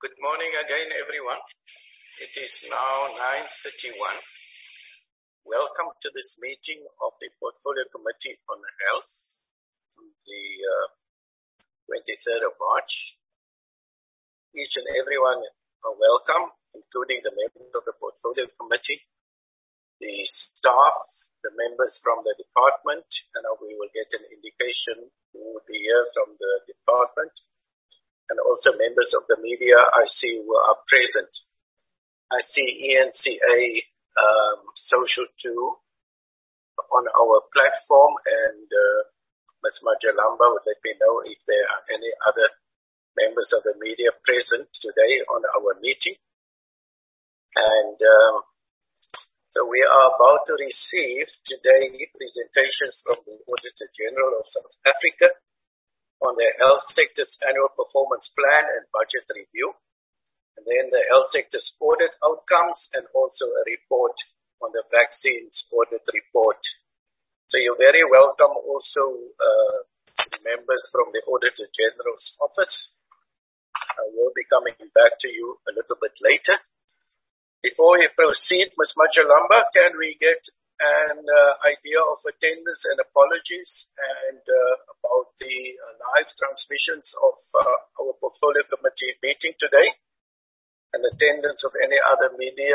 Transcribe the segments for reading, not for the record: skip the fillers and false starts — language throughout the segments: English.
Good morning again, everyone. It is now 9:31. Welcome to this meeting of the Portfolio Committee on Health on the 23rd of March. Each and everyone are welcome, including the members of the Portfolio Committee, the staff, the members from the department, and we will get an indication who will be here from the department, and also members of the media I see who are present. I see ENCA Social 2 on our platform, and Ms. Majalamba would let me know if there are any other members of the media present today on our meeting. And so we are about to receive today presentations from the Auditor General of South Africa on the health sector's annual performance plan and budget review, and then the health sector's audit outcomes, and also a report on the vaccines audit report. So you're very welcome also members from the Auditor General's office. I will be coming back to you a little bit later. Before we proceed, Ms. Majalamba, can we get an idea of attendance and apologies and about the live transmissions of our Portfolio Committee meeting today, and attendance of any other media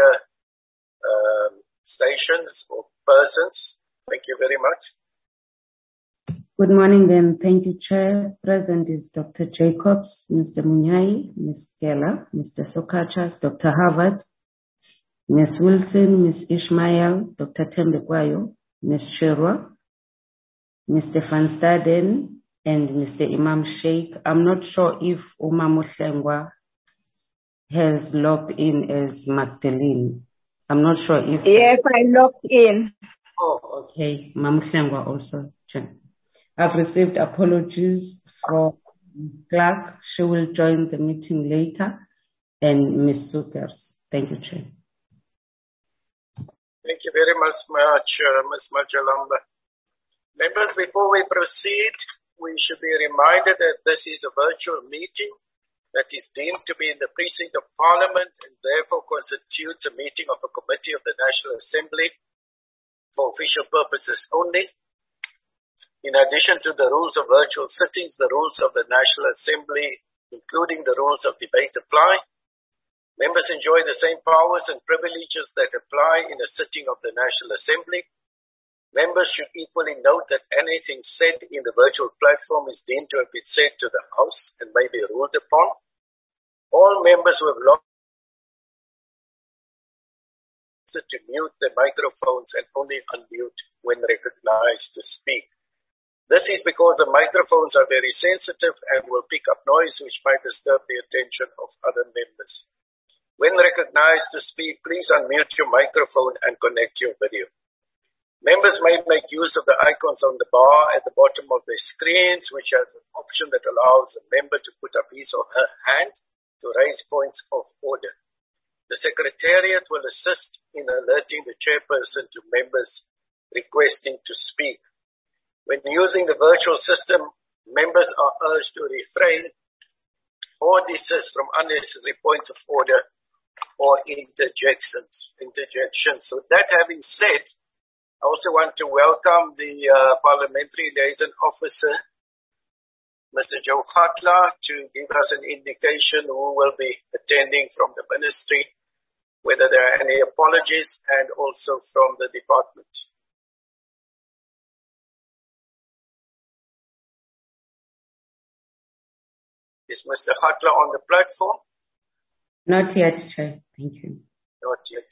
stations or persons? Thank you very much. Good morning and thank you, Chair. Present is Dr. Jacobs, Mr. Munyai, Ms. Keller, Mr. Sokacha, Dr. Harvard, Ms. Wilson, Ms. Ishmael, Dr. Tembekwayo, Ms. Sherwa, Mr. Van Staden, and Mr. Imam Sheikh. I'm not sure if Uma Muhlengwa has logged in as Magdalene. I'm not sure if... Yes, I logged in. Oh, okay. Mamuhlengwa also. I've received apologies from Ms. Clark. She will join the meeting later. And Ms. Sukers. Thank you, Chair. Thank you very much, Ms. Majalamba. Members, before we proceed, we should be reminded that this is a virtual meeting that is deemed to be in the precinct of Parliament and therefore constitutes a meeting of a committee of the National Assembly for official purposes only. In addition to the rules of virtual sittings, the rules of the National Assembly, including the rules of debate, apply. Members enjoy the same powers and privileges that apply in a sitting of the National Assembly. Members should equally note that anything said in the virtual platform is deemed to have been said to the House and may be ruled upon. All members who have logged to mute their microphones and only unmute when recognized to speak. This is because the microphones are very sensitive and will pick up noise which might disturb the attention of other members. When recognized to speak, please unmute your microphone and connect your video. Members may make use of the icons on the bar at the bottom of their screens, which has an option that allows a member to put up his or her hand to raise points of order. The Secretariat will assist in alerting the chairperson to members requesting to speak. When using the virtual system, members are urged to refrain or desist from unnecessary points of order or interjections. So that having said, I also want to welcome the Parliamentary Liaison Officer, Mr. Joe Khatla, to give us an indication who will be attending from the Ministry, whether there are any apologies, and also from the department. Is Mr. Khatla on the platform? Not yet, Chair. Thank you. Not yet.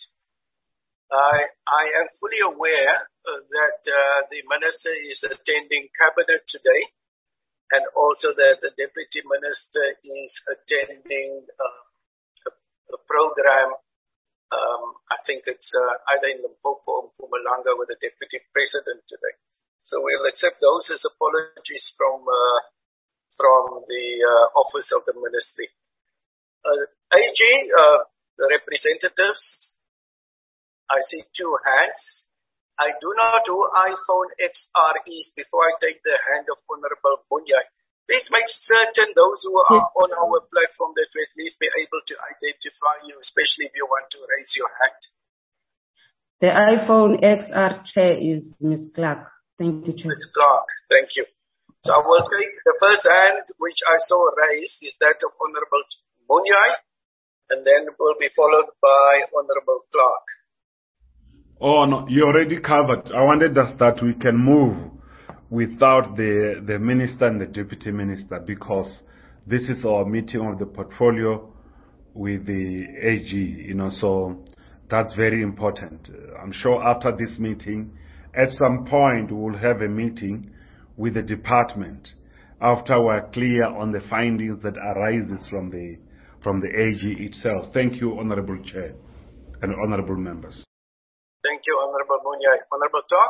I am fully aware that the Minister is attending Cabinet today, and also that the Deputy Minister is attending a program. I think it's either in Limpopo or Mpumalanga with the Deputy President today. So we'll accept those as apologies from the Office of the Ministry. AG, the representatives, I see two hands. I do not do iPhone XR East before I take the hand of Honorable Munyai. Please make certain those who are on our platform that we at least be able to identify you, especially if you want to raise your hand. The iPhone XR chair is Ms. Clark. Thank you, Chair. Ms. Clark, thank you. So I will take the first hand which I saw raised is that of Honorable Munyai, and then will be followed by Honorable Clark. Oh, no, you already covered. I wanted us that we can move without the minister and the deputy minister, because this is our meeting of the portfolio with the AG, so that's very important. I'm sure after this meeting, at some point, we will have a meeting with the department after we're clear on the findings that arises from the AG itself. Thank you, Honorable Chair and Honorable Members. Thank you, Honorable Munyai. Honorable Clark?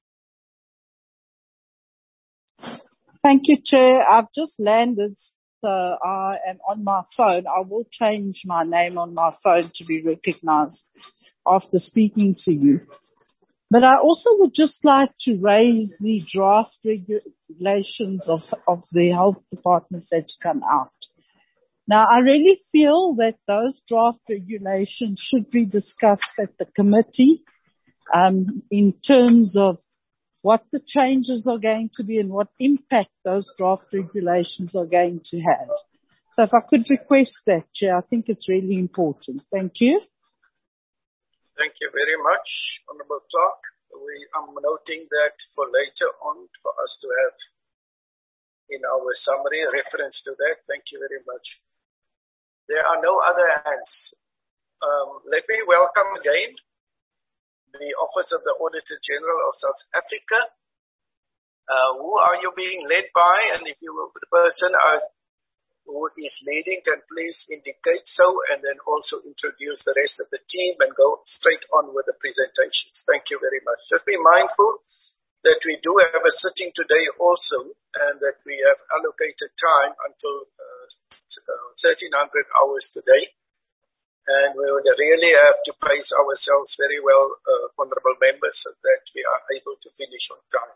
Thank you, Chair. I've just landed, so I am on my phone. I will change my name on my phone to be recognized after speaking to you. But I also would just like to raise the draft regulations of the health department that's come out. Now, I really feel that those draft regulations should be discussed at the committee in terms of what the changes are going to be and what impact those draft regulations are going to have. So if I could request that, Chair, I think it's really important. Thank you. Thank you very much, Honorable Clark. I'm noting that for later on for us to have in our summary reference to that. Thank you very much. There are no other hands. Let me welcome again the Office of the Auditor General of South Africa. Who are you being led by? And if you the person who is leading, can please indicate so, and then also introduce the rest of the team and go straight on with the presentations. Thank you very much. Just be mindful that we do have a sitting today also, and that we have allocated time until 1300 hours today. And we would really have to pace ourselves very well, honorable members, so that we are able to finish on time.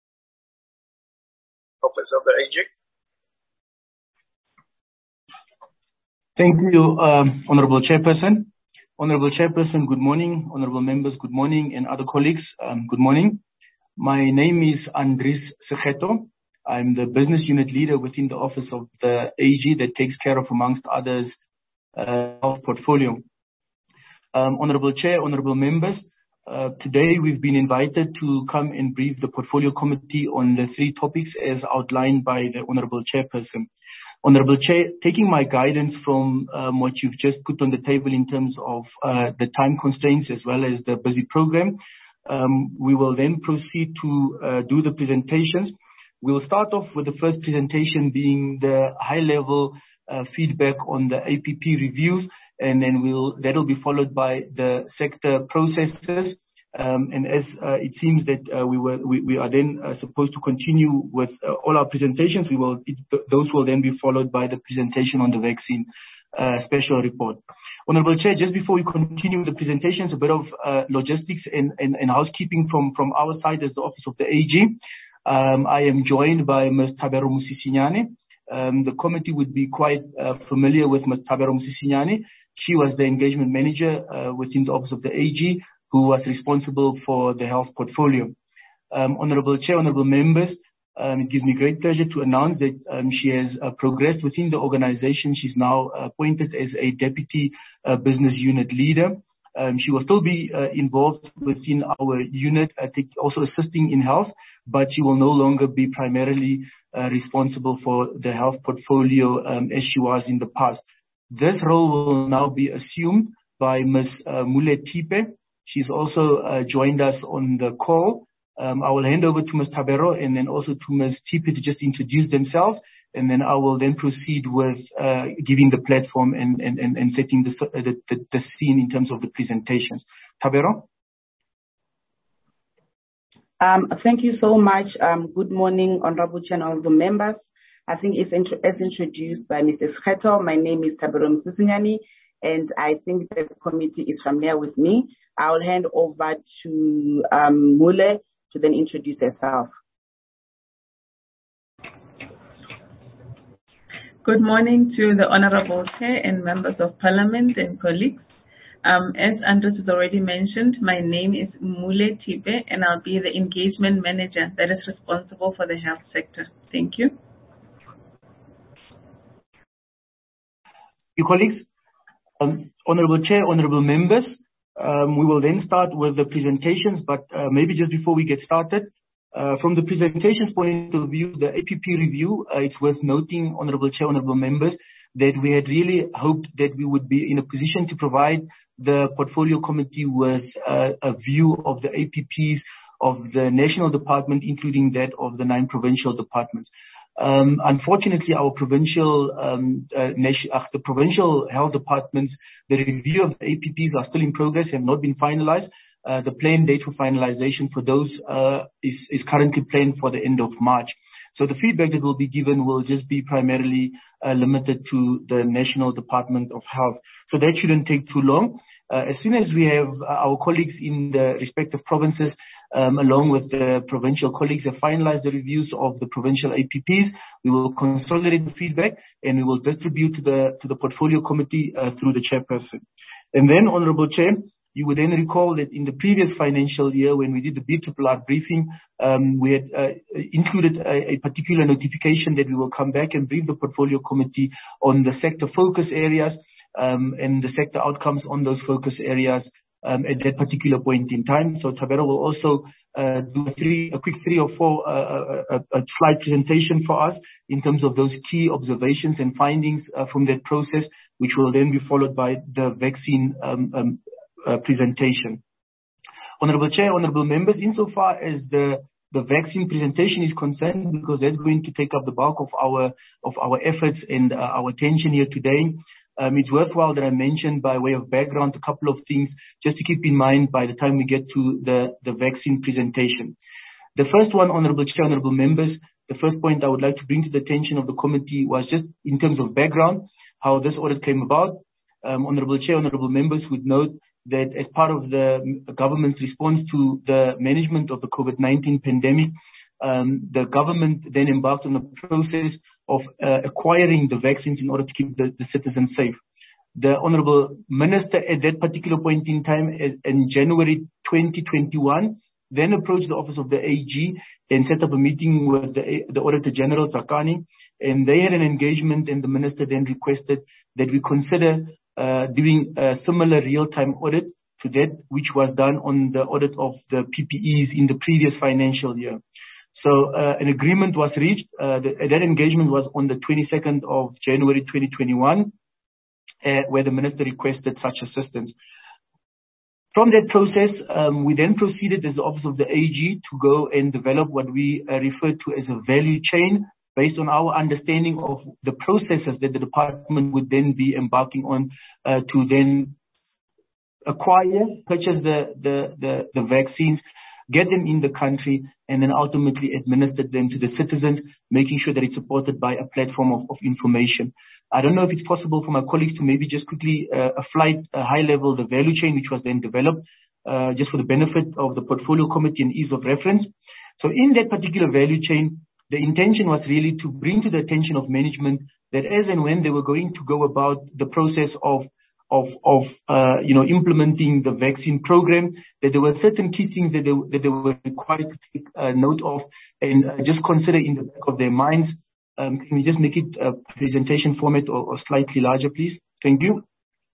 Office of the AG. Thank you, Honorable Chairperson. Honorable Chairperson, good morning. Honorable members, good morning. And other colleagues, good morning. My name is Andries Segeto. I'm the business unit leader within the Office of the AG that takes care of, amongst others, health portfolio. Honorable Chair, honorable members, today we've been invited to come and brief the portfolio committee on the 3 topics as outlined by the Honorable Chairperson. Honorable Chair, taking my guidance from what you've just put on the table in terms of the time constraints as well as the busy program, we will then proceed to do the presentations. We'll start off with the first presentation being the high-level feedback on the APP reviews, and then that'll be followed by the sector processes. And as it seems that we are then supposed to continue with all our presentations, those will then be followed by the presentation on the vaccine special report. Honorable Chair, just before we continue with the presentations, a bit of logistics and housekeeping from our side as the Office of the AG. I am joined by Ms. Thapelo Mosisinyane. The committee would be quite familiar with Ms. Thapelo Mosisinyane. She was the engagement manager within the Office of the AG, who was responsible for the health portfolio. Honorable Chair, honorable members, it gives me great pleasure to announce that she has progressed within the organization. She's now appointed as a deputy business unit leader. She will still be involved within our unit, I think also assisting in health, but she will no longer be primarily responsible for the health portfolio as she was in the past. This role will now be assumed by Ms. Mule Tipe. She's also joined us on the call. I will hand over to Ms. Thapelo and then also to Ms. Tipe to just introduce themselves, and then I will then proceed with giving the platform and setting the scene in terms of the presentations. Thapelo? Thank you so much. Good morning, honorable Chair and honorable members. I think as introduced by Mr. Segeto, my name is Thapelo Mosisinyane, and I think the committee is familiar with me. I will hand over to Mule to then introduce herself. Good morning to the Honorable Chair and members of Parliament and colleagues. As Andres has already mentioned, my name is Mule Tipe and I'll be the engagement manager that is responsible for the health sector. Thank you. You colleagues, Honorable Chair, Honorable members, we will then start with the presentations, but maybe just before we get started, from the presentations point of view, the APP review, it's worth noting, Honorable Chair, Honorable members, that we had really hoped that we would be in a position to provide the Portfolio Committee with a view of the APPs of the national department, including that of the 9 provincial departments. Unfortunately, our provincial, the provincial health departments, the review of the APPs are still in progress, have not been finalized. The planned date for finalization for those is currently planned for the end of March. So the feedback that will be given will just be primarily limited to the National Department of Health. So that shouldn't take too long. As soon as we have our colleagues in the respective provinces, along with the provincial colleagues, have finalized the reviews of the provincial APPs, we will consolidate the feedback and we will distribute to the Portfolio Committee through the chairperson. And then, Honorable Chair, you would then recall that in the previous financial year, when we did the BRRR briefing, we had included a particular notification that we will come back and brief the Portfolio Committee on the sector focus areas and the sector outcomes on those focus areas at that particular point in time. So Thobela will also do a quick 3 or 4 slide presentation for us in terms of those key observations and findings from that process, which will then be followed by the vaccine presentation. Honorable Chair, honorable members, insofar as the vaccine presentation is concerned, because that's going to take up the bulk of our efforts and our attention here today, it's worthwhile that I mention by way of background a couple of things just to keep in mind by the time we get to the vaccine presentation. The first one, Honorable Chair, honorable members, the first point I would like to bring to the attention of the committee was just in terms of background, how this audit came about. Honorable Chair, honorable members would note that as part of the government's response to the management of the COVID-19 pandemic, the government then embarked on a process of acquiring the vaccines in order to keep the citizens safe. The Honorable Minister at that particular point in time, in January 2021, then approached the office of the AG and set up a meeting with the Auditor General, Tsakani, and they had an engagement, and the Minister then requested that we consider doing a similar real-time audit to that which was done on the audit of the PPEs in the previous financial year. So an agreement was reached. That engagement was on the 22nd of January 2021, where the Minister requested such assistance. From that process, we then proceeded as the Office of the AG to go and develop what we refer to as a value chain based on our understanding of the processes that the department would then be embarking on to then acquire, purchase the vaccines, get them in the country, and then ultimately administer them to the citizens, making sure that it's supported by a platform of information. I don't know if it's possible for my colleagues to maybe just quickly high level the value chain which was then developed just for the benefit of the Portfolio Committee and ease of reference. So in that particular value chain, the intention was really to bring to the attention of management that as and when they were going to go about the process of implementing the vaccine program, that there were certain key things that they were required to take note of and just consider in the back of their minds. Can we just make it a presentation format or slightly larger, please? Thank you.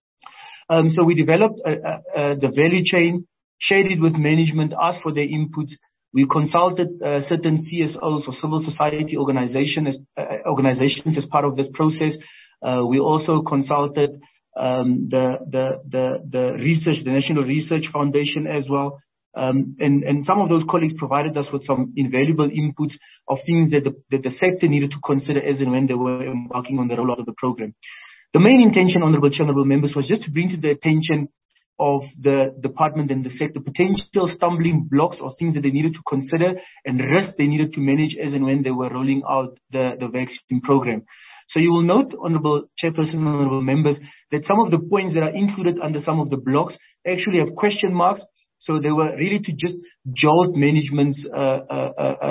So we developed the value chain, shared it with management, asked for their inputs. We consulted certain CSOs or civil society organizations as part of this process. We also consulted the research, the National Research Foundation as well. And some of those colleagues provided us with some invaluable inputs of things that the sector needed to consider as and when they were embarking on the rollout of the program. The main intention, Honorable Chair, honorable members, was just to bring to the attention of the department and the sector potential stumbling blocks or things that they needed to consider and risks they needed to manage as and when they were rolling out the vaccine program. So you will note, Honorable Chairperson, honorable members, that some of the points that are included under some of the blocks actually have question marks. So they were really to just jolt management's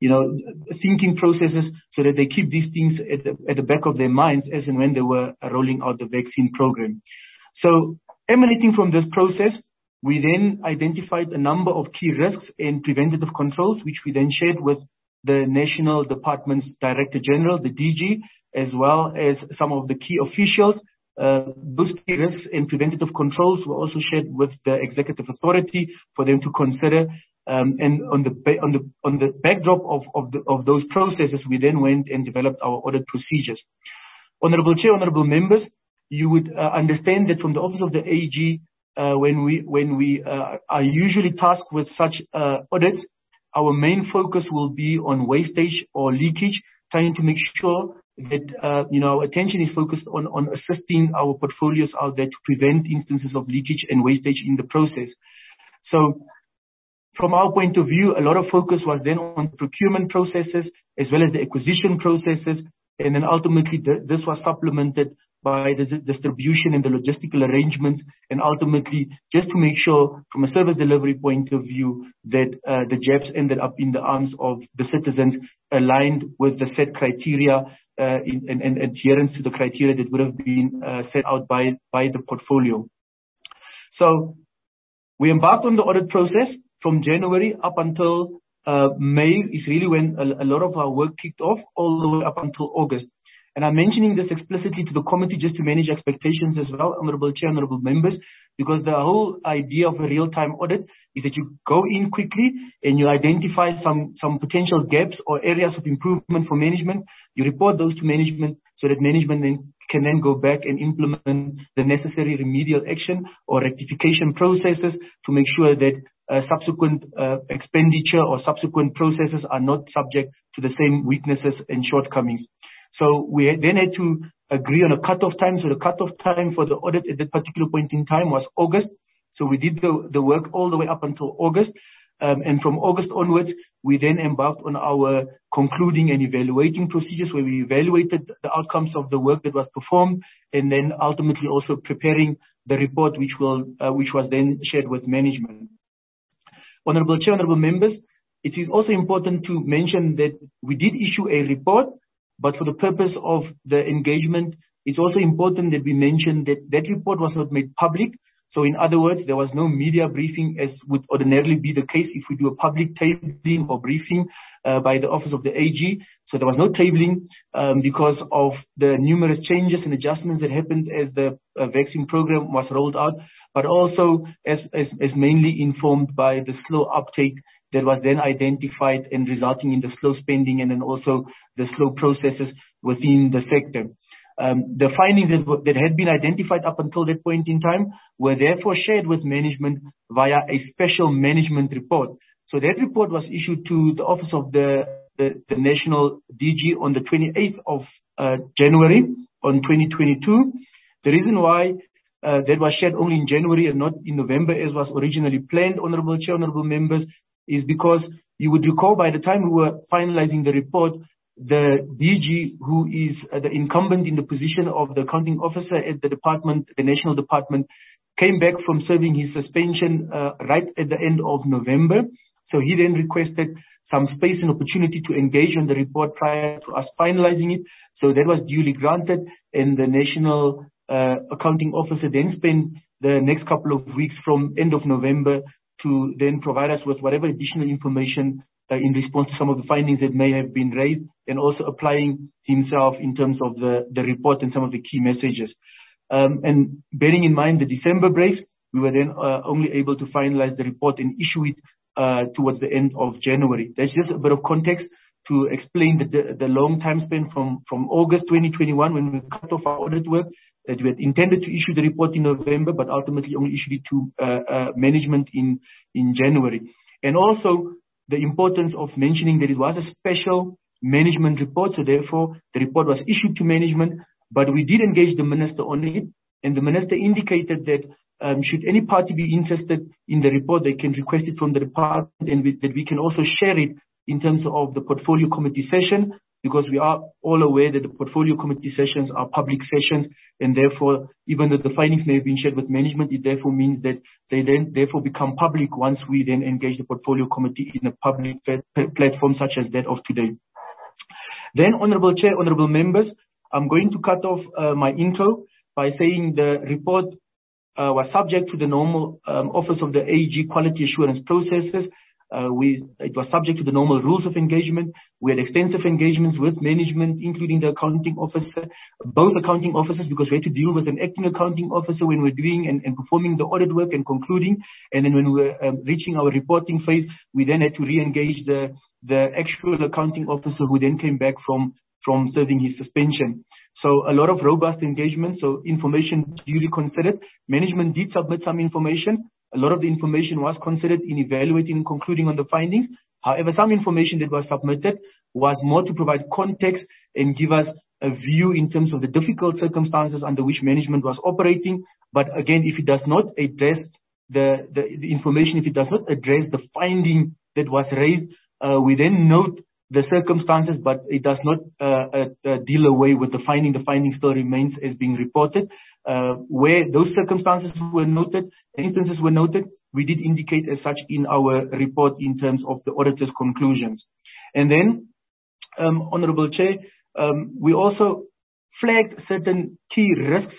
thinking processes so that they keep these things at the back of their minds as and when they were rolling out the vaccine program. So emanating from this process, we then identified a number of key risks and preventative controls, which we then shared with the National Department's Director General, the DG, as well as some of the key officials. Those key risks and preventative controls were also shared with the Executive Authority for them to consider. And on the backdrop of those processes, we then went and developed our audit procedures. Honourable Chair, honourable members, you would understand that from the Office of the AG, when we are usually tasked with such audits, our main focus will be on wastage or leakage, trying to make sure that our attention is focused on assisting our portfolios out there to prevent instances of leakage and wastage in the process. So from our point of view, a lot of focus was then on procurement processes as well as the acquisition processes, and then ultimately this was supplemented by the distribution and the logistical arrangements, and ultimately just to make sure from a service delivery point of view that the JEPs ended up in the arms of the citizens aligned with the set criteria and adherence to the criteria that would have been set out by the portfolio. So we embarked on the audit process from January up until May is really when a lot of our work kicked off, all the way up until August. And I'm mentioning this explicitly to the committee just to manage expectations as well, Honourable Chair, honourable members, because the whole idea of a real-time audit is that you go in quickly and you identify some potential gaps or areas of improvement for management. You report those to management so that management can then go back and implement the necessary remedial action or rectification processes to make sure that subsequent expenditure or subsequent processes are not subject to the same weaknesses and shortcomings. So we then had to agree on a cut-off time. So the cut-off time for the audit at that particular point in time was August. So we did the work all the way up until August. And from August onwards, we then embarked on our concluding and evaluating procedures where we evaluated the outcomes of the work that was performed, and then ultimately also preparing the report which was then shared with management. Honourable Chair, honourable members, it is also important to mention that we did issue a report, but for the purpose of the engagement, it's also important that we mention that that report was not made public. So in other words, there was no media briefing as would ordinarily be the case if we do a public tabling or briefing by the Office of the AG. So there was no tabling because of the numerous changes and adjustments that happened as the vaccine program was rolled out, but also as mainly informed by the slow uptake that was then identified and resulting in the slow spending and then also the slow processes within the sector. The findings that had been identified up until that point in time were therefore shared with management via a special management report. So that report was issued to the Office of the National DG on the 28th of January on 2022. The reason why that was shared only in January and not in November as was originally planned, Honourable Chair, honourable members, is because you would recall by the time we were finalizing the report, the DG, who is the incumbent in the position of the accounting officer at the department, the national department, came back from serving his suspension right at the end of November. So he then requested some space and opportunity to engage on the report prior to us finalizing it. So that was duly granted, and the national accounting officer then spent the next couple of weeks from end of November to then provide us with whatever additional information in response to some of the findings that may have been raised, and also applying himself in terms of the report and some of the key messages. And bearing in mind the December breaks, we were then only able to finalize the report and issue it towards the end of January. That's just a bit of context to explain the long time span from August 2021 when we cut off our audit work, that we had intended to issue the report in November, but ultimately only issued it to management in January. And also the importance of mentioning that it was a special management report, so therefore the report was issued to management, but we did engage the minister on it, and the minister indicated that should any party be interested in the report, they can request it from the department, and that we can also share it in terms of the portfolio committee session. because we are all aware that the portfolio committee sessions are public sessions, and therefore, even though the findings may have been shared with management, it therefore means that they then therefore become public once we then engage the portfolio committee in a public platform such as that of today. Then, Honourable Chair, Honourable Members, I'm going to cut off my intro by saying the report was subject to the normal Office of the AG quality assurance processes. It was subject to the normal rules of engagement. We had extensive engagements with management, including the accounting officer, both accounting officers, because we had to deal with an acting accounting officer when we're doing and performing the audit work and concluding. And then when we were reaching our reporting phase, we then had to re-engage the actual accounting officer, who then came back from serving his suspension. So a lot of robust engagement, so information duly considered. Management did submit some information. A lot of the information was considered in evaluating and concluding on the findings. However, some information that was submitted was more to provide context and give us a view in terms of the difficult circumstances under which management was operating. But again, if it does not address the information, if it does not address the finding that was raised, we then note the circumstances, but it does not deal away with the finding. The finding still remains as being reported. Where those circumstances were noted, instances were noted, we did indicate as such in our report in terms of the auditor's conclusions. And then, Honourable Chair, we also flagged certain key risks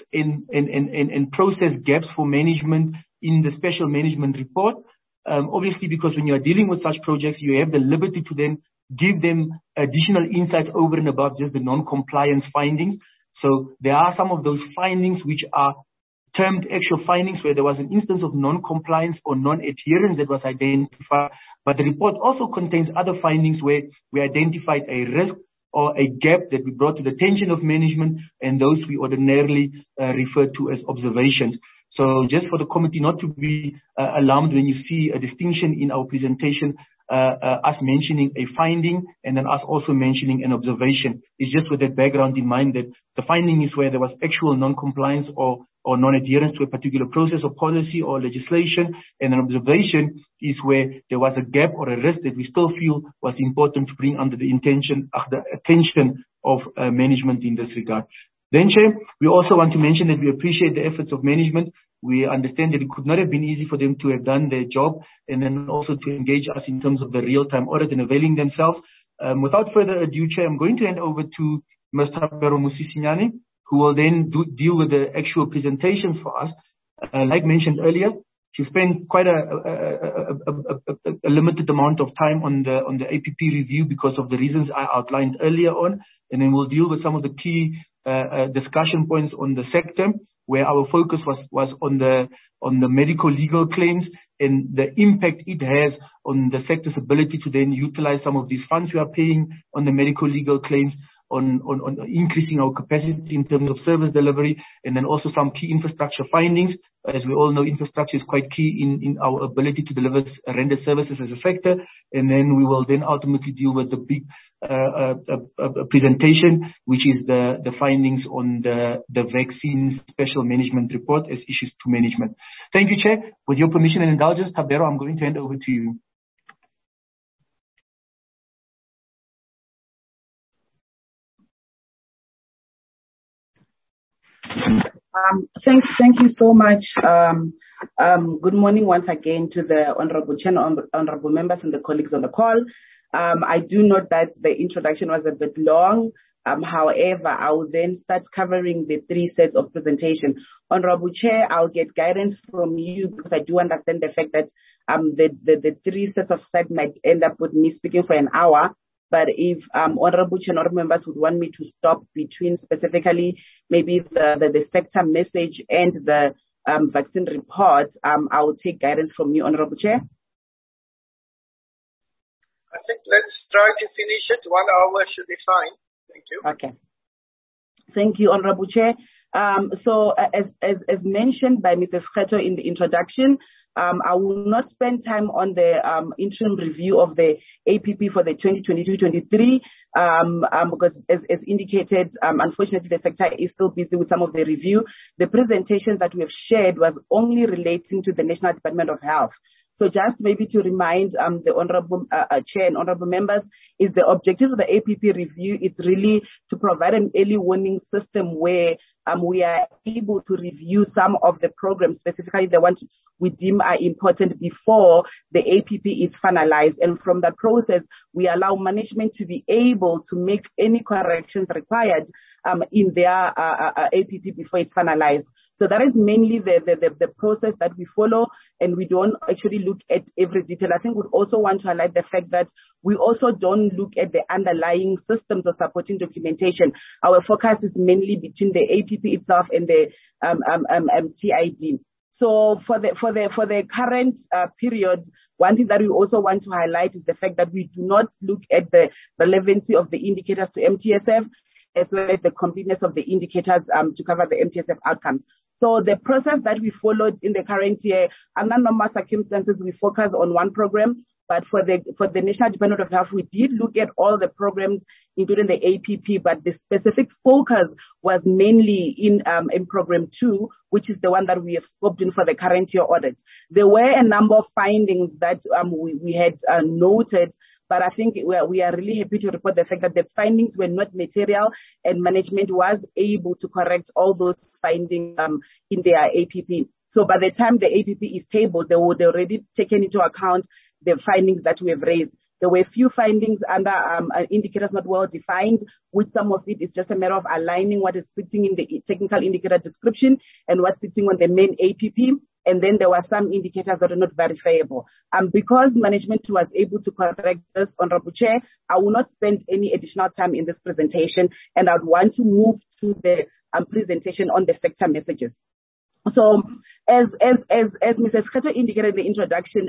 and process gaps for management in the special management report. Obviously, because when you are dealing with such projects, you have the liberty to then give them additional insights over and above just the non-compliance findings. So there are some of those findings which are termed actual findings, where there was an instance of non-compliance or non-adherence that was identified. But the report also contains other findings where we identified a risk or a gap that we brought to the attention of management, and those we ordinarily refer to as observations. So just for the committee not to be alarmed when you see a distinction in our presentation, us mentioning a finding and then us also mentioning an observation. It's just with that background in mind that the finding is where there was actual non-compliance or non-adherence to a particular process or policy or legislation, and an observation is where there was a gap or a risk that we still feel was important to bring under the attention of management in this regard. Then, Chair, we also want to mention that we appreciate the efforts of management. We understand that it could not have been easy for them to have done their job, and then also to engage us in terms of the real-time audit and availing themselves. Without further ado, Chair, I'm going to hand over to Ms. Thapelo Mosisinyane, who will then deal with the actual presentations for us. Like mentioned earlier, she spent quite a limited amount of time on the APP review because of the reasons I outlined earlier on, and then we'll deal with some of the key discussion points on the sector, where our focus was on the medical legal claims and the impact it has on the sector's ability to then utilize some of these funds we are paying on the medical legal claims, on increasing our capacity in terms of service delivery, and then also some key infrastructure findings. As we all know, infrastructure is quite key in our ability to deliver render services as a sector. And then we will then ultimately deal with the big presentation, which is the findings on the vaccine special management report as issues to management. Thank you, Chair. With your permission and indulgence, Thapelo, I'm going to hand over to you. Thank you so much. Good morning once again to the Honourable Chair, Honourable Members and the colleagues on the call. I do note that the introduction was a bit long. However, I will then start covering the three sets of presentation. Honourable Chair, I'll get guidance from you because I do understand the fact that the three sets of slides might end up with me speaking for an hour. But if Honourable Chair, Honourable Members would want me to stop between specifically maybe the sector message and the vaccine report, I will take guidance from you, Honourable Chair. I think let's try to finish it. 1 hour should be fine. Thank you. Okay. Thank you, Honourable Chair. So as mentioned by Mr. Scheto in the introduction, I will not spend time on the interim review of the APP for the 2022-23 because as indicated, unfortunately the sector is still busy with some of the review. The presentation that we have shared was only relating to the National Department of Health. So just maybe to remind the Honorable Chair and Honorable Members, is the objective of the APP review, it's really to provide an early warning system where we are able to review some of the programs, specifically the ones we deem are important before the APP is finalized. And from that process, we allow management to be able to make any corrections required in their APP before it's finalized. So that is mainly the process that we follow, and we don't actually look at every detail. I think we'd also want to highlight the fact that we also don't look at the underlying systems or supporting documentation. Our focus is mainly between the APP itself and the TID. So for the current period, one thing that we also want to highlight is the fact that we do not look at the relevancy of the indicators to MTSF, as well as the completeness of the indicators to cover the MTSF outcomes. So the process that we followed in the current year, under normal circumstances, we focus on one program. But for the National Department of Health, we did look at all the programs, including the APP, but the specific focus was mainly in program 2, which is the one that we have scoped in for the current year audit. There were a number of findings that we had noted, but I think we are really happy to report the fact that the findings were not material, and management was able to correct all those findings in their APP. So by the time the APP is tabled, they would already taken into account the findings that we have raised. There were a few findings under indicators not well defined, which some of it is just a matter of aligning what is sitting in the technical indicator description and what's sitting on the main APP. And then there were some indicators that are not verifiable. Because management was able to correct this, Honorable Chair, I will not spend any additional time in this presentation, and I'd want to move to the presentation on the sector messages. So, as Mrs. Khetho indicated in the introduction,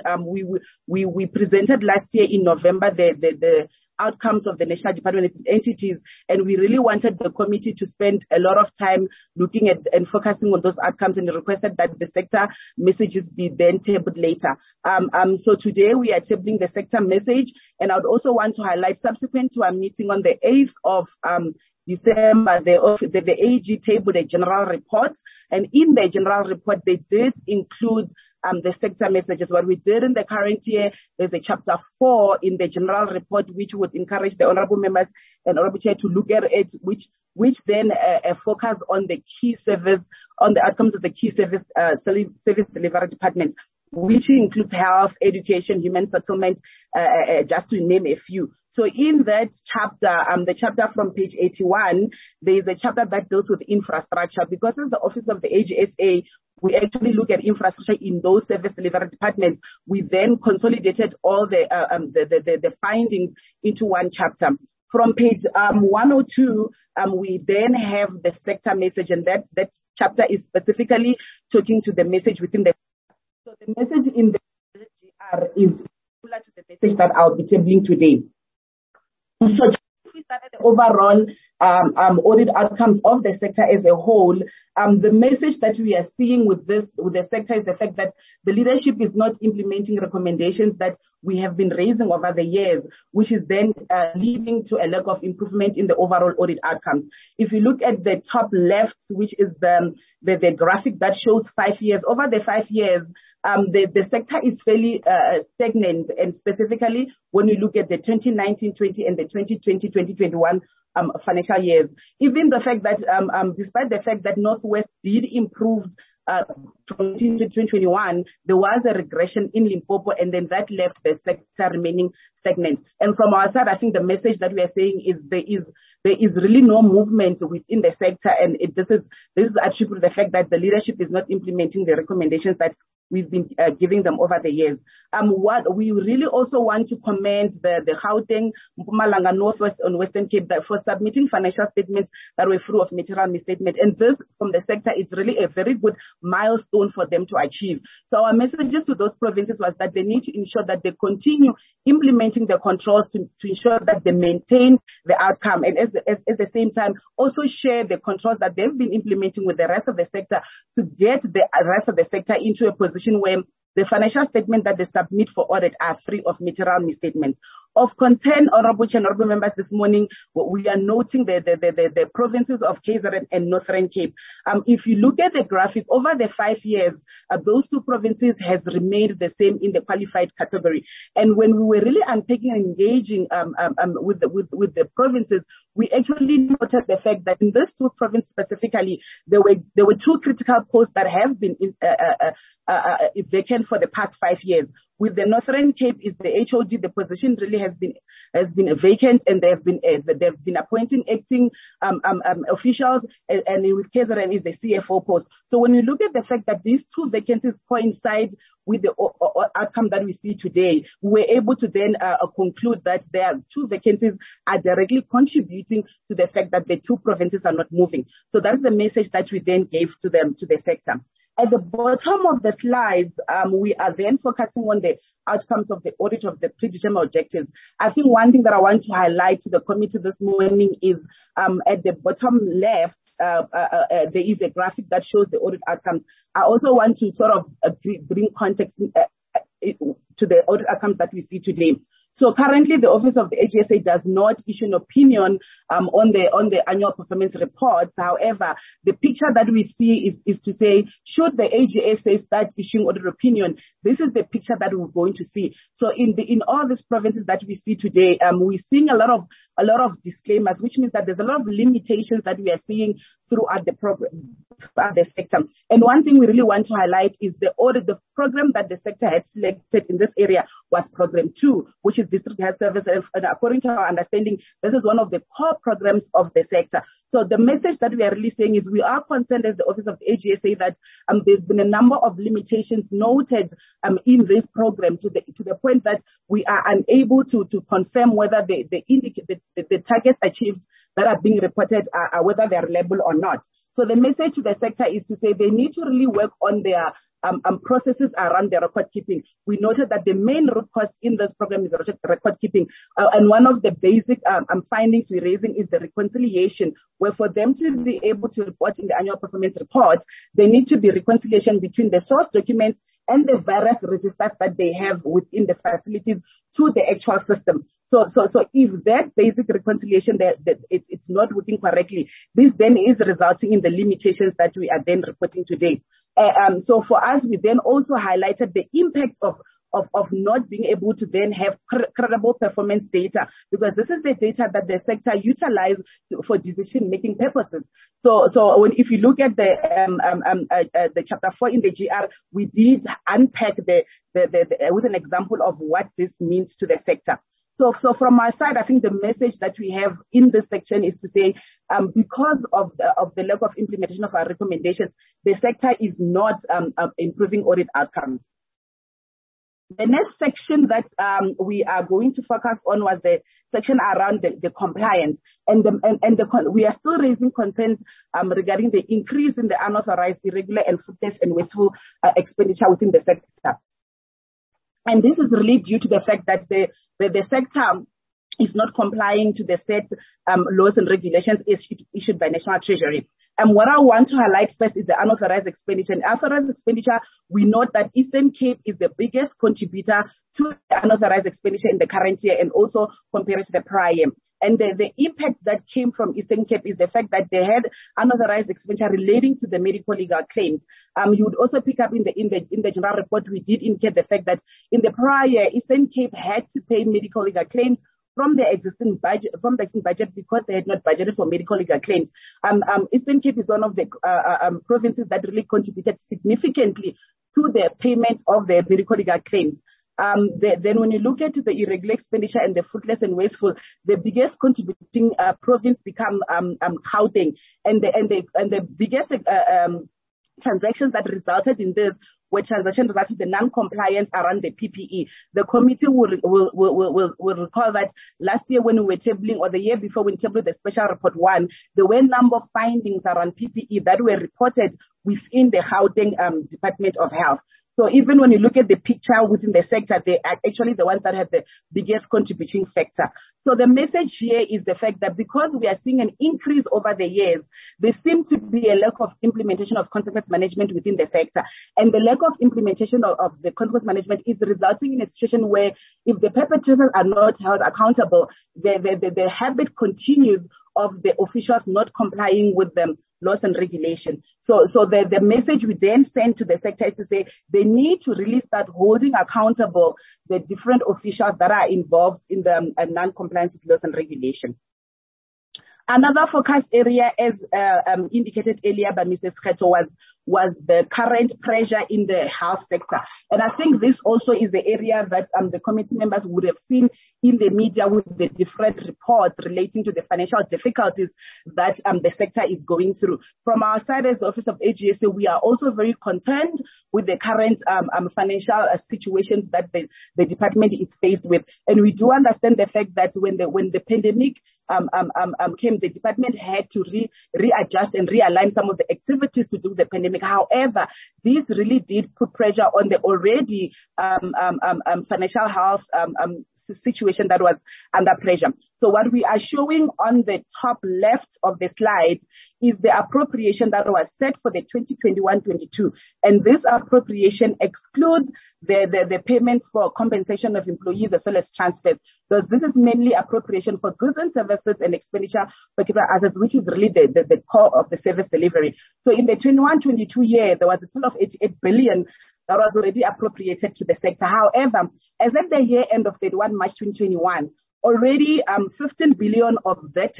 we presented last year in November the outcomes of the National Department and its entities, and we really wanted the committee to spend a lot of time looking at and focusing on those outcomes, and requested that the sector messages be then tabled later. So today we are tabling the sector message, and I would also want to highlight, subsequent to our meeting on the 8th of December, the AG tabled a general report, and in the general report they did include the sector messages. What we did in the current year, there's a chapter 4 in the general report which would encourage the honourable members and honourable chair to look at it, which then focus on the key service, on the outcomes of the key service delivery departments, which includes health, education, human settlement, just to name a few. So in that chapter, the chapter from page 81, there is a chapter that deals with infrastructure. Because as the Office of the AGSA, we actually look at infrastructure in those service delivery departments. We then consolidated all the findings into one chapter. From page 102, we then have the sector message, and that chapter is specifically talking to the message within the. So the message in the GR is similar to the message that I'll be tabling today. So if we start at the overall audit outcomes of the sector as a whole, the message that we are seeing with the sector is the fact that the leadership is not implementing recommendations that we have been raising over the years, which is then leading to a lack of improvement in the overall audit outcomes. If you look at the top left, which is the graphic that shows 5 years, over the 5 years, the sector is fairly stagnant, and specifically when you look at the 2019-20 and the 2020-2021 financial years. Even the fact that, despite the fact that Northwest did improve from 2021, there was a regression in Limpopo, and then that left the sector remaining stagnant. And from our side, I think the message that we are saying is there is really no movement within the sector, and this is attributed to the fact that the leadership is not implementing the recommendations that we've been giving them over the years. What we really also want to commend the Gauteng, Mpumalanga, Northwest, and Western Cape for submitting financial statements that were free of material misstatement. And this, from the sector, is really a very good milestone for them to achieve. So our messages to those provinces was that they need to ensure that they continue implementing the controls to ensure that they maintain the outcome, and at the same time also share the controls that they've been implementing with the rest of the sector to get the rest of the sector into a position where the financial statements that they submit for audit are free of material misstatements. Of concern, Honorable Chair, Honorable Members, this morning, we are noting the provinces of KZN and Northern Cape. If you look at the graphic, over the 5 years, those two provinces has remained the same in the qualified category. And when we were really unpacking and engaging with the provinces, we actually noted the fact that in these two provinces specifically, there were two critical posts that have been vacant for the past 5 years. With the Northern Cape is the HOD, the position really has been vacant, and they've been appointing acting officials, and with KZN is the CFO post. So when you look at the fact that these two vacancies coincide with the outcome that we see today, we were able to then conclude that there are two vacancies are directly contributing to the fact that the two provinces are not moving. So that's the message that we then gave to the sector. At the bottom of the slides, we are then focusing on the outcomes of the audit of the predetermined objectives. I think one thing that I want to highlight to the committee this morning is at the bottom left, there is a graphic that shows the audit outcomes. I also want to sort of bring context to the audit outcomes that we see today. So currently, the Office of the AGSA does not issue an opinion on the annual performance reports. However, the picture that we see is to say, should the AGSA start issuing audit opinion, this is the picture that we're going to see. So in all these provinces that we see today, we're seeing a lot of disclaimers, which means that there's a lot of limitations that we are seeing throughout the program, throughout the sector. And one thing we really want to highlight is the program that the sector had selected in this area was Program 2, which is District Health Service. And according to our understanding, this is one of the core programs of the sector. So the message that we are really saying is we are concerned as the Office of the AGSA that there's been a number of limitations noted in this program to the point that we are unable to confirm whether the targets achieved that are being reported are whether they are reliable or not. So the message to the sector is to say they need to really work on their processes around the record keeping. We noted that the main root cause in this program is record keeping. And one of the basic findings we're raising is the reconciliation, where for them to be able to report in the annual performance report, there need to be reconciliation between the source documents and the various registers that they have within the facilities to the actual system. So if that basic reconciliation that it's not working correctly, this then is resulting in the limitations that we are then reporting today. So for us, we then also highlighted the impact of not being able to then have credible performance data, because this is the data that the sector utilizes for decision-making purposes. So if you look at the chapter 4 in the GR, we did unpack with an example of what this means to the sector. So from our side, I think the message that we have in this section is to say, because of the lack of implementation of our recommendations, the sector is not improving audit outcomes. The next section that we are going to focus on was the section around the compliance, and we are still raising concerns regarding the increase in the unauthorized, irregular, and fruitless and wasteful expenditure within the sector. And this is really due to the fact that the sector is not complying to the set laws and regulations issued by National Treasury. And what I want to highlight first is the unauthorized expenditure. And unauthorized expenditure, we note that Eastern Cape is the biggest contributor to the unauthorized expenditure in the current year and also compared to the prior year. And the impact that came from Eastern Cape is the fact that they had unauthorized expenditure relating to the medical legal claims. You would also pick up in the general report, we did indicate the fact that in the prior year, Eastern Cape had to pay medical legal claims from the existing budget because they had not budgeted for medical legal claims. Eastern Cape is one of the provinces that really contributed significantly to the payment of the medical legal claims. Then when you look at the irregular expenditure and the fruitless and wasteful, the biggest contributing province become Gauteng, and the biggest transactions that resulted in this were transactions resulted in non-compliance around the PPE. The committee will recall that last year when we were tabling, or the year before when we tabled the special report 1, there were a number of findings around PPE that were reported within the Gauteng Department of Health. So even when you look at the picture within the sector, they are actually the ones that have the biggest contributing factor. So the message here is the fact that because we are seeing an increase over the years, there seems to be a lack of implementation of consequence management within the sector. And the lack of implementation of the consequence management is resulting in a situation where if the perpetrators are not held accountable, the habit continues of the officials not complying with them laws and regulation. So the message we then send to the sector is to say they need to really start holding accountable the different officials that are involved in the non-compliance with laws and regulation. Another focus area, as indicated earlier by Mrs. Khetho, was the current pressure in the health sector. And I think this also is the area that the committee members would have seen in the media with the different reports relating to the financial difficulties that the sector is going through. From our side as the Office of AGSA, we are also very concerned with the current financial situations that the department is faced with. And we do understand the fact that when the pandemic came, the department had to readjust and realign some of the activities to do the pandemic. However, this really did put pressure on the already financial health situation that was under pressure. So what we are showing on the top left of the slide is the appropriation that was set for the 2021-22. And this appropriation excludes the payments for compensation of employees as well as transfers. Because this is mainly appropriation for goods and services and expenditure for capital assets, which is really the core of the service delivery. So in the 21-22 year, there was a total of 88 billion that was already appropriated to the sector. However, as at the year end of 31 March 2021, already 15 billion of that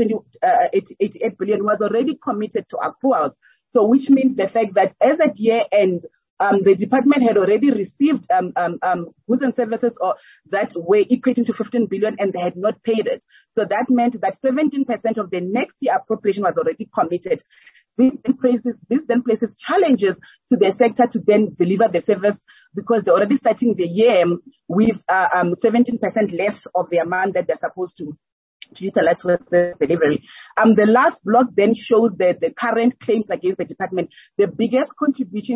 88 billion was already committed to accruals. So which means the fact that as at year end, the department had already received goods and services that were equating to 15 billion and they had not paid it. So that meant that 17% of the next year appropriation was already committed. This then places challenges to the sector to then deliver the service because they're already starting the year with 17% less of the amount that they're supposed to utilize for the delivery. The last block then shows the current claims against the department. The biggest contributing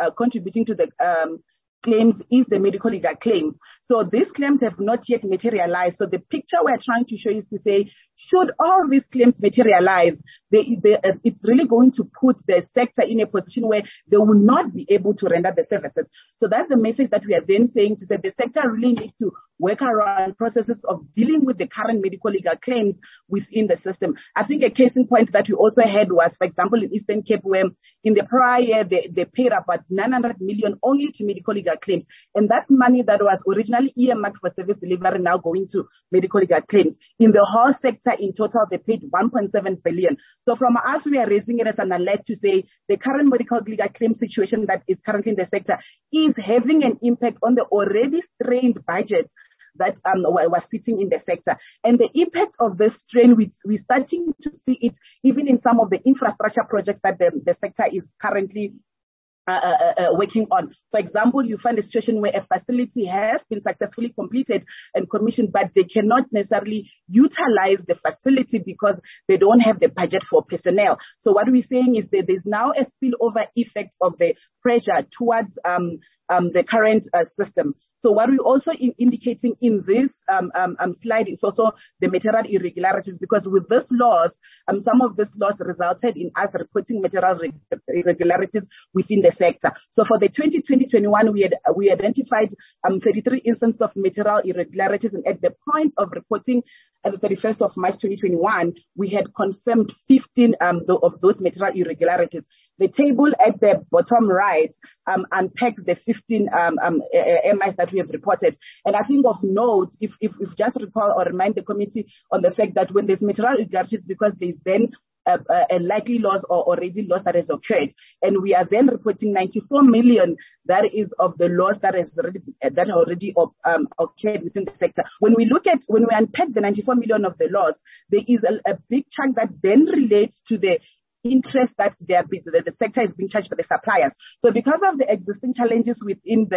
to the claims is the medical legal claims. So these claims have not yet materialized. So the picture we're trying to show is to say, should all these claims materialize, it's really going to put the sector in a position where they will not be able to render the services. So that's the message that we are then saying to say the sector really needs to work around processes of dealing with the current medical legal claims within the system. I think a case in point that we also had was, for example, in Eastern Cape, where in the prior year, they paid about 900 million only to medical legal claims. And that's money that was originally earmarked for service delivery now going to medical legal claims. In the whole sector, in total, they paid 1.7 billion. So from us, we are raising it as an alert to say the current medical legal claim situation that is currently in the sector is having an impact on the already strained budget that was sitting in the sector. And the impact of this strain, we're starting to see it even in some of the infrastructure projects that the sector is currently working on. For example, you find a situation where a facility has been successfully completed and commissioned, but they cannot necessarily utilize the facility because they don't have the budget for personnel. So what we're saying is that there's now a spillover effect of the pressure towards the current system. So what we're also indicating in this slide is also the material irregularities, because with this loss, some of this loss resulted in us reporting material irregularities within the sector. So for the 2020-21, we identified 33 instances of material irregularities, and at the point of reporting at the 31st of March 2021, we had confirmed 15 of those material irregularities. The table at the bottom right unpacks the 15 MIs that we have reported. And I think of note, if just recall or remind the committee on the fact that when there's material irregularities, because there's then a likely loss or already loss that has occurred, and we are then reporting 94 million that is of the loss that already occurred within the sector. When we unpack the 94 million of the loss, there is a big chunk that then relates to the interest that the sector is being charged by the suppliers. So because of the existing challenges within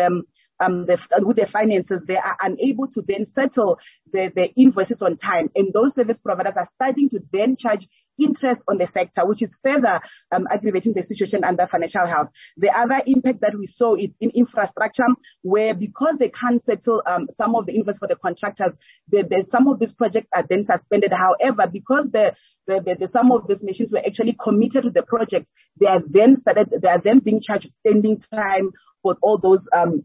with the finances, they are unable to then settle the invoices on time. And those service providers are starting to then charge interest on the sector, which is further aggravating the situation under financial health. The other impact that we saw is in infrastructure, where because they can't settle some of the invoice for the contractors, some of these projects are then suspended. However, because some of these machines were actually committed to the project, they are then being charged with standing time for all those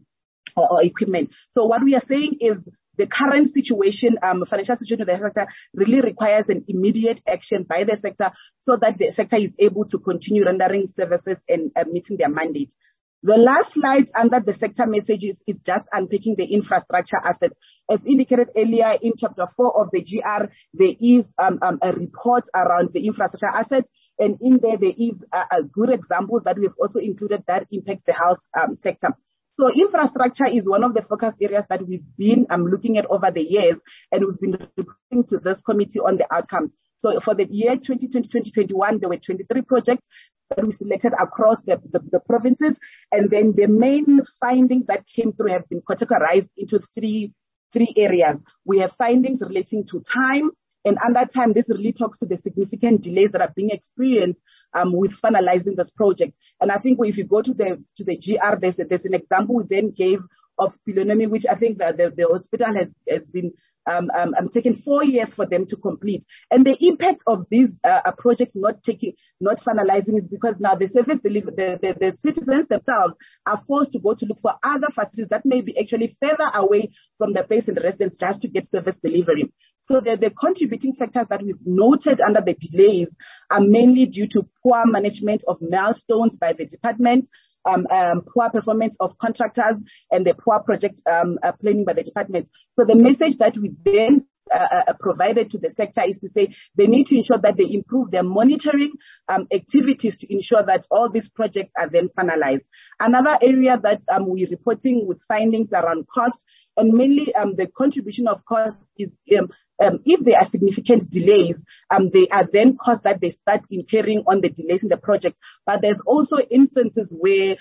equipment. So what we are saying is the current situation, financial situation of the sector really requires an immediate action by the sector so that the sector is able to continue rendering services and meeting their mandate. The last slide under the sector messages is just unpicking the infrastructure assets. As indicated earlier in chapter 4 of the GR, there is a report around the infrastructure assets, and in there is good examples that we've also included that impact the health sector. So infrastructure is one of the focus areas that we've been looking at over the years, and we've been reporting to this committee on the outcomes. So for the year 2020-2021, there were 23 projects that we selected across the provinces, and then the main findings that came through have been categorized into three areas. We have findings relating to time, and under time, this really talks to the significant delays that are being experienced with finalizing this project. And I think if you go to the GR, there's an example we then gave of Pilonomi, which I think that the hospital has been taken 4 years for them to complete. And the impact of these projects not finalizing is because now the service the citizens themselves are forced to go to look for other facilities that may be actually further away from the base and the residents just to get service delivery. So the contributing factors that we've noted under the delays are mainly due to poor management of milestones by the department, poor performance of contractors, and the poor project planning by the department. So the message that we then provided to the sector is to say they need to ensure that they improve their monitoring activities to ensure that all these projects are then finalized. Another area that we're reporting with findings around cost, and mainly the contribution of cost is if there are significant delays, they are then costs that they start incurring on the delays in the project. But there's also instances where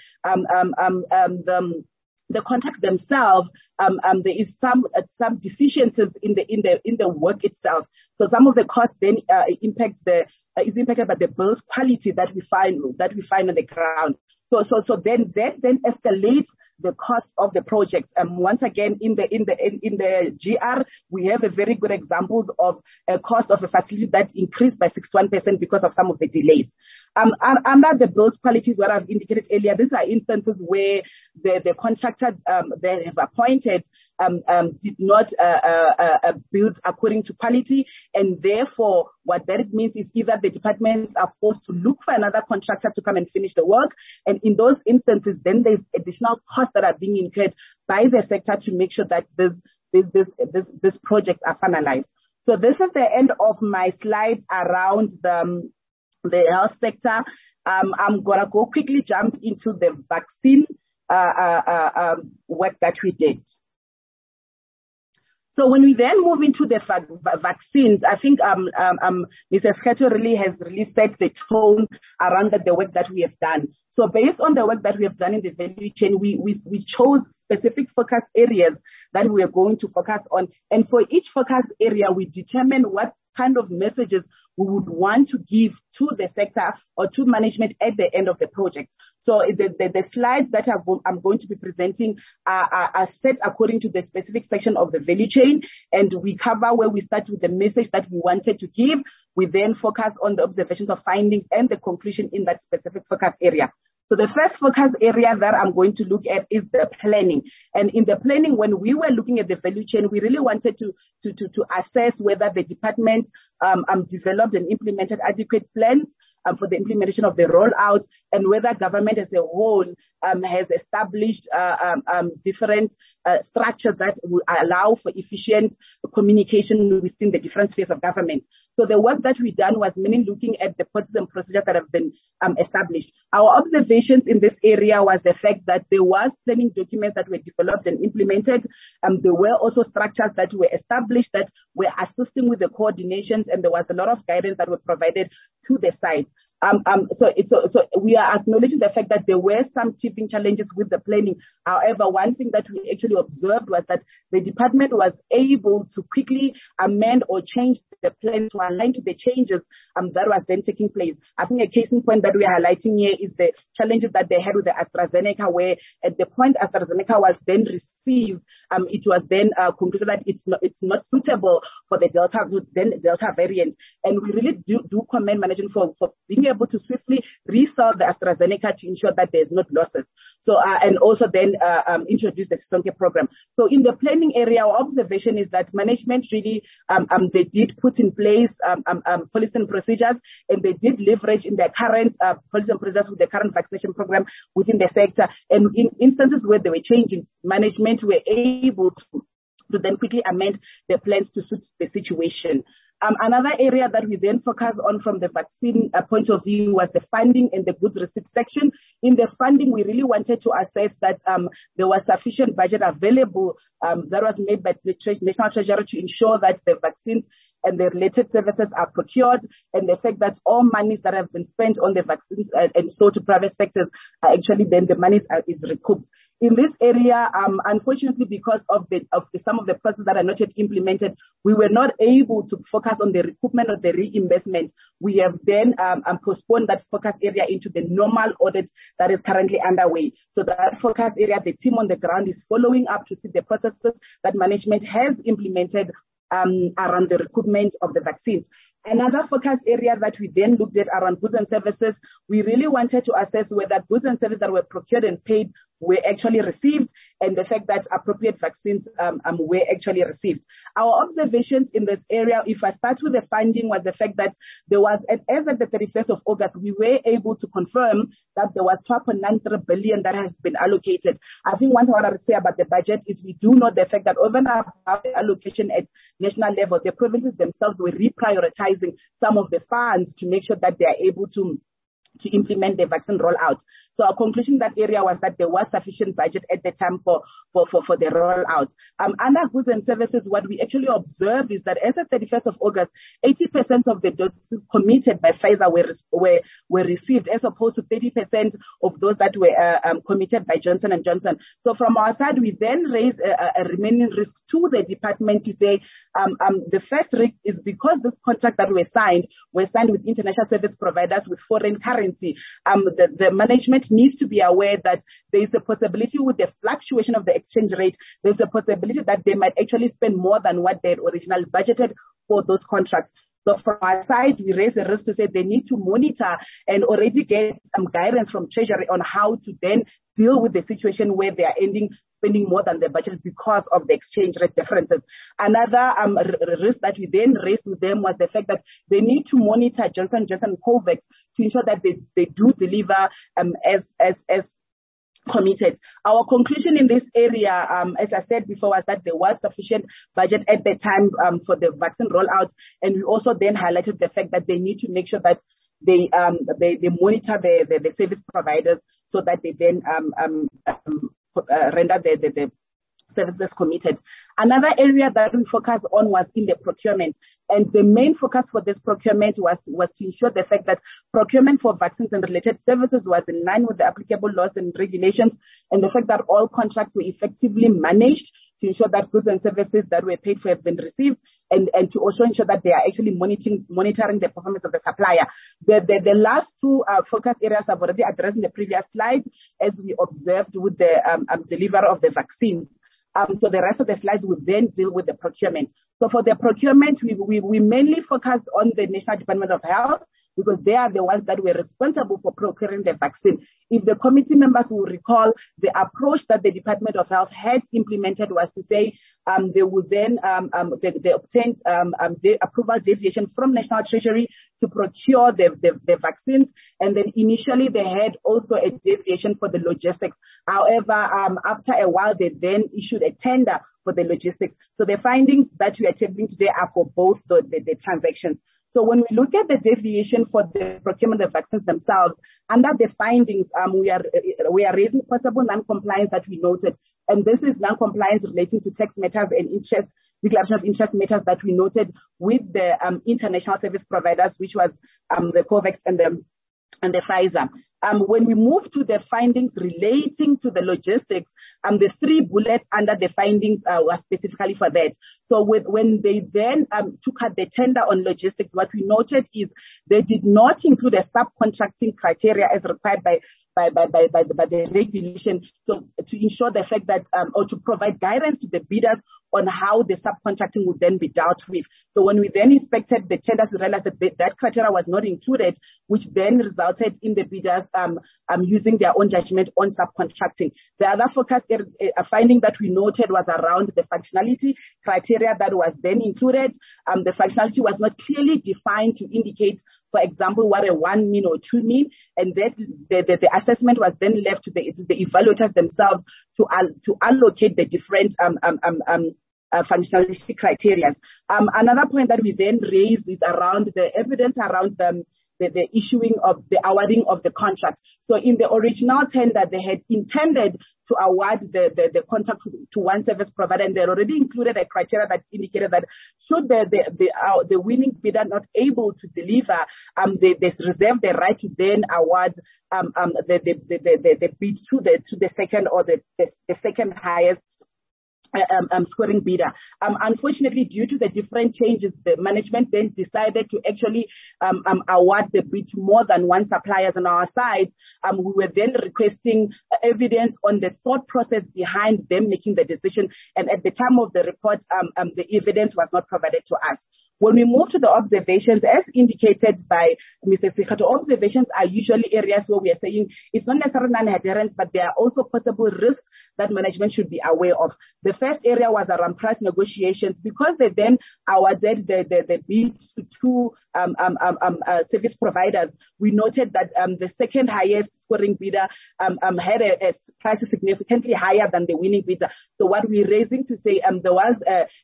the contracts themselves, there is some deficiencies in the work itself. So some of the costs then is impacted by the build quality that we find on the ground. So then escalates the cost of the project. Once again, in the GR, we have a very good examples of a cost of a facility that increased by 61% because of some of the delays. Under the build qualities, what I've indicated earlier, these are instances where the contractor they have appointed did not build according to quality, and therefore what that means is either the departments are forced to look for another contractor to come and finish the work, and in those instances then there's additional costs that are being incurred by the sector to make sure that these projects are finalized. So this is the end of my slides around the health sector. I'm gonna go quickly jump into the vaccine work that we did. So when we then move into the vaccines, I think Mr. Scheto really has set the tone around the work that we have done. So based on the work that we have done in the value chain, we chose specific focus areas that we are going to focus on. And for each focus area, we determine what kind of messages we would want to give to the sector or to management at the end of the project. So the slides that I'm going to be presenting are set according to the specific section of the value chain, and we cover where we start with the message that we wanted to give. We then focus on the observations of findings and the conclusion in that specific focus area. So the first focus area that I'm going to look at is the planning. And in the planning, when we were looking at the value chain, we really wanted to assess whether the department developed and implemented adequate plans for the implementation of the rollout, and whether government as a whole has established different structures that will allow for efficient communication within the different spheres of government. So the work that we done was mainly looking at the processes and procedures that have been established. Our observations in this area was the fact that there was planning documents that were developed and implemented. There were also structures that were established that were assisting with the coordinations, and there was a lot of guidance that were provided to the site. So we are acknowledging the fact that there were some teething challenges with the planning. However, one thing that we actually observed was that the department was able to quickly amend or change the plan to align to the changes that was then taking place. I think a case in point that we are highlighting here is the challenges that they had with the AstraZeneca, where at the point AstraZeneca was then received, it was then concluded that it's not suitable for the Delta variant. And we really do commend management for being able to swiftly resell the AstraZeneca to ensure that there's not losses. So, and also then introduce the Sisonke program. So in the planning area, our observation is that management really, they did put in place policy and procedures, and they did leverage in their current policy and procedures with the current vaccination program within the sector. And in instances where they were changing, management were able to then quickly amend their plans to suit the situation. Another area that we then focus on from the vaccine point of view was the funding and the goods receipts section. In the funding, we really wanted to assess that there was sufficient budget available that was made by the National Treasury to ensure that the vaccines and the related services are procured, and the fact that all monies that have been spent on the vaccines and sold to private sectors are actually then the monies is recouped. In this area, unfortunately, because of some of the processes that are not yet implemented, we were not able to focus on the recoupment or the reimbursement. We have then postponed that focus area into the normal audit that is currently underway. So that focus area, the team on the ground is following up to see the processes that management has implemented around the recoupment of the vaccines. Another focus area that we then looked at around goods and services, we really wanted to assess whether goods and services that were procured and paid were actually received, and the fact that appropriate vaccines were actually received. Our observations in this area, if I start with the finding, was the fact that there was, as at the 31st of August, we were able to confirm that there was 12.93 billion that has been allocated. I think one thing I want to say about the budget is we do know the fact that over and above the allocation at national level, the provinces themselves were reprioritizing some of the funds to make sure that they are able to implement the vaccine rollout. So our conclusion in that area was that there was sufficient budget at the time for the rollout. Under goods and services, what we actually observed is that as of 31st of August, 80% of the doses committed by Pfizer were received, as opposed to 30% of those that were committed by Johnson & Johnson. So from our side, we then raised a remaining risk to the department to say, the first risk is because this contract that were signed with international service providers with foreign currency. The management needs to be aware that there is a possibility with the fluctuation of the exchange rate, there's a possibility that they might actually spend more than what they had originally budgeted for those contracts. So from our side, we raise the risk to say they need to monitor and already get some guidance from Treasury on how to then deal with the situation where they are spending more than the budget because of the exchange rate differences. Another risk that we then raised with them was the fact that they need to monitor Johnson & Johnson COVAX to ensure that they do deliver as committed. Our conclusion in this area, as I said before, was that there was sufficient budget at the time for the vaccine rollout, and we also then highlighted the fact that they need to make sure that they monitor the service providers so that they then render the services committed. Another area that we focused on was in the procurement. And the main focus for this procurement was to ensure the fact that procurement for vaccines and related services was in line with the applicable laws and regulations, and the fact that all contracts were effectively managed to ensure that goods and services that were paid for have been received, and to also ensure that they are actually monitoring the performance of the supplier. The last two focus areas I've already addressed in the previous slide, as we observed with the delivery of the vaccine. So the rest of the slides will then deal with the procurement. So for the procurement, we mainly focused on the National Department of Health, because they are the ones that were responsible for procuring the vaccine. If the committee members will recall, the approach that the Department of Health had implemented was to say they would then they obtained the approval deviation from National Treasury to procure the vaccines, and then initially they had also a deviation for the logistics. However, after a while, they then issued a tender for the logistics. So the findings that we are tabling today are for both the transactions. So when we look at the deviation for the procurement of vaccines themselves, under the findings, we are raising possible non-compliance that we noted. And this is non-compliance relating to tax matters and declaration of interest matters that we noted with the international service providers, which was the COVAX and the and the Pfizer. When we move to the findings relating to the logistics, the 3 bullets under the findings were specifically for that. So when they then took out the tender on logistics, what we noted is they did not include a subcontracting criteria as required by the regulation, so to ensure the fact that, or to provide guidance to the bidders on how the subcontracting would then be dealt with. So when we then inspected the tenders, we realized that that criteria was not included, which then resulted in the bidders using their own judgment on subcontracting. The other focus finding that we noted was around the functionality criteria that was then included. The functionality was not clearly defined to indicate, for example, what a 1 mean or 2 mean, and that the assessment was then left to the evaluators themselves to allocate the different functionality criteria. Another point that we then raised is around the evidence around the issuing of the awarding of the contract. So in the original tender, they had intended to award the contract to one service provider, and they already included a criteria that indicated that should the winning bidder not able to deliver, they reserve the right to then award the bid to the second or the second highest scoring bidder. Unfortunately, due to the different changes, the management then decided to actually award the bid to more than one supplier on our side. We were then requesting evidence on the thought process behind them making the decision, and at the time of the report, the evidence was not provided to us. When we move to the observations, as indicated by Mr. Sikato, observations are usually areas where we are saying it's not necessarily non-adherence, but there are also possible risks that management should be aware of. The first area was around price negotiations. Because they then awarded the bid to 2 service providers, we noted that the second highest scoring bidder had a price significantly higher than the winning bidder. So what we're raising to say, there was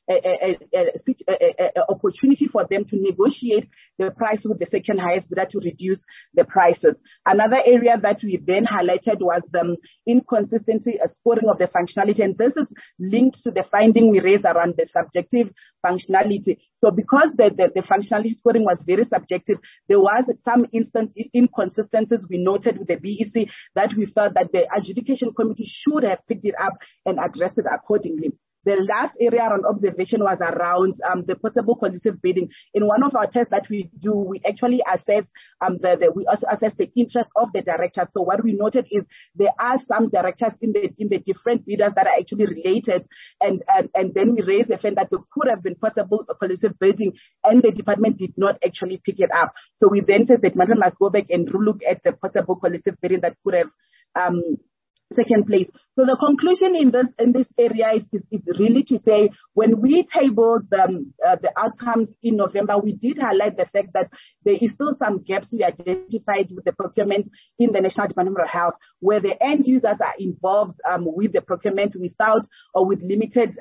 an opportunity for them to negotiate the price with the second highest bidder to reduce the prices. Another area that we then highlighted was the inconsistency scoring of the functionality, and this is linked to the finding we raised around the subjective functionality. So because the functionality scoring was very subjective, there was some instant inconsistencies we noted with the BEC that we felt that the adjudication committee should have picked it up and addressed it accordingly. The last area around observation was around the possible collusive bidding. In one of our tests that we do, we actually assess we also assess the interest of the directors. So what we noted is there are some directors in the different bidders that are actually related, and then we raised the fact that there could have been possible collusive bidding, and the department did not actually pick it up. So we then said the department must go back and look at the possible collusive bidding that could have taken place. So the conclusion in this area is really to say, when we tabled the outcomes in November, we did highlight the fact that there is still some gaps we identified with the procurement in the National Department of Health, where the end users are involved with the procurement without or with limited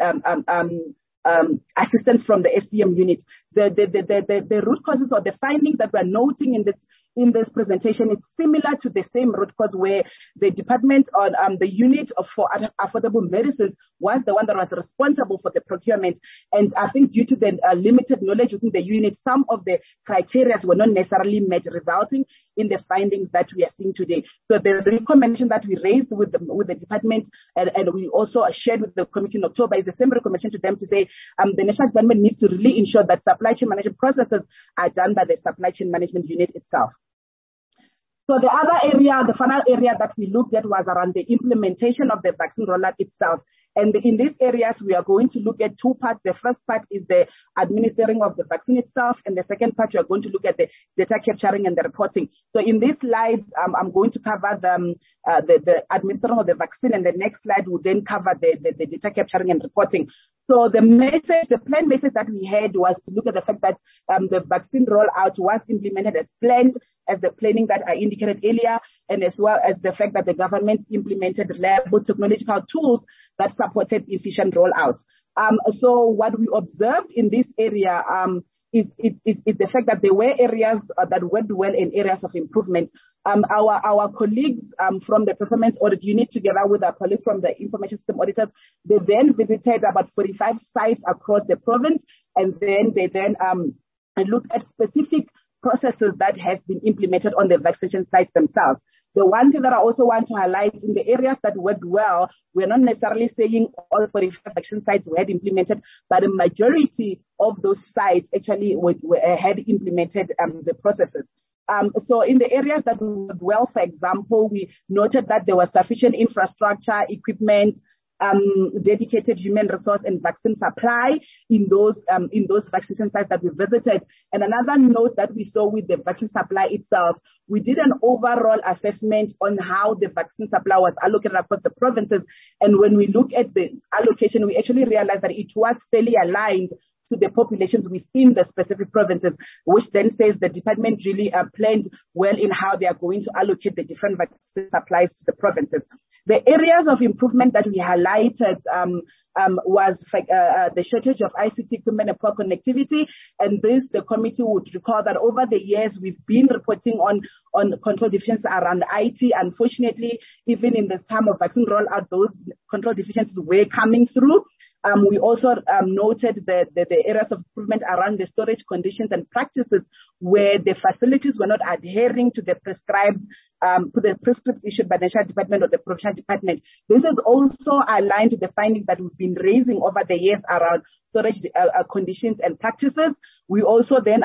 assistance from the SCM unit. The root causes or the findings that we're noting in this presentation, it's similar to the same root cause where the department on the unit for affordable medicines was the one that was responsible for the procurement. And I think due to the limited knowledge within the unit, some of the criteria were not necessarily met, resulting in the findings that we are seeing today. So the recommendation that we raised with the department and we also shared with the committee in October is the same recommendation to them to say the national government needs to really ensure that supply chain management processes are done by the supply chain management unit itself. So the other area, the final area that we looked at was around the implementation of the vaccine rollout itself. And in these areas, we are going to look at 2 parts. The first part is the administering of the vaccine itself. And the second part, we are going to look at the data capturing and the reporting. So in this slide, I'm going to cover the administering of the vaccine, and the next slide will then cover the data capturing and reporting. So the planned message that we had was to look at the fact that the vaccine rollout was implemented as planned, as the planning that I indicated earlier, and as well as the fact that the government implemented reliable technological tools that supported efficient rollout. So what we observed in this area is the fact that there were areas that worked well and areas of improvement. Our colleagues from the performance audit unit, together with our colleagues from the information system auditors, they then visited about 45 sites across the province, and then they looked at specific processes that has been implemented on the vaccination sites themselves. The one thing that I also want to highlight, in the areas that worked well, we're not necessarily saying all 45 vaccine sites were implemented, but a majority of those sites actually had implemented the processes. So in the areas that worked well, for example, we noted that there was sufficient infrastructure, equipment, dedicated human resource and vaccine supply in those vaccination sites that we visited. And another note that we saw with the vaccine supply itself, we did an overall assessment on how the vaccine supply was allocated across the provinces. And when we look at the allocation, we actually realized that it was fairly aligned to the populations within the specific provinces, which then says the department really planned well in how they are going to allocate the different vaccine supplies to the provinces. The areas of improvement that we highlighted was the shortage of ICT equipment and poor connectivity. And this, the committee would recall that over the years, we've been reporting on control deficiencies around IT. Unfortunately, even in this time of vaccine rollout, those control deficiencies were coming through. We also noted the areas of improvement around the storage conditions and practices where the facilities were not adhering to the prescribed prescripts issued by the National Department or the Provincial Department. This is also aligned to the findings that we've been raising over the years around storage conditions and practices. We also then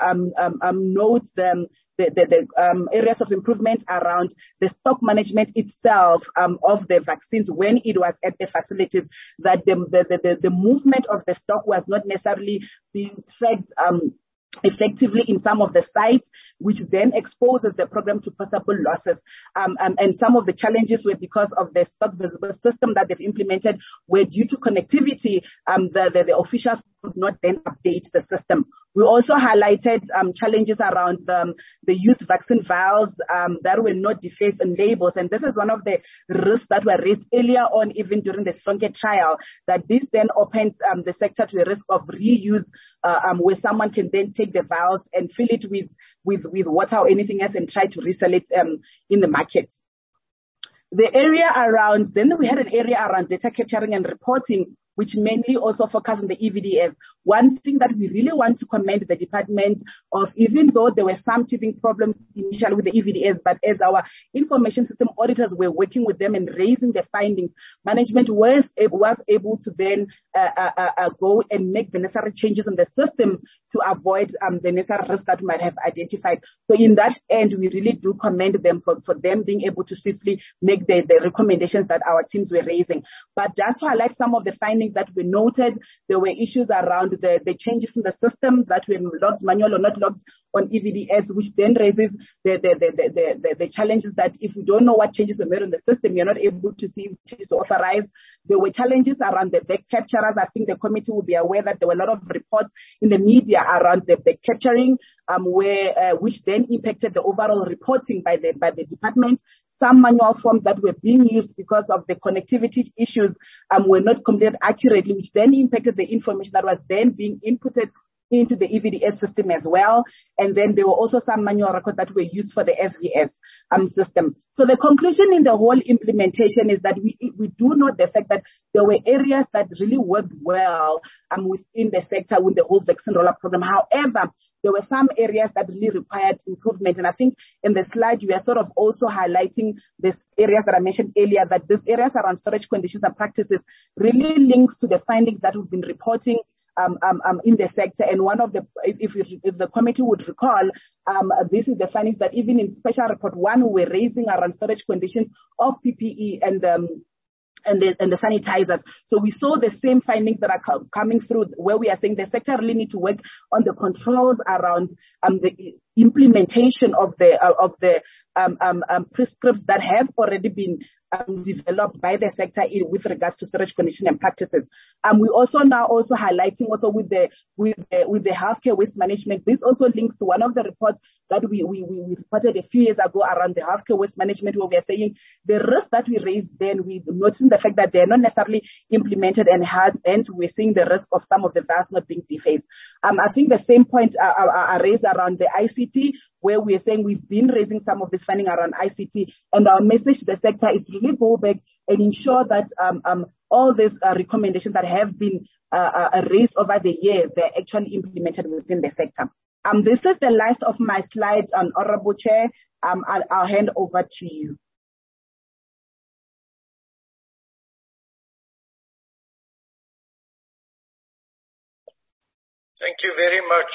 note the areas of improvement around the stock management itself of the vaccines when it was at the facilities, that the movement of the stock was not necessarily being tracked effectively in some of the sites, which then exposes the program to possible losses. And some of the challenges were because of the stock visible system that they've implemented, where due to connectivity, the officials could not then update the system. We also highlighted challenges around the used vaccine vials that were not defaced and labels. And this is one of the risks that were raised earlier on, even during the Sonke trial, that this then opens the sector to a risk of reuse, where someone can then take the vials and fill it with water or anything else and try to resell it in the market. The area around, then we had an area around data capturing and reporting, which mainly also focused on the EVDS. One thing that we really want to commend the department of, even though there were some teething problems initially with the EVDS, but as our information system auditors were working with them and raising the findings, management was able to then go and make the necessary changes in the system to avoid the necessary risks that we might have identified. So in that end, we really do commend them for them being able to swiftly make the recommendations that our teams were raising. But just to highlight some of the findings that we noted, there were issues around the changes in the system that were logged manual or not logged on EVDS, which then raises the challenges that if we don't know what changes were made on the system, you're not able to see which is authorized. There were challenges around the back capturers. I think the committee will be aware that there were a lot of reports in the media around the back capturing, which then impacted the overall reporting by the department. Some manual forms that were being used because of the connectivity issues were not completed accurately, which then impacted the information that was then being inputted into the EVDS system as well. And then there were also some manual records that were used for the SVS system. So the conclusion in the whole implementation is that we do note the fact that there were areas that really worked well within the sector with the whole vaccine rollout program. However, there were some areas that really required improvement. And I think in the slide, we are sort of also highlighting these areas that I mentioned earlier, that these areas around storage conditions and practices really links to the findings that we've been reporting in the sector. And one of the, if the committee would recall, this is the findings that even in special report 1, we were raising around storage conditions of PPE and the sanitizers. So we saw the same findings that are coming through, where we are saying the sector really need to work on the controls around the implementation of the prescripts that have already been developed by the sector with regards to storage condition and practices. We also now highlighting also with the healthcare waste management. This also links to one of the reports that we reported a few years ago around the healthcare waste management, where we are saying the risk that we raised then, we noticing the fact that they are not necessarily implemented and hence we're seeing the risk of some of the vials not being defaced. I think the same points are raised around the ICT, where we are saying we've been raising some of this funding around ICT, and our message to the sector is to really go back and ensure that all these recommendations that have been raised over the years, they're actually implemented within the sector. This is the last of my slides, Honorable Chair. I'll hand over to you. Thank you very much,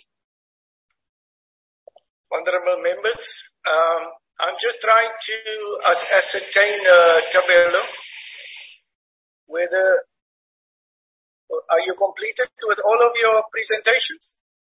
honorable members. I'm just trying to ascertain, Tabelo, whether are you completed with all of your presentations?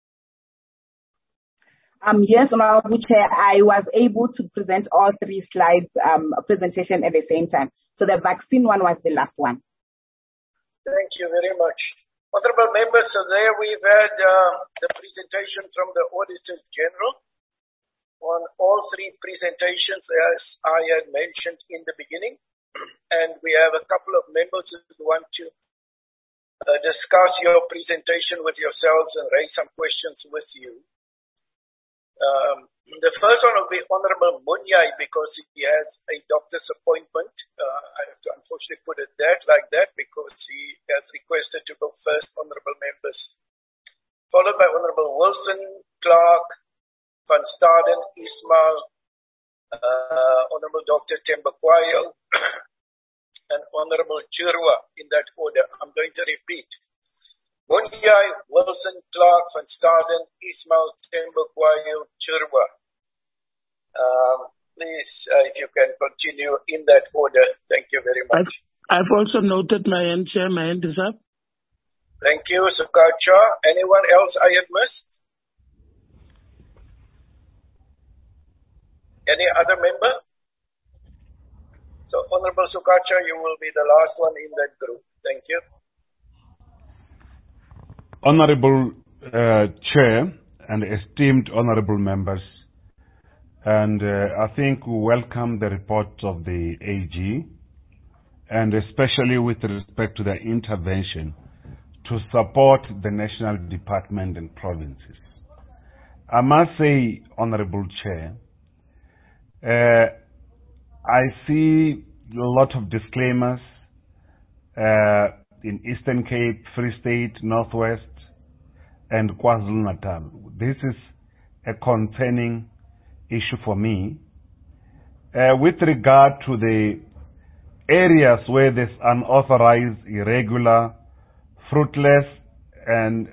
Yes, Honorable Chair, I was able to present all 3 slides presentation at the same time. So the vaccine one was the last one. Thank you very much. Honorable members, so there we've had the presentation from the Auditor General on all 3 presentations, as I had mentioned in the beginning. And we have a couple of members who want to discuss your presentation with yourselves and raise some questions with you. The first one will be Honorable Munyai, because he has a doctor's appointment. I have to unfortunately put it like that because he has requested to go first, honorable members. Followed by Honorable Wilson, Clark, Van Staden, Ismail, Honorable Dr. Tembakwayo, and Honorable Chirwa, in that order. I'm going to repeat. Munyai, Wilson, Clark, Van Staden, Ismail, Tembakwayo, Chirwa. Please, if you can continue in that order. Thank you very much. I've also noted my hand, Chair. My hand is up. Thank you, Sukacha. Anyone else I have missed? Any other member? So, Honorable Sukacha, you will be the last one in that group. Thank you. Honorable Chair and esteemed honorable members, and I think we welcome the report of the AG, and especially with respect to the intervention to support the national department and provinces. I must say, Honorable Chair, I see a lot of disclaimers in Eastern Cape, Free State, Northwest, and KwaZulu-Natal. This is a concerning issue for me. With regard to the areas where there's unauthorized, irregular, fruitless, and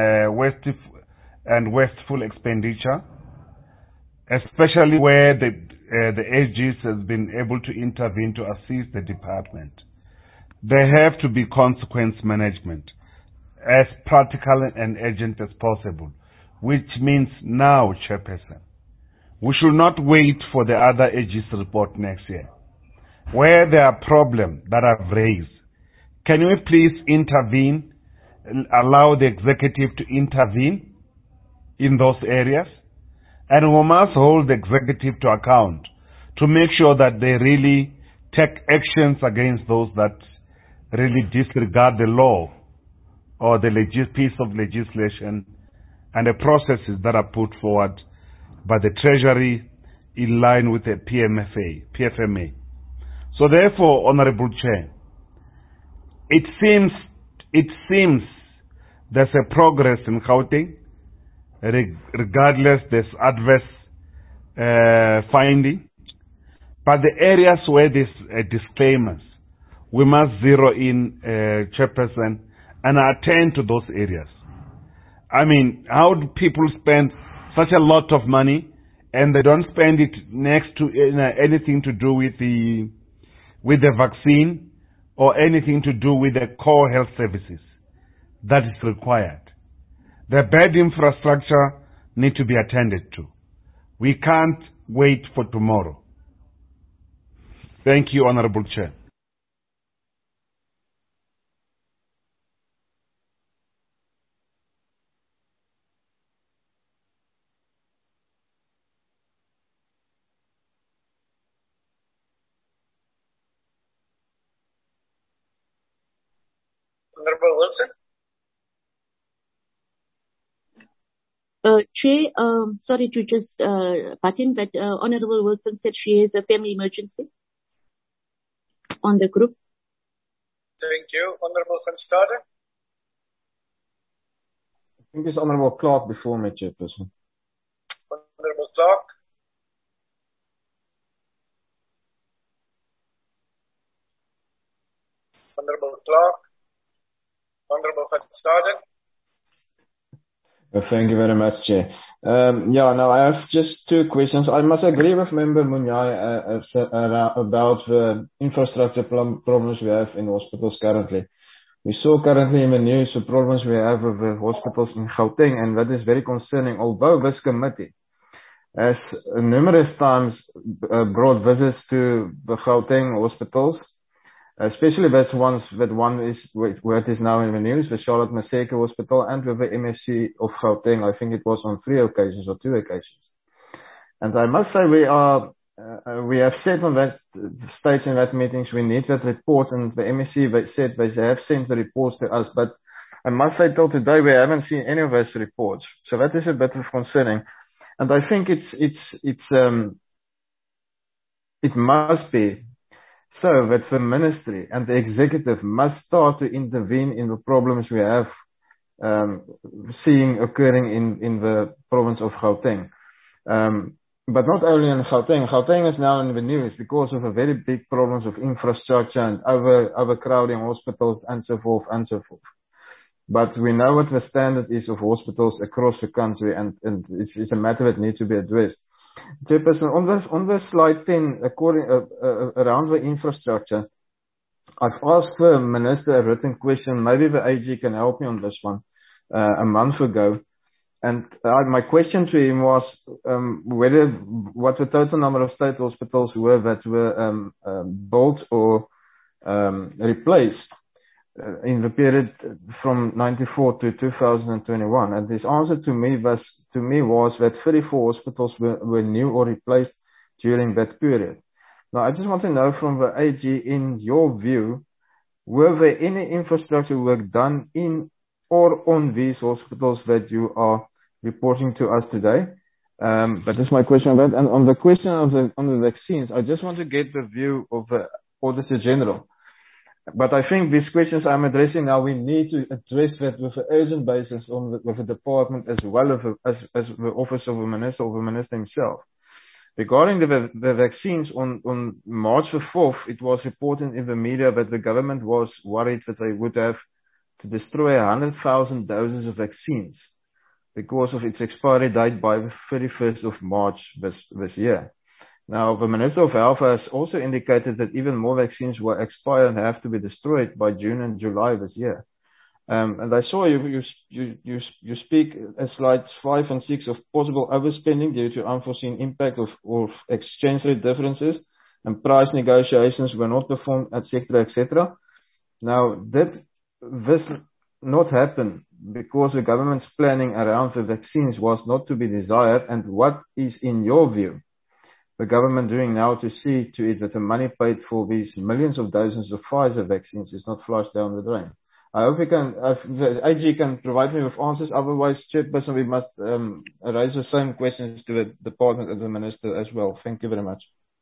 wasteful expenditure, especially where the AGs has been able to intervene to assist the department, there have to be consequence management as practical and urgent as possible, which means now, Chairperson, we should not wait for the other AG's report next year. Where there are problems that I've raised, can we please intervene, allow the executive to intervene in those areas? And we must hold the executive to account to make sure that they really take actions against those that really disregard the law or the piece of legislation and the processes that are put forward by the Treasury in line with the PFMA. So therefore, Honorable Chair, it seems there's a progress in Gauteng. Regardless, there's adverse finding. But the areas where there's disclaimers, we must zero in, Chairperson, and attend to those areas. I mean, how do people spend such a lot of money and they don't spend it next to anything to do with the vaccine or anything to do with the core health services that is required? The bad infrastructure need to be attended to. We can't wait for tomorrow. Thank you, Honorable Chair. Honorable Wilson? Chair, sorry to just butt in, but Honorable Wilson said she has a family emergency on the group. Thank you. Honorable Van Staden? think it's Honorable Clark before me, Chairperson. Honorable Clark. Honorable Clark. Honorable Van Staden. Thank you very much, Chair. Now I have just two questions. I must agree with Member Munyai about the infrastructure problems we have in hospitals currently. We saw currently in the news the problems we have with the hospitals in Gauteng, and that is very concerning. Although this committee has numerous times brought visits to the Gauteng hospitals, especially that one is what is now in the news, the Charlotte Maseke Hospital, and with the MFC of Gauteng. I think it was on 3 occasions or 2 occasions. And I must say we have said on that stage in that meetings we need that report, and the MSC they said they have sent the reports to us, but I must say till today we haven't seen any of those reports. So that is a bit of concerning. And I think it must be so that the ministry and the executive must start to intervene in the problems we have seeing occurring in the province of Gauteng. But not only in Gauteng. Gauteng is now in the news because of a very big problems of infrastructure and overcrowding hospitals and so forth and so forth. But we know what the standard is of hospitals across the country, and it's a matter that needs to be addressed. Chairperson, on the slide 10, around the infrastructure, I've asked the Minister a written question. Maybe the AG can help me on this one, a month ago. And my question to him was what the total number of state hospitals were that were built or replaced in the period from 94 to 2021. And his answer to me was that 34 hospitals were new or replaced during that period. Now, I just want to know from the AG, in your view, were there any infrastructure work done in or on these hospitals that you are reporting to us today? But that's my question on that. And on the question on the vaccines, I just want to get the view of the Auditor General. But I think these questions I'm addressing now, we need to address that with an urgent basis with the department as well as the office of the minister or the minister himself. Regarding the vaccines, on March the 4th, it was reported in the media that the government was worried that they would have to destroy 100,000 doses of vaccines because of its expiry date by the 31st of March this year. Now, the Minister of Health has also indicated that even more vaccines will expire and have to be destroyed by June and July this year. And I saw you speak at slides 5 and 6 of possible overspending due to unforeseen impact of exchange rate differences and price negotiations were not performed, etc., etc. Now, did this not happen because the government's planning around the vaccines was not to be desired? And what is, in your view, the government doing now to see to it that the money paid for these millions of doses of Pfizer vaccines is not flushed down the drain? I hope the AG can provide me with answers. Otherwise, Chairperson, we must raise the same questions to the department and the minister as well. Thank you very much.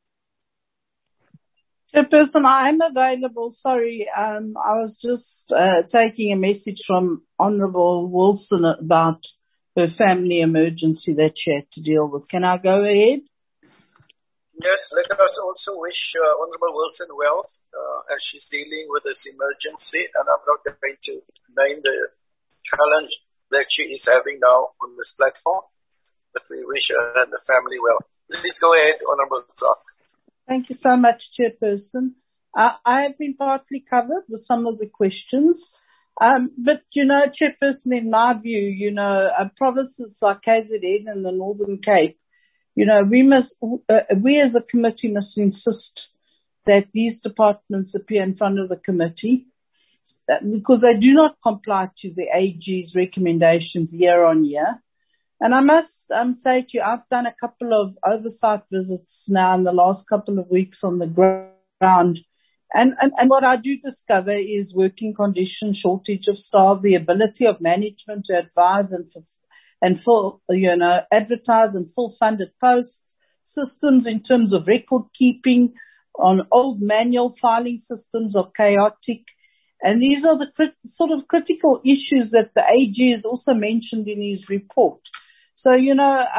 Chairperson, I am available. Sorry, I was just taking a message from Honourable Wilson about her family emergency that she had to deal with. Can I go ahead? Yes, let us also wish Honourable Wilson well as she's dealing with this emergency, and I'm not going to name the challenge that she is having now on this platform, but we wish her and the family well. Please go ahead, Honourable Clark. Thank you so much, Chairperson. I have been partly covered with some of the questions, but, Chairperson, in my view, provinces like KZN and the Northern Cape, we as a committee must insist that these departments appear in front of the committee because they do not comply to the AG's recommendations year on year. And I must say to you, I've done a couple of oversight visits now in the last couple of weeks on the ground. And what I do discover is working conditions, shortage of staff, the ability of management to advise and full, advertise and full funded posts, systems in terms of record keeping on old manual filing systems are chaotic. And these are the sort of critical issues that the AG has also mentioned in his report. So, we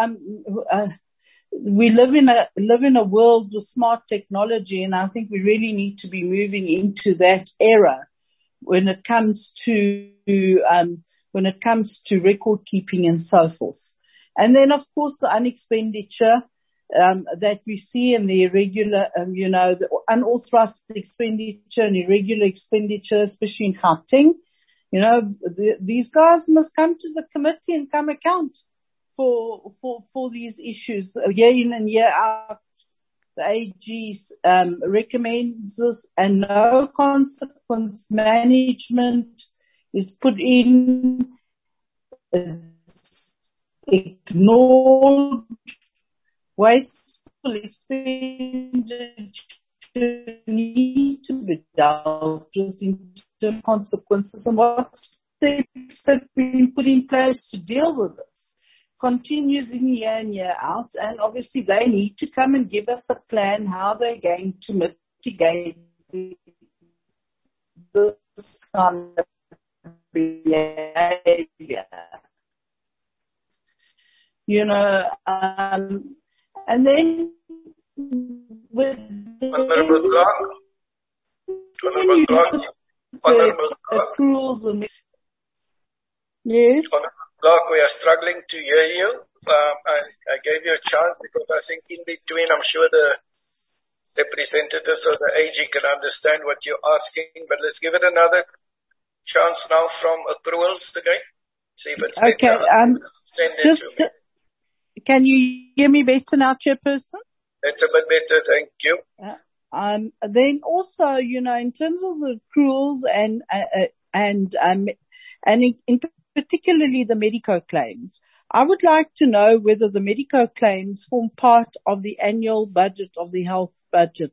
live in a world with smart technology, and I think we really need to be moving into that era when it comes to record keeping and so forth. And then, of course, the unexpenditure that we see in the irregular, the unauthorized expenditure and irregular expenditure, especially in Gauteng. These guys must come to the committee and come account for these issues year in and year out. The AG recommends this, and no consequence management is put in. Ignored. Wasteful expenditure need to be dealt with in terms of consequences, and what steps have been put in place to deal with this continues in year in, year out. And obviously they need to come and give us a plan how they're going to mitigate this kind of behavior. And then with Honorable accruals and yes. Honorable Clark, we are struggling to hear you. I gave you a chance because I think in between, I'm sure the representatives of the AG can understand what you're asking. But let's give it another chance now from accruals again. See if it's okay. Can you hear me better now, Chairperson? That's a bit better, thank you. Then also, in terms of the accruals and in particularly the Medico claims, I would like to know whether the Medico claims form part of the annual budget of the health budget.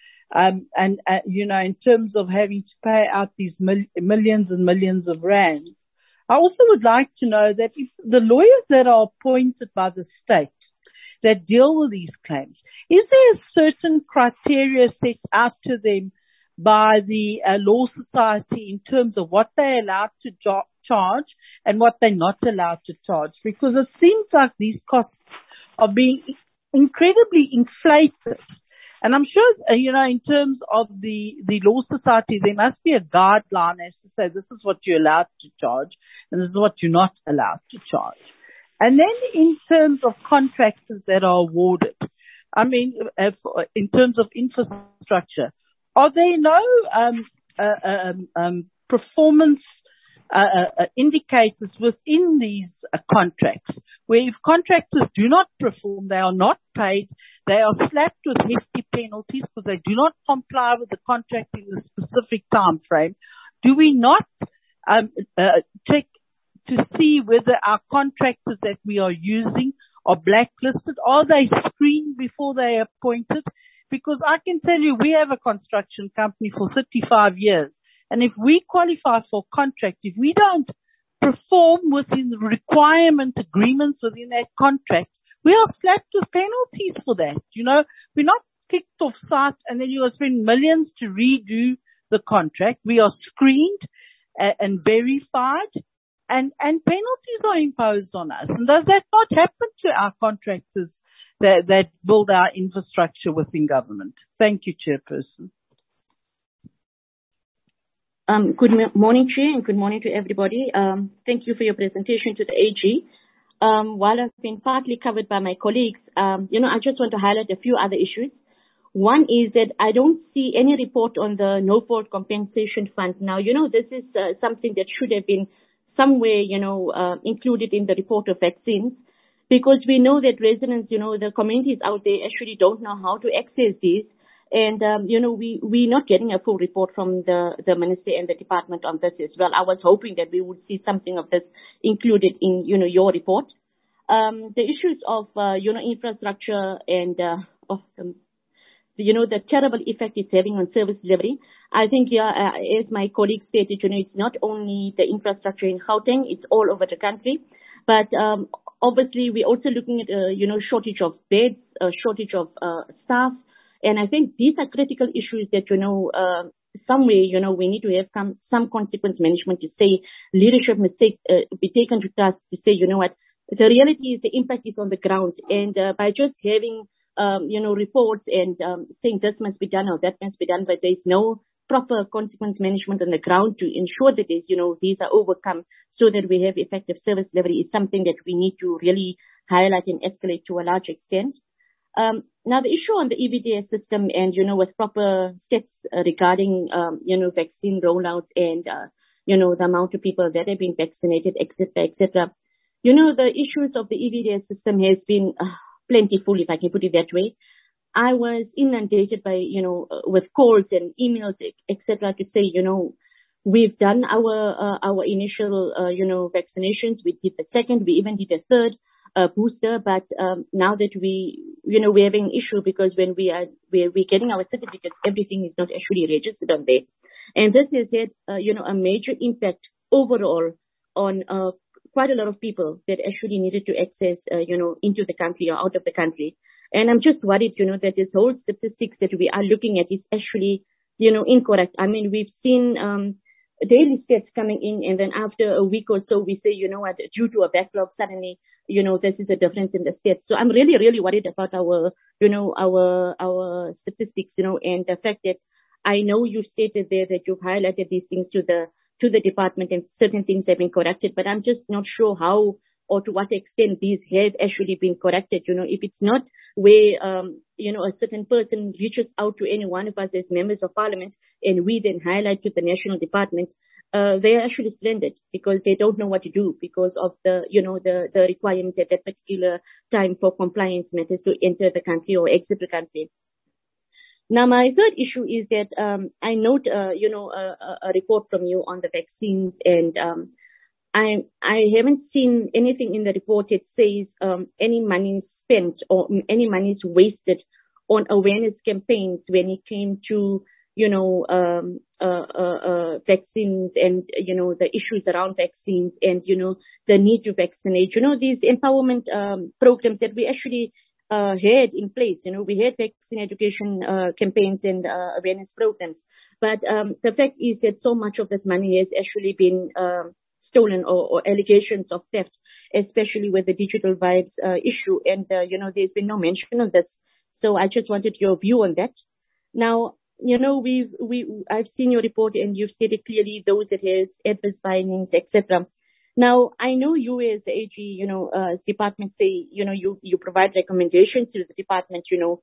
In terms of having to pay out these millions and millions of rands. I also would like to know that if the lawyers that are appointed by the state that deal with these claims, is there a certain criteria set out to them by the Law Society in terms of what they're allowed to charge and what they're not allowed to charge? Because it seems like these costs are being incredibly inflated. And I'm sure, in terms of the Law Society, there must be a guideline as to say this is what you're allowed to charge and this is what you're not allowed to charge. And then in terms of contractors that are awarded, in terms of infrastructure, are there no performance indicators within these contracts where if contractors do not perform, they are not paid, they are slapped with hefty penalties because they do not comply with the contract in the specific time frame? Do we not check to see whether our contractors that we are using are blacklisted? Are they screened before they are appointed? Because I can tell you, we have a construction company for 35 years. And if we qualify for contract, if we don't perform within the requirement agreements within that contract, we are slapped with penalties for that. We're not kicked off site and then you will spend millions to redo the contract. We are screened and verified and penalties are imposed on us. And does that not happen to our contractors that build our infrastructure within government? Thank you, Chairperson. Good morning, Chair, and good morning to everybody. Thank you for your presentation to the AG. While I've been partly covered by my colleagues, I just want to highlight a few other issues. One is that I don't see any report on the no-fault compensation fund. Now, this is something that should have been somewhere, included in the report of vaccines, because we know that residents, the communities out there actually don't know how to access these. And, we're not getting a full report from the minister and the department on this as well. I was hoping that we would see something of this included in, your report. The issues of, infrastructure and, the terrible effect it's having on service delivery. I think, as my colleague stated, it's not only the infrastructure in Gauteng, it's all over the country. But, obviously we're also looking at, shortage of beds, shortage of, staff. And I think these are critical issues that, some way, we need to have some consequence management to say leadership must be taken to task to say, the reality is the impact is on the ground. And by just having, reports and saying this must be done or that must be done, but there's no proper consequence management on the ground to ensure that these are overcome so that we have effective service delivery is something that we need to really highlight and escalate to a large extent. Now the issue on the EVDS system and, with proper steps regarding, vaccine rollouts and, the amount of people that have been vaccinated, et cetera. The issues of the EVDS system has been plentiful, if I can put it that way. I was inundated by, with calls and emails, et cetera, to say, we've done our initial, vaccinations. We did the second, we even did a third booster, but now that we're having an issue because when we're getting our certificates, everything is not actually registered on there. And this has had, a major impact overall on quite a lot of people that actually needed to access, into the country or out of the country. And I'm just worried, that this whole statistics that we are looking at is actually, incorrect. I mean, we've seen daily stats coming in, and then after a week or so, we say, due to a backlog, suddenly, this is a difference in the stats. So I'm really, really worried about our statistics, and the fact that I know you stated there that you've highlighted these things to the department and certain things have been corrected, but I'm just not sure how or to what extent these have actually been corrected. If it's not where, a certain person reaches out to any one of us as members of parliament and we then highlight to the national department, they are actually stranded because they don't know what to do because of the requirements at that particular time for compliance matters to enter the country or exit the country. Now, my third issue is that, I note, a report from you on the vaccines and, I haven't seen anything in the report that says any money spent or any money is wasted on awareness campaigns when it came to, vaccines and, the issues around vaccines and, the need to vaccinate. These empowerment programs that we actually had in place. We had vaccine education campaigns and awareness programs. But the fact is that so much of this money has actually been stolen or allegations of theft, especially with the digital vibes issue. And, there's been no mention of this. So I just wanted your view on that. Now, I've seen your report and you've stated clearly those that has adverse findings, etc. Now, I know you as the AG, as department say, you provide recommendations to the department,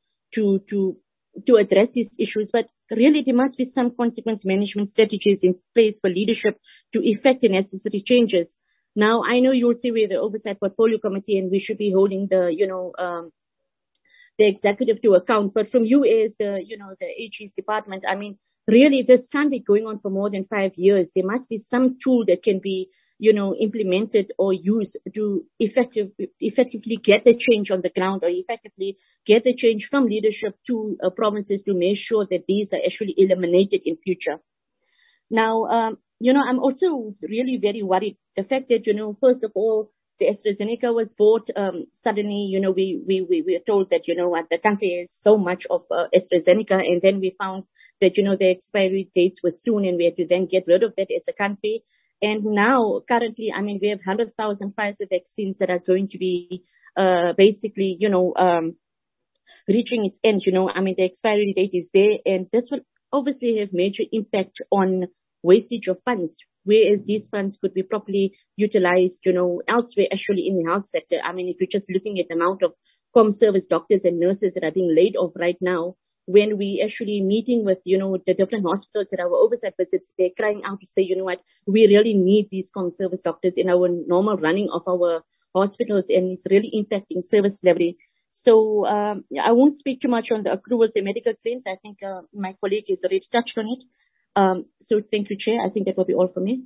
to address these issues, but really there must be some consequence management strategies in place for leadership to effect the necessary changes. Now, I know you will say we're the Oversight Portfolio Committee and we should be holding the executive to account, but from you as the AG's department, I mean, really this can't be going on for more than 5 years. There must be some tool that can be implemented or used to effectively get the change on the ground or effectively get the change from leadership to provinces to make sure that these are actually eliminated in future. Now, I'm also really very worried. The fact that, first of all, the AstraZeneca was bought, suddenly, we are told that, the country has so much of AstraZeneca, and then we found that, the expiry dates were soon and we had to then get rid of that as a country. And now, currently, I mean, we have 100,000 Pfizer vaccines that are going to be basically, reaching its end. I mean, the expiry date is there, and this will obviously have major impact on wastage of funds, whereas these funds could be properly utilized, elsewhere, actually in the health sector. I mean, if you're just looking at the amount of comm service doctors and nurses that are being laid off right now, when we actually meeting with, the different hospitals at our oversight visits, they're crying out to say, we really need these comm service doctors in our normal running of our hospitals, and it's really impacting service delivery. So, I won't speak too much on the accruals and medical claims. I think my colleague has already touched on it. So thank you, Chair. I think that will be all for me.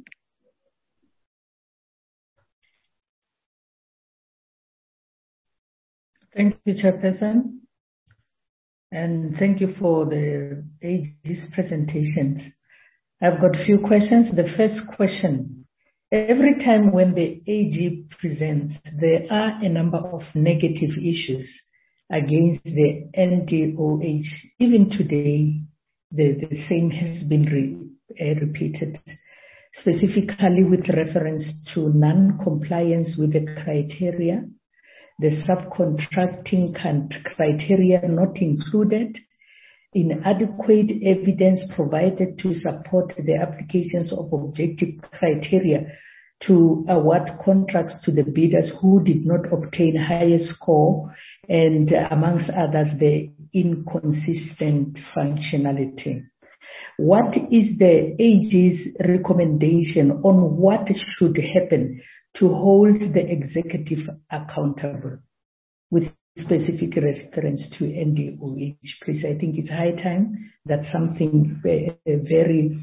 Thank you, Chairperson. And thank you for the AG's presentations. I've got a few questions. The first question, every time when the AG presents, there are a number of negative issues against the NDOH. Even today, the same has been repeated, specifically with reference to non-compliance with the criteria, the subcontracting criteria not included, inadequate evidence provided to support the applications of objective criteria to award contracts to the bidders who did not obtain highest score, and amongst others, the inconsistent functionality. What is the AG's recommendation on what should happen to hold the executive accountable, with specific reference to NDOH, please? I think it's high time that something very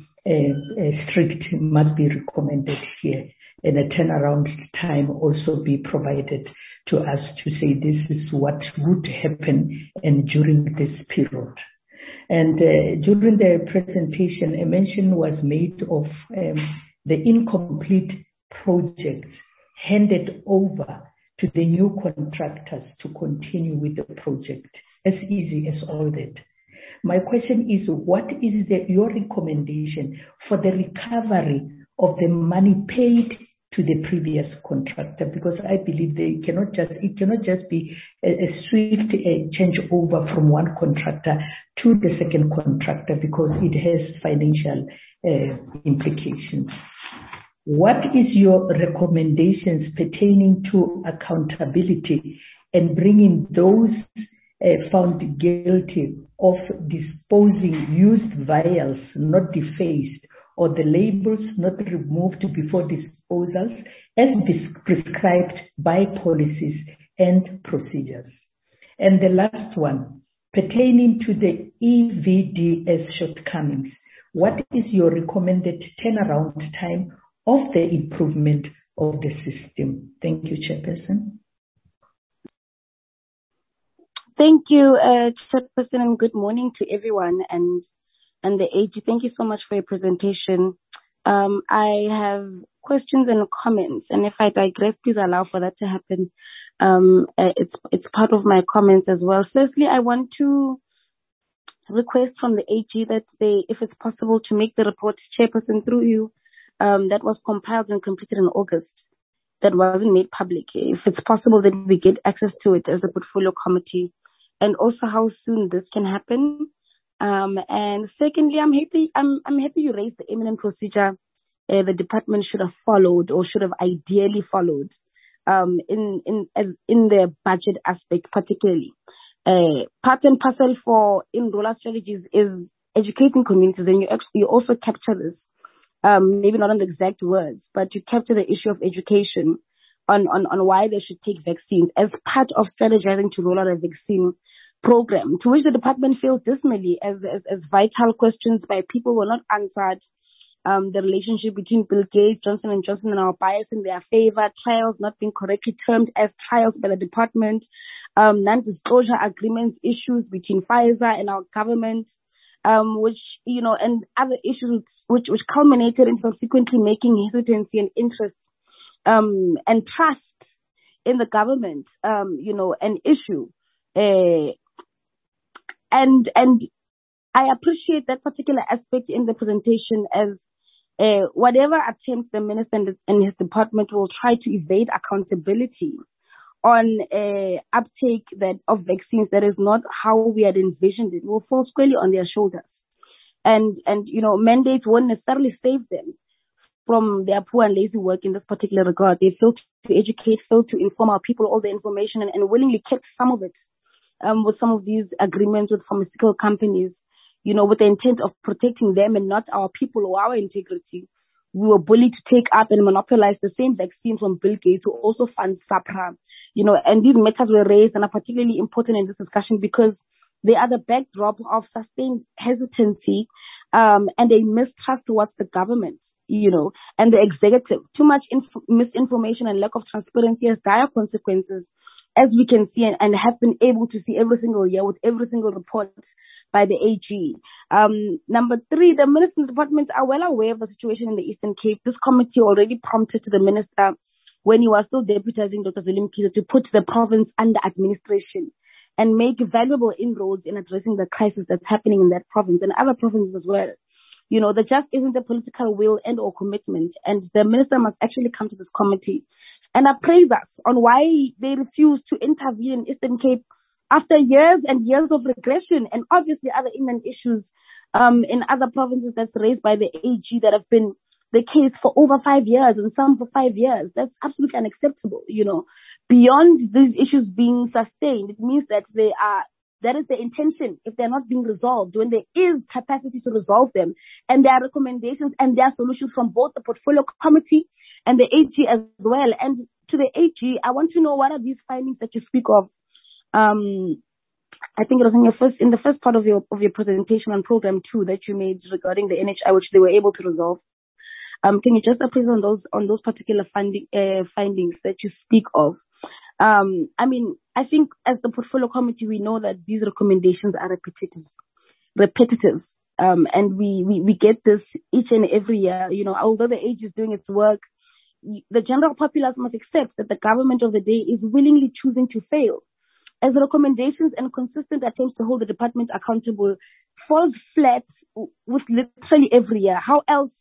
strict must be recommended here, and a turnaround time also be provided to us to say this is what would happen and during this period. And during the presentation, a mention was made of the incomplete projects handed over to the new contractors to continue with the project. As easy as all that. My question is, what is your recommendation for the recovery of the money paid to the previous contractor? Because I believe it cannot just be a swift changeover from one contractor to the second contractor, because it has financial implications. What is your recommendations pertaining to accountability and bringing those found guilty of disposing used vials not defaced or the labels not removed before disposals as prescribed by policies and procedures? And the last one, pertaining to the EVDS shortcomings, what is your recommended turnaround time of the improvement of the system? Thank you, Chairperson. Thank you, Chairperson, and good morning to everyone and the AG. Thank you so much for your presentation. I have questions and comments, and if I digress, please allow for that to happen. It's part of my comments as well. Firstly, I want to request from the AG that if it's possible, to make the report, Chairperson, through you, that was compiled and completed in August, that wasn't made public. If it's possible that we get access to it as the portfolio committee, and also how soon this can happen. And secondly, I'm happy you raised the imminent procedure the department should have followed, or should have ideally followed, in their budget aspect particularly. Part and parcel in rollout strategies is educating communities, and you also capture this. Maybe not on the exact words, but you capture the issue of education on why they should take vaccines as part of strategizing to roll out a vaccine program, to which the department failed dismally as vital questions by people were not answered. The relationship between Bill Gates, Johnson & Johnson, and our bias in their favor, trials not being correctly termed as trials by the department, non-disclosure agreements, issues between Pfizer and our government, which, and other issues which culminated in subsequently making hesitancy and interest, and trust in the government, an issue. And I appreciate that particular aspect in the presentation, as whatever attempts the minister and his department will try to evade accountability on uptake of vaccines, that is not how we had envisioned it, will fall squarely on their shoulders. And mandates won't necessarily save them from their poor and lazy work in this particular regard. They failed to educate, failed to inform our people all the information, and willingly kept some of it with some of these agreements with pharmaceutical companies, with the intent of protecting them and not our people or our integrity. We were bullied to take up and monopolize the same vaccine from Bill Gates, who also funds SAPRA. And these matters were raised and are particularly important in this discussion because they are the backdrop of sustained hesitancy and a mistrust towards the government, and the executive. Too much misinformation and lack of transparency has dire consequences, as we can see and have been able to see every single year with every single report by the AG. Number 3, the minister and departments are well aware of the situation in the Eastern Cape. This committee already prompted to the minister, when he was still deputizing Dr. Zweli Mkhize, to put the province under administration and make valuable inroads in addressing the crisis that's happening in that province and other provinces as well. You know, there just isn't a political will and or commitment, and the minister must actually come to this committee and appraise us on why they refuse to intervene in Eastern Cape after years and years of regression, and obviously other imminent issues in other provinces that's raised by the AG that have been the case for over 5 years and some for 5 years. That's absolutely unacceptable. You know, beyond these issues being sustained, it means that that is the intention. If they're not being resolved, when there is capacity to resolve them, and there are recommendations and there are solutions from both the portfolio committee and the AG as well. And to the AG, I want to know, what are these findings that you speak of? I think it was in the first part of your presentation on program 2 that you made regarding the NHI, which they were able to resolve. Can you just appraise on those particular findings that you speak of? I mean, I think as the portfolio committee, we know that these recommendations are repetitive. And we get this each and every year. You know, although the AG is doing its work, the general populace must accept that the government of the day is willingly choosing to fail, as recommendations and consistent attempts to hold the department accountable falls flat with literally every year. How else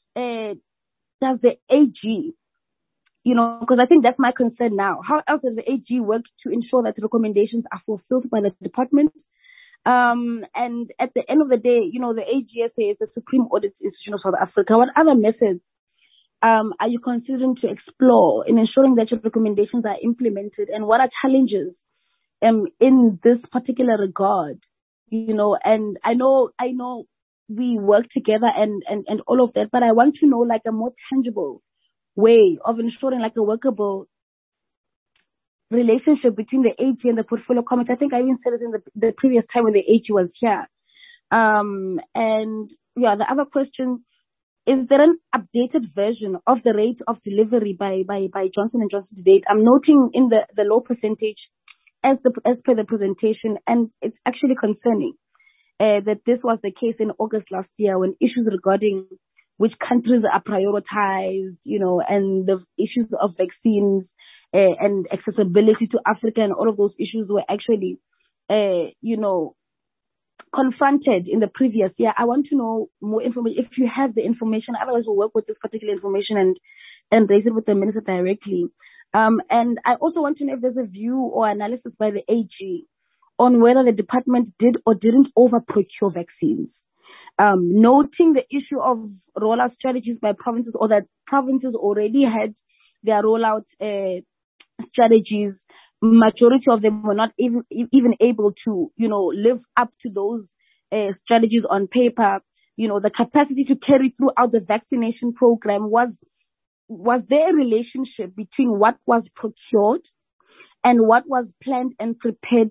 does the AG, you know, because I think that's my concern now, how else does the AG work to ensure that recommendations are fulfilled by the department? And at the end of the day, you know, the AGSA is the Supreme Audit Institution of South Africa. What other methods are you considering to explore in ensuring that your recommendations are implemented, and what are challenges in this particular regard? You know, and I know we work together and all of that, but I want to know like a more tangible way of ensuring like a workable relationship between the AG and the portfolio committee. I think I even said this in the previous time when the AG was here. And yeah, the other question, is there an updated version of the rate of delivery by Johnson & Johnson to date? I'm noting in the low percentage as per the presentation, and it's actually concerning that this was the case in August last year, when issues regarding which countries are prioritized, you know, and the issues of vaccines and accessibility to Africa and all of those issues were actually, you know, confronted in the previous year. I want to know more information, if you have the information. Otherwise, we'll work with this particular information and raise it with the minister directly. And I also want to know if there's a view or analysis by the AG on whether the department did or didn't over-procure vaccines. Noting the issue of rollout strategies by provinces, or that provinces already had their rollout strategies. Majority of them were not even able to, you know, live up to those strategies on paper. You know, the capacity to carry throughout the vaccination program was there a relationship between what was procured and what was planned and prepared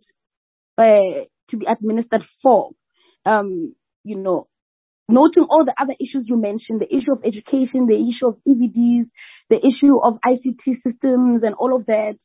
to be administered for? You know, noting all the other issues you mentioned, the issue of education, the issue of EVDs, the issue of ICT systems and all of that,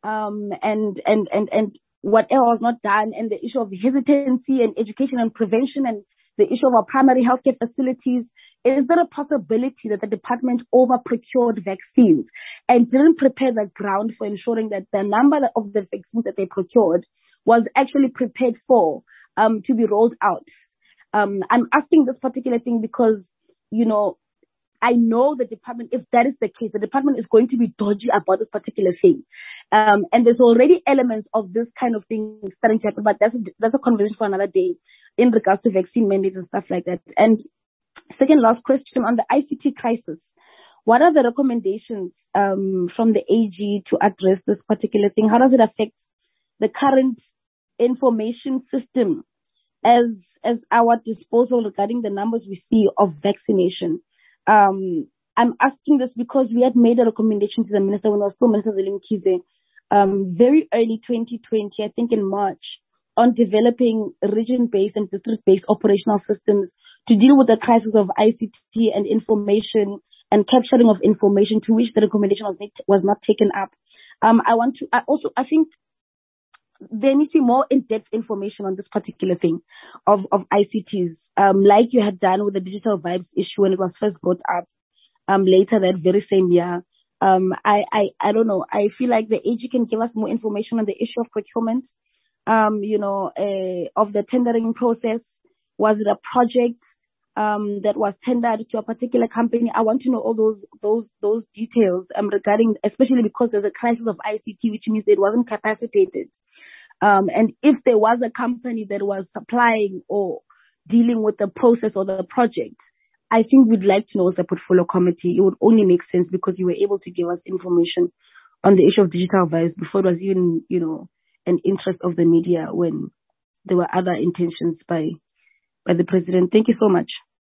and whatever was not done, and the issue of hesitancy and education and prevention, and the issue of our primary healthcare facilities. Is there a possibility that the department over-procured vaccines and didn't prepare the ground for ensuring that the number of the vaccines that they procured was actually prepared for to be rolled out? I'm asking this particular thing because, you know, I know the department, if that is the case, the department is going to be dodgy about this particular thing. And there's already elements of this kind of thing starting to happen, but that's a conversation for another day in regards to vaccine mandates and stuff like that. And second last question on the ICT crisis. What are the recommendations from the AG to address this particular thing? How does it affect the current information system as our disposal regarding the numbers we see of vaccination? I'm asking this because we had made a recommendation to the minister when I was still Minister Zweli Mkhize, very early 2020, I think in March, on developing region-based and district-based operational systems to deal with the crisis of ICT and information and capturing of information, to which the recommendation was not taken up. I think there needs to be more in-depth information on this particular thing of ICTs, like you had done with the digital vibes issue when it was first brought up, later that very same year. I don't know. I feel like the AG can give us more information on the issue of procurement, of the tendering process? Was it a project that was tendered to a particular company? I want to know all those details regarding, especially because there's a crisis of ICT, which means it wasn't capacitated. And if there was a company that was supplying or dealing with the process or the project, I think we'd like to know as the portfolio committee. It would only make sense because you were able to give us information on the issue of digital vice before it was even, an interest of the media when there were other intentions by the president. Thank you so much.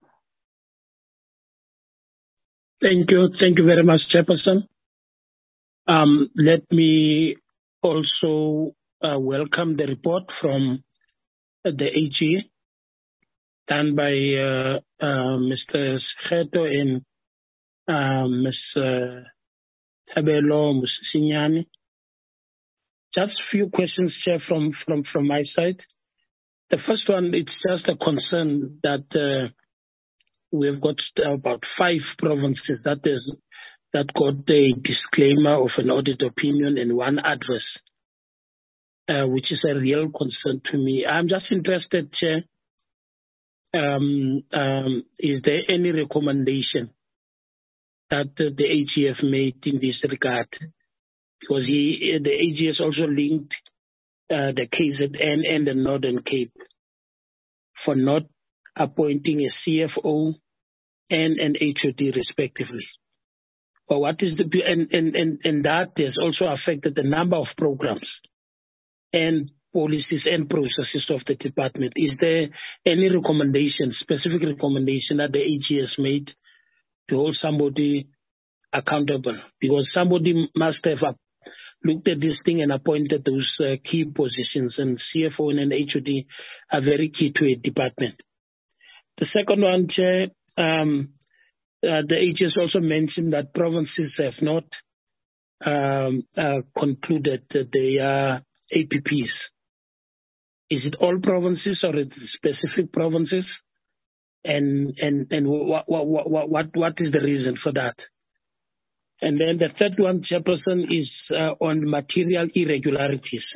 Thank you. Thank you very much, Chairperson. Let me also welcome the report from the AG done by Mr. Skheto and Ms. Tabelo Musinyane. Just a few questions, Chair, from my side. The first one, it's just a concern that we've got about 5 provinces that got a disclaimer of an audit opinion and 1 adverse, which is a real concern to me. I'm just interested, Chair, is there any recommendation that the AGF made in this regard? Because the AG has also linked the KZN and the Northern Cape for not appointing a CFO and an HOD respectively. But what is and that has also affected the number of programs and policies and processes of the department. Is there any recommendation, specific recommendation that the AG has made to hold somebody accountable? Because somebody must have looked at this thing and appointed those key positions, and CFO and an HOD are very key to a department. The second one, Chair, the AG has also mentioned that provinces have not concluded their APPs. Is it all provinces or is it specific provinces? And what is the reason for that? And then the third one, Chairperson, is on material irregularities.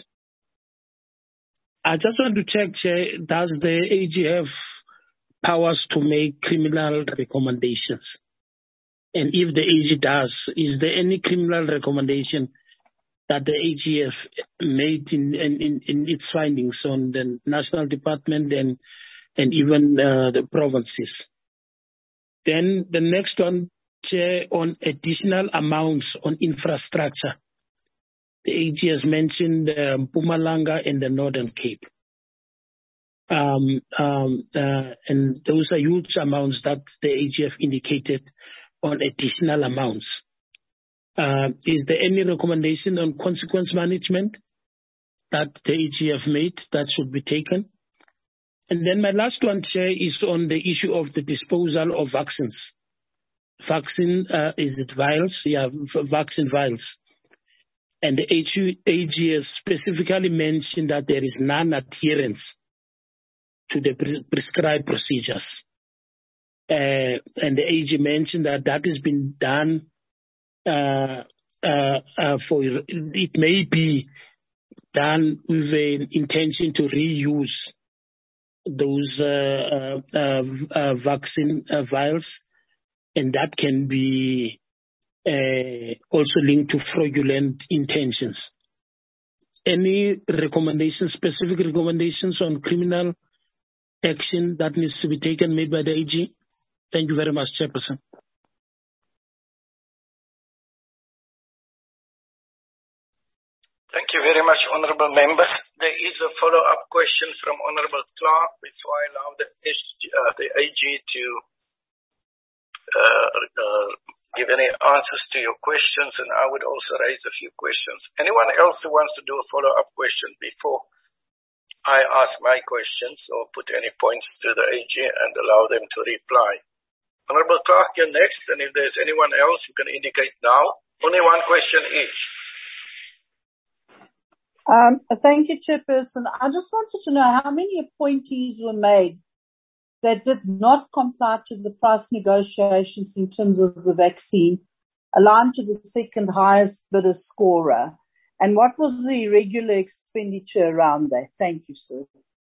I just want to check, Chair, does the AG have powers to make criminal recommendations? And if the AG does, is there any criminal recommendation that the AG have made in its findings on the national department and even the provinces? Then the next one, Chair, on additional amounts on infrastructure. The AG has mentioned Mpumalanga and the Northern Cape. And those are huge amounts that the AG have indicated on additional amounts. Is there any recommendation on consequence management that the AG have made that should be taken? And then my last one, Chair, is on the issue of the disposal of vaccines. Vaccine, is it vials? Yeah, vaccine vials. And the AG has specifically mentioned that there is non-adherence to the prescribed procedures. And the AG mentioned that has been done it may be done with an intention to reuse those vaccine vials. And that can be also linked to fraudulent intentions. Any recommendations, specific recommendations on criminal action that needs to be taken made by the AG? Thank you very much, Chairperson. Thank you very much, Honourable Member. There is a follow-up question from Honourable Clark before I allow the AG to give any answers to your questions, and I would also raise a few questions. Anyone else who wants to do a follow-up question before I ask my questions or put any points to the AG and allow them to reply? Honourable Clark, you're next, and if there's anyone else, you can indicate now. Only one question each. Thank you, Chairperson. I just wanted to know how many appointees were made that did not comply to the price negotiations in terms of the vaccine, aligned to the second highest bidder scorer. And what was the irregular expenditure around that? Thank you, sir.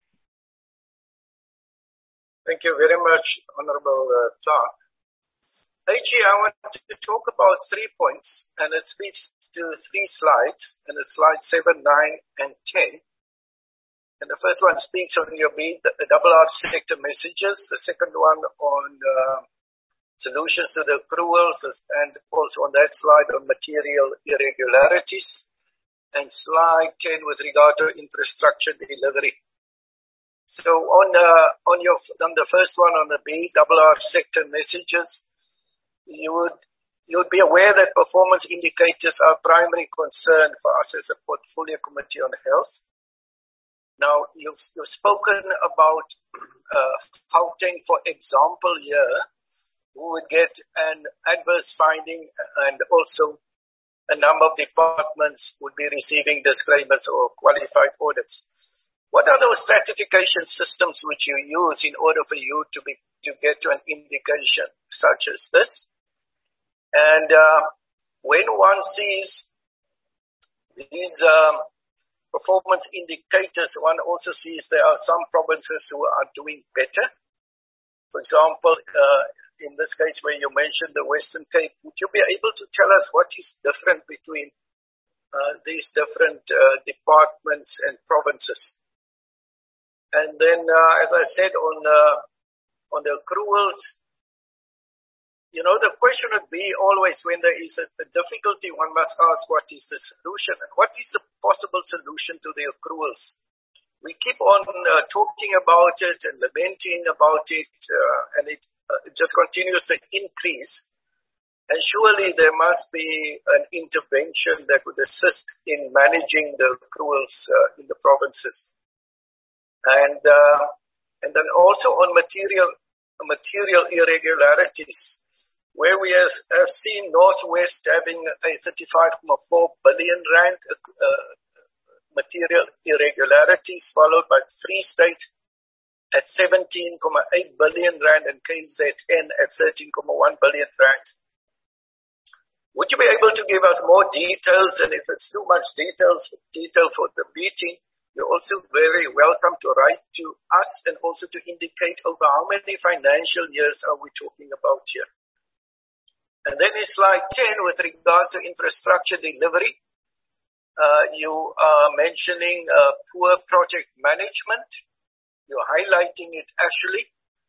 Thank you very much, Honorable Clark. AG, I want to talk about 3 points, and it speaks to 3 slides, and it's slides 7, 9, and 10. And the first one speaks on your BRR sector messages, the second one on solutions to the accruals, and also on that slide on material irregularities, and slide 10 with regard to infrastructure delivery. So on the first one, on the BRR sector messages, you would be aware that performance indicators are a primary concern for us as a portfolio committee on health. Now, you've spoken about Gauteng, for example, here, who would get an adverse finding, and also a number of departments would be receiving disclaimers or qualified audits. What are those stratification systems which you use in order for you to get to an indication such as this? And when one sees these performance indicators, one also sees there are some provinces who are doing better. For example, in this case where you mentioned the Western Cape, would you be able to tell us what is different between these different departments and provinces? And then, as I said, on the accruals, the question would be always when there is a difficulty, one must ask what is the solution and what is the possible solution to the accruals. We keep on talking about it and lamenting about it, and it just continues to increase. And surely there must be an intervention that would assist in managing the accruals in the provinces. And then also on material irregularities, where we have seen Northwest having a 35.4 billion rand material irregularities, followed by Free State at 17.8 billion rand and KZN at 13.1 billion rand. Would you be able to give us more details? And if it's too much detail for the meeting, you're also very welcome to write to us and also to indicate over how many financial years are we talking about here. And then in slide 10, with regards to infrastructure delivery, you are mentioning poor project management. You're highlighting it actually.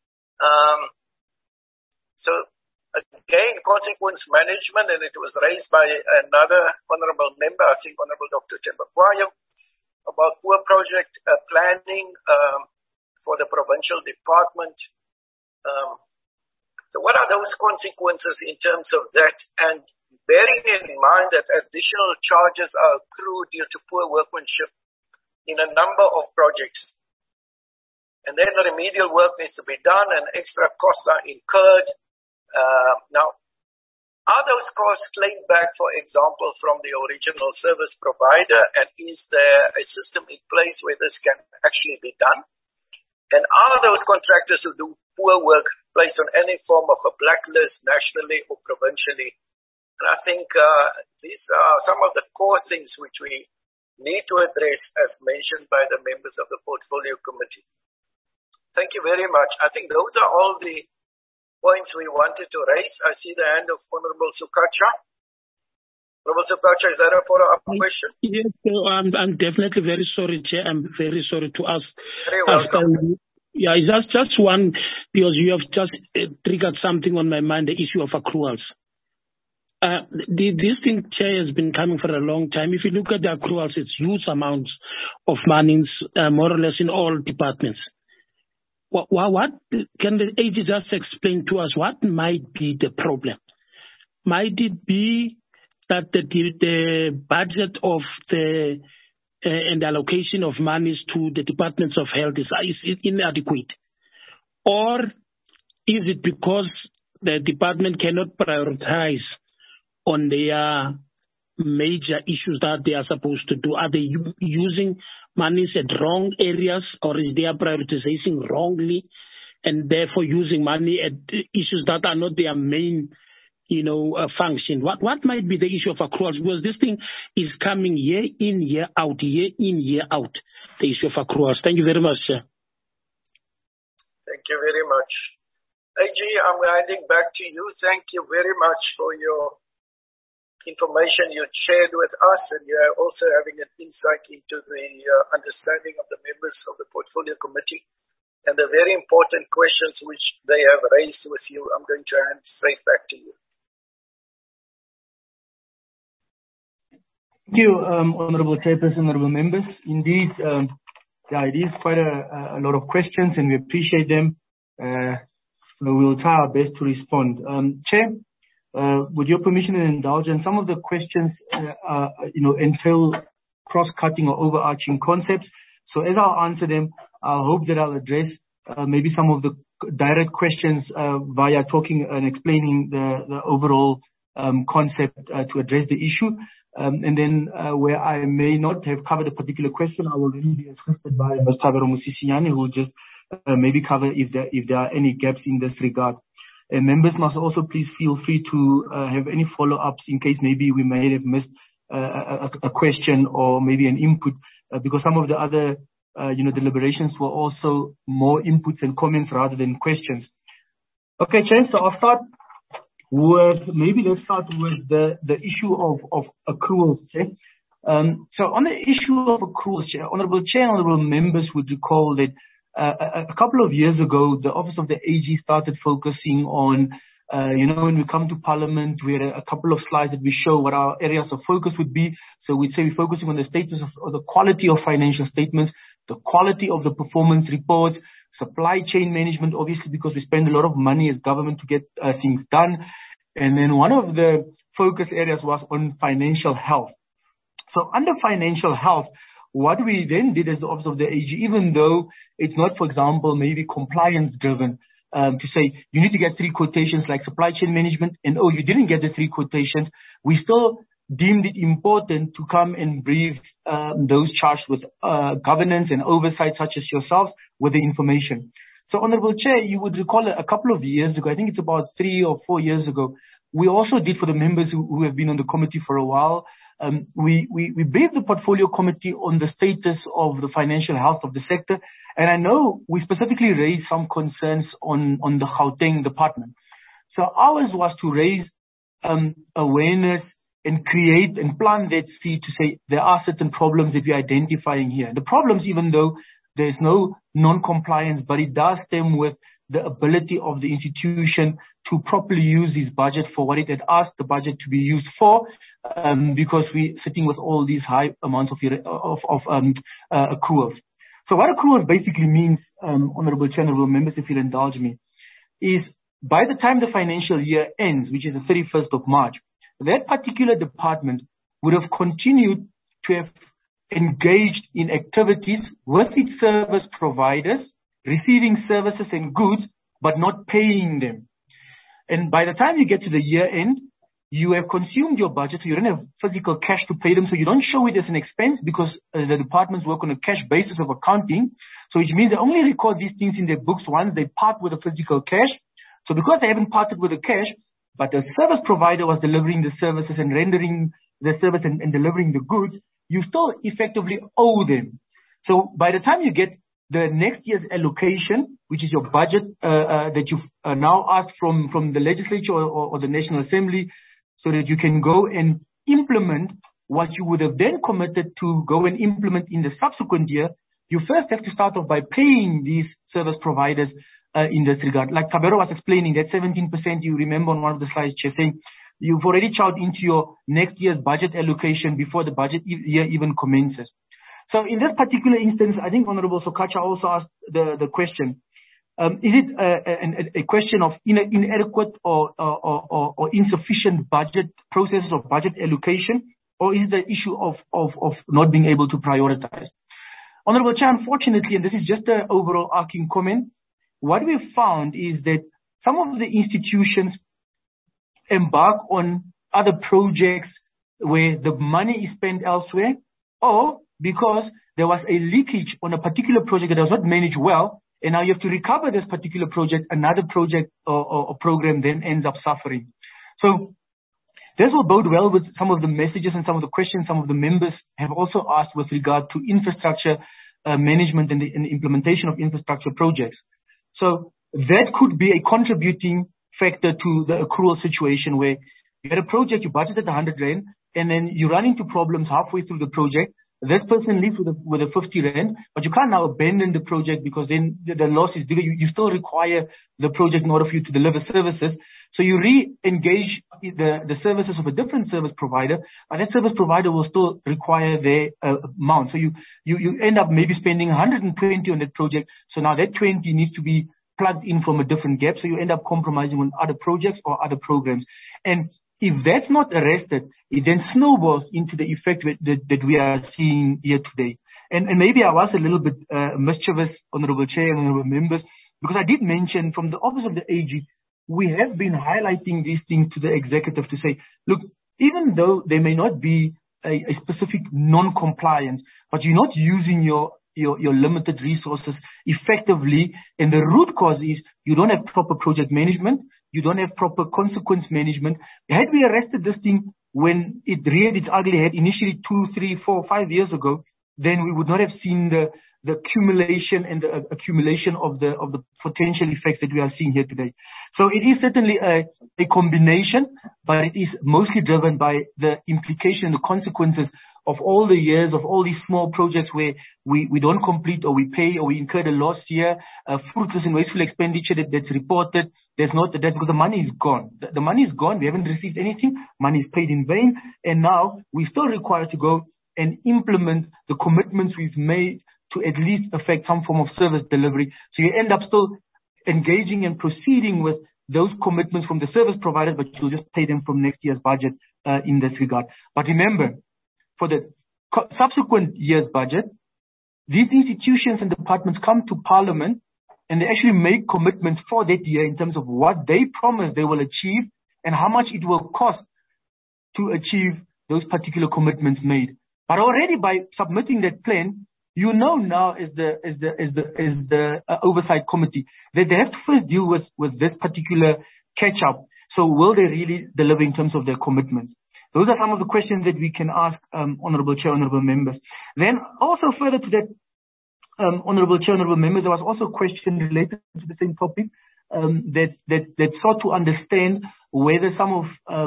So again, consequence management, and it was raised by another honorable member, I think Honorable Dr. Tembakwayo, about poor project planning for the provincial department. So what are those consequences in terms of that? And bearing in mind that additional charges are accrued due to poor workmanship in a number of projects. And then the remedial work needs to be done and extra costs are incurred. Now, are those costs claimed back, for example, from the original service provider? And is there a system in place where this can actually be done? And are those contractors who do poor work placed on any form of a blacklist nationally or provincially? And I think these are some of the core things which we need to address as mentioned by the members of the Portfolio Committee. Thank you very much. I think those are all the points we wanted to raise. I see the hand of Honorable Sukacha. Honorable Sukacha, is that a follow-up question? Yes, so I'm definitely very sorry, Chair. I'm very sorry to ask. Very welcome. Yeah, it's just one, because you have just triggered something on my mind, the issue of accruals. This thing, Chair, has been coming for a long time. If you look at the accruals, it's huge amounts of monies, more or less in all departments. What can the AG just explain to us? What might be the problem? Might it be that the budget of the and the allocation of monies to the departments of health is inadequate? Or is it because the department cannot prioritize on their major issues that they are supposed to do? Are they using monies at wrong areas, or is their prioritization wrongly and therefore using money at issues that are not their main function? What might be the issue of accruals? Because this thing is coming year in, year out, the issue of accruals. Thank you very much, Chair. Thank you very much. AG, I'm handing back to you. Thank you very much for your information you shared with us, and you are also having an insight into the understanding of the members of the Portfolio Committee and the very important questions which they have raised with you. I'm going to hand straight back to you. Thank you, Honourable Chairperson, Honourable Members. Indeed, it is quite a lot of questions, and we appreciate them. We'll try our best to respond. Chair, with your permission and indulgence, some of the questions, entail cross-cutting or overarching concepts. So as I'll answer them, I hope that I'll address maybe some of the direct questions via talking and explaining the overall concept to address the issue. And then where I may not have covered a particular question, I will really be assisted by Ms. Thabero Mosisinyane, who will just maybe cover if there are any gaps in this regard. And members must also please feel free to have any follow-ups in case maybe we may have missed a question or maybe an input, because some of the other deliberations were also more inputs and comments rather than questions. Okay, Chair, so let's start with the issue of accruals, Chair. So on the issue of accruals, Chair, Honourable Chair and Honourable Members would recall that a couple of years ago, the Office of the AG started focusing on, when we come to Parliament, we had a couple of slides that we show what our areas of focus would be. So we'd say we're focusing on the status of the quality of financial statements, the quality of the performance reports, supply chain management, obviously, because we spend a lot of money as government to get things done. And then one of the focus areas was on financial health. So under financial health, what we then did as the Office of the AG, even though it's not, for example, maybe compliance driven, to say you need to get 3 quotations like supply chain management, and you didn't get the 3 quotations, we still deemed it important to come and brief those charged with governance and oversight, such as yourselves, with the information. So, Honourable Chair, you would recall a couple of years ago, I think it's about 3 or 4 years ago, we also did, for the members who have been on the committee for a while, we briefed the Portfolio Committee on the status of the financial health of the sector. And I know we specifically raised some concerns on the Gauteng department. So ours was to raise awareness and create and plant that seed to say there are certain problems that we're identifying here. The problems, even though there's no non-compliance, but it does stem with the ability of the institution to properly use this budget for what it had asked the budget to be used for, because we're sitting with all these high amounts of accruals. So what accruals basically means, Honourable Chair, Honourable Members, if you'll indulge me, is by the time the financial year ends, which is the 31st of March, that particular department would have continued to have engaged in activities with its service providers, receiving services and goods, but not paying them. And by the time you get to the year end, you have consumed your budget, so you don't have physical cash to pay them, so you don't show it as an expense because the departments work on a cash basis of accounting. So which means they only record these things in their books once they part with the physical cash. So because they haven't parted with the cash, but the service provider was delivering the services and rendering the service and delivering the goods, you still effectively owe them. So by the time you get the next year's allocation, which is your budget that you've now asked from the legislature or the National Assembly, so that you can go and implement what you would have then committed to go and implement in the subsequent year, you first have to start off by paying these service providers in this regard. Like Thabero was explaining, that 17%, you remember on one of the slides, Chair, saying you've already chowed into your next year's budget allocation before the budget year even commences. So in this particular instance, I think Honourable Sokacha also asked the question, is it a question of inadequate or insufficient budget processes of budget allocation, or is it the issue of not being able to prioritize? Honourable Chair, unfortunately, and this is just an overall arcing comment, what we've found is that some of the institutions embark on other projects where the money is spent elsewhere, or because there was a leakage on a particular project that was not managed well, and now you have to recover this particular project, another project or program then ends up suffering. So this will bode well with some of the messages and some of the questions some of the members have also asked with regard to infrastructure management and the implementation of infrastructure projects. So that could be a contributing factor to the accrual situation where you had a project, you budgeted 100 Rand, and then you run into problems halfway through the project. This person leaves with a 50 Rand, but you can't now abandon the project because then the loss is bigger. You still require the project in order for you to deliver services. So you re-engage the services of a different service provider, but that service provider will still require their amount. So you end up maybe spending 120 on that project. So now that 20 needs to be plugged in from a different gap. So you end up compromising on other projects or other programs. And if that's not arrested, it then snowballs into the effect that we are seeing here today. And maybe I was a little bit mischievous, Honorable Chair and Honorable Members, because I did mention from the Office of the AG, we have been highlighting these things to the executive to say, look, even though there may not be a specific non-compliance, but you're not using your limited resources effectively, and the root cause is you don't have proper project management, you don't have proper consequence management. Had we arrested this thing when it reared its ugly head initially 2, 3, 4, 5 years ago, then we would not have seen the accumulation and the accumulation of the potential effects that we are seeing here today. So it is certainly a combination, but it is mostly driven by the implication, the consequences of all the years of all these small projects where we don't complete or we pay or we incur the loss here, fruitless and wasteful expenditure that's reported. That's because the money is gone. The money is gone. We haven't received anything. Money is paid in vain. And now we're still required to go and implement the commitments we've made to at least affect some form of service delivery. So you end up still engaging and proceeding with those commitments from the service providers, but you'll just pay them from next year's budget in this regard. But remember, for the subsequent year's budget, these institutions and departments come to Parliament and they actually make commitments for that year in terms of what they promise they will achieve and how much it will cost to achieve those particular commitments made. But already by submitting that plan, you know now as the oversight committee that they have to first deal with this particular catch-up. So will they really deliver in terms of their commitments? Those are some of the questions that we can ask, Honorable Chair, Honorable Members. Then also further to that, Honorable Chair, Honorable Members, there was also a question related to the same topic that sought to understand whether some of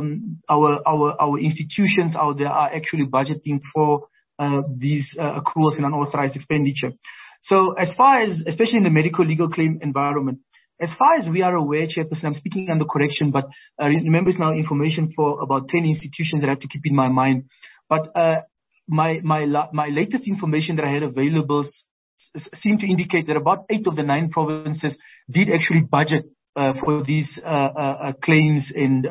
our institutions out there are actually budgeting for these accruals and unauthorized expenditure. So as far as, especially in the medical legal claim environment, as far as we are aware, Chairperson, I'm speaking under correction, but remember it's now information for about 10 institutions that I have to keep in my mind. But my latest information that I had available seemed to indicate that about 8 of the 9 provinces did actually budget for these claims and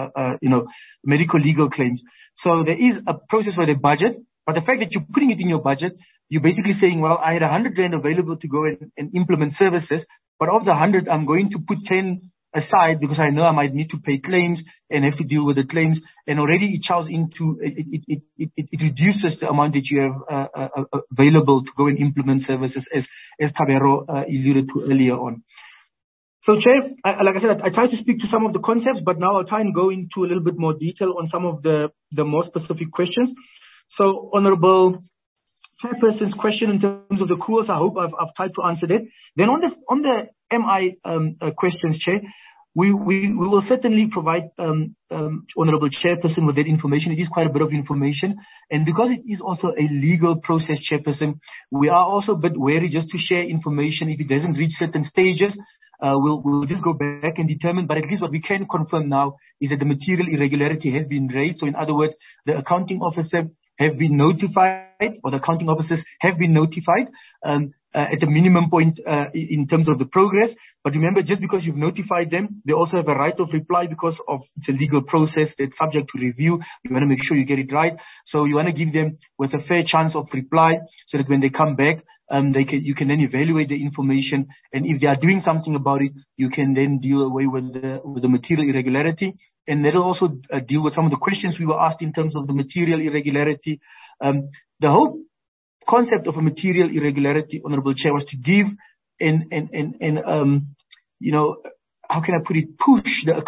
medical legal claims. So there is a process where they budget, but the fact that you're putting it in your budget, you're basically saying, well, I had 100 Rand available to go and implement services, but of the 100, I'm going to put 10 aside because I know I might need to pay claims and have to deal with the claims. And already it charges into, it reduces the amount that you have available to go and implement services, as Tabero alluded to earlier on. So, Chair, like I said, I tried to speak to some of the concepts, but now I'll try and go into a little bit more detail on some of the more specific questions. So, Honorable Chairperson's question in terms of the accruals, I hope I've tried to answer that. Then on the MI questions, Chair, we will certainly provide Honorable Chairperson with that information. It is quite a bit of information, and because it is also a legal process, Chairperson, we are also a bit wary just to share information if it doesn't reach certain stages. We'll just go back and determine, but at least what we can confirm now is that the material irregularity has been raised. So in other words, the accounting officer have been notified, or the accounting officers have been notified at the minimum point in terms of the progress. But remember, just because you've notified them, they also have a right of reply because of it's a legal process that's subject to review. You want to make sure you get it right. So you want to give them with a fair chance of reply so that when they come back, you can then evaluate the information. And if they are doing something about it, you can then deal away with the material irregularity. And that'll also deal with some of the questions we were asked in terms of the material irregularity. The whole concept of a material irregularity, Honorable Chair, was to give how can I put it, push the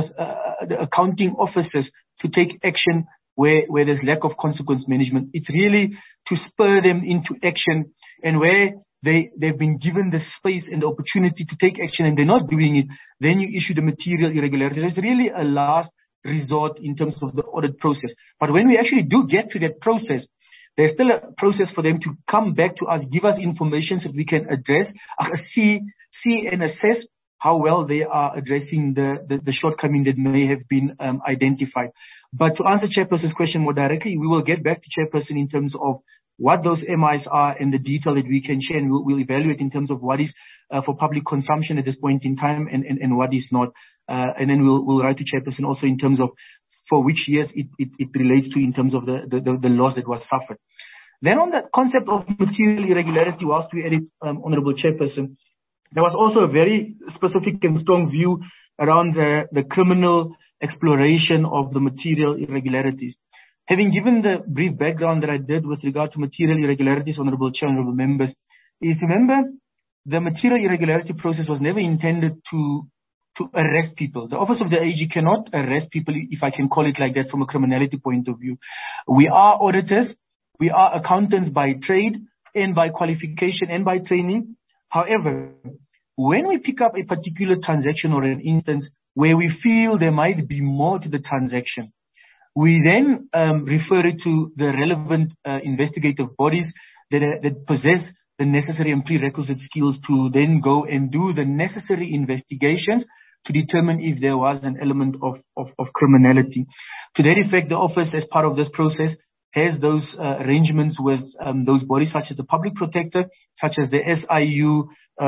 accounting officers to take action where there's lack of consequence management. It's really to spur them into action, and where they've been given the space and the opportunity to take action and they're not doing it, then you issue the material irregularities. It's really a last resort in terms of the audit process. But when we actually do get to that process, there's still a process for them to come back to us, give us information so that we can address, see and assess how well they are addressing the shortcoming that may have been identified. But to answer Chairperson's question more directly, we will get back to Chairperson in terms of what those MIs are and the detail that we can share, and we'll evaluate in terms of what is for public consumption at this point in time and what is not. And then we'll write to Chairperson also in terms of for which years it relates to in terms of the loss that was suffered. Then on the concept of material irregularity, whilst we edit, Honourable Chairperson, there was also a very specific and strong view around the criminal exploration of the material irregularities. Having given the brief background that I did with regard to material irregularities, Honourable Chair, Honourable Members, is remember the material irregularity process was never intended to arrest people. The Office of the AG cannot arrest people, if I can call it like that, from a criminality point of view. We are auditors, we are accountants by trade and by qualification and by training. However, when we pick up a particular transaction or an instance where we feel there might be more to the transaction, we then refer it to the relevant investigative bodies that possess the necessary and prerequisite skills to then go and do the necessary investigations to determine if there was an element of criminality. To that effect, the office, as part of this process, has those arrangements with those bodies, such as the Public Protector, such as the SIU,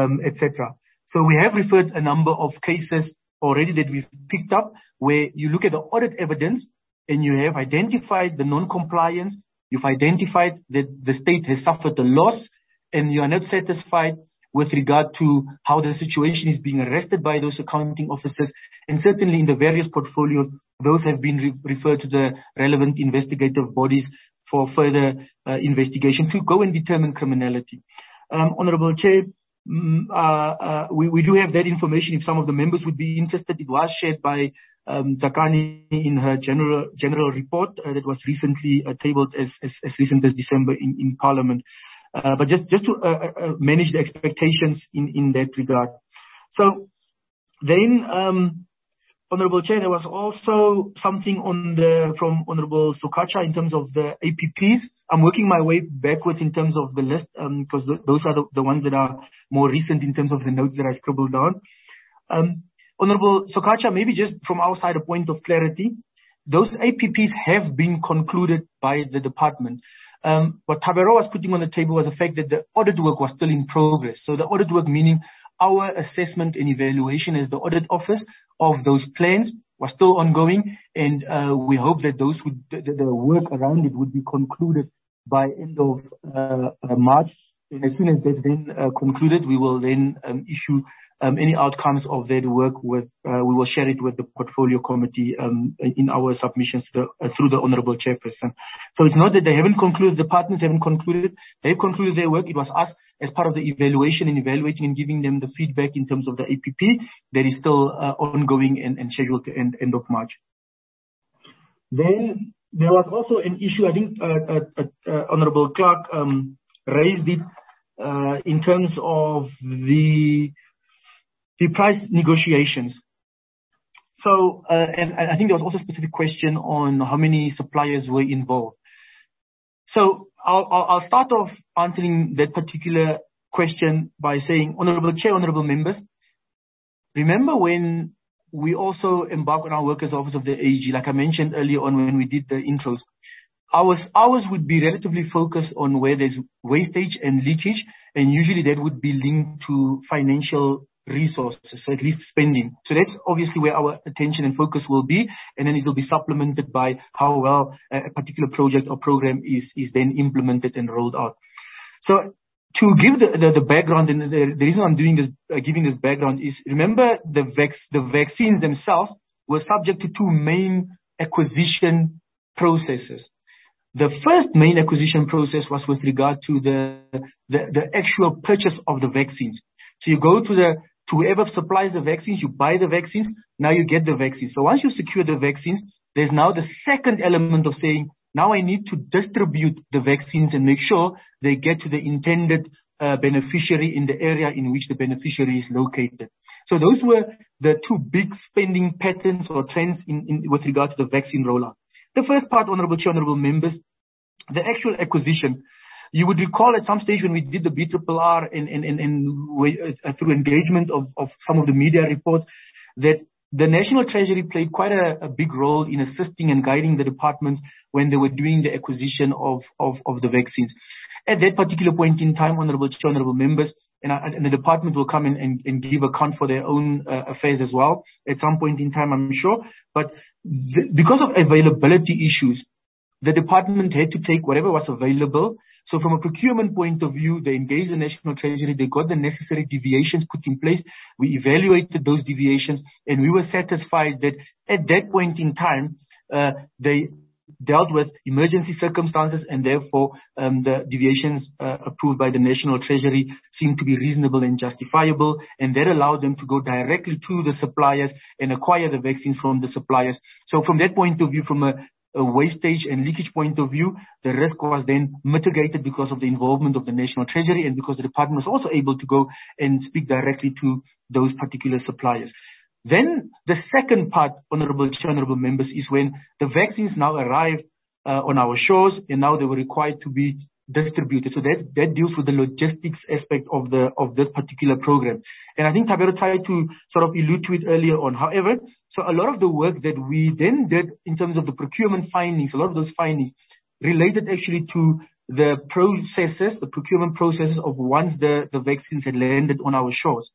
etc. So we have referred a number of cases already that we've picked up, where you look at the audit evidence and you have identified the non-compliance, you've identified that the state has suffered a loss, and you are not satisfied with regard to how the situation is being arrested by those accounting officers. And certainly in the various portfolios, those have been referred to the relevant investigative bodies for further investigation to go and determine criminality. Honourable Chair, we do have that information if some of the members would be interested. It was shared by Zakani in her general report that was recently tabled as recent as December in Parliament. But just to manage the expectations in that regard. So then, Honourable Chair, there was also something from Honourable Sokacha in terms of the APPs. I'm working my way backwards in terms of the list, because those are the ones that are more recent in terms of the notes that I scribbled down. Honourable Sokacha, maybe just from our side, a point of clarity. Those APPs have been concluded by the department. What Thabero was putting on the table was the fact that the audit work was still in progress. So the audit work, meaning our assessment and evaluation as the audit office of those plans, was still ongoing, and we hope that the work around it would be concluded by end of March. And as soon as that's then concluded, we will then issue any outcomes of that work we will share it with the portfolio committee in our submissions through the Honourable Chairperson. So it's not that they haven't concluded, the partners haven't concluded, they've concluded their work. It was us, as part of the evaluation and evaluating and giving them the feedback in terms of the APP that is still ongoing and scheduled to end of March. Then there was also an issue, I think Honourable Clark raised it in terms of the price negotiations. So, and I think there was also a specific question on how many suppliers were involved. So I'll start off answering that particular question by saying, Honourable Chair, Honourable Members, remember when we also embark on our work as Office of the AG, like I mentioned earlier on when we did the intros, ours would be relatively focused on where there's wastage and leakage, and usually that would be linked to financial resources, so at least spending. So that's obviously where our attention and focus will be, and then it will be supplemented by how well a particular project or program is then implemented and rolled out. So to give the background, and the reason I'm doing this, giving this background is, remember the vaccines themselves were subject to two main acquisition processes. The first main acquisition process was with regard to the actual purchase of the vaccines. So you go to to whoever supplies the vaccines. You buy the vaccines. Now you get the vaccines. So once you secure the vaccines, there's now the second element of saying, now I need to distribute the vaccines and make sure they get to the intended beneficiary in the area in which the beneficiary is located. So those were the two big spending patterns or trends with regards to the vaccine rollout. The first part, Honorable Chair, Honorable Members, the actual acquisition. You would recall at some stage when we did the BRRR and through engagement of some of the media reports, that the National Treasury played quite a big role in assisting and guiding the departments when they were doing the acquisition of the vaccines. At that particular point in time, Honorable Chair, Honorable Members, and the department will come in and give account for their own affairs as well at some point in time, I'm sure. But because of availability issues, the department had to take whatever was available. So from a procurement point of view, they engaged the National Treasury. They got the necessary deviations put in place. We evaluated those deviations, and we were satisfied that at that point in time, they dealt with emergency circumstances, and therefore the deviations approved by the National Treasury seemed to be reasonable and justifiable, and that allowed them to go directly to the suppliers and acquire the vaccines from the suppliers. So from that point of view, from a wastage and leakage point of view, the risk was then mitigated because of the involvement of the National Treasury and because the department was also able to go and speak directly to those particular suppliers. Then the second part, Honorable Chair, Honorable Members, is when the vaccines now arrived on our shores and now they were required to be distributed. So that deals with the logistics aspect of this particular program. And I think Thapelo tried to sort of allude to it earlier on. However, so a lot of the work that we then did in terms of the procurement findings, a lot of those findings related actually to the processes, the procurement processes of once the vaccines had landed on our shores.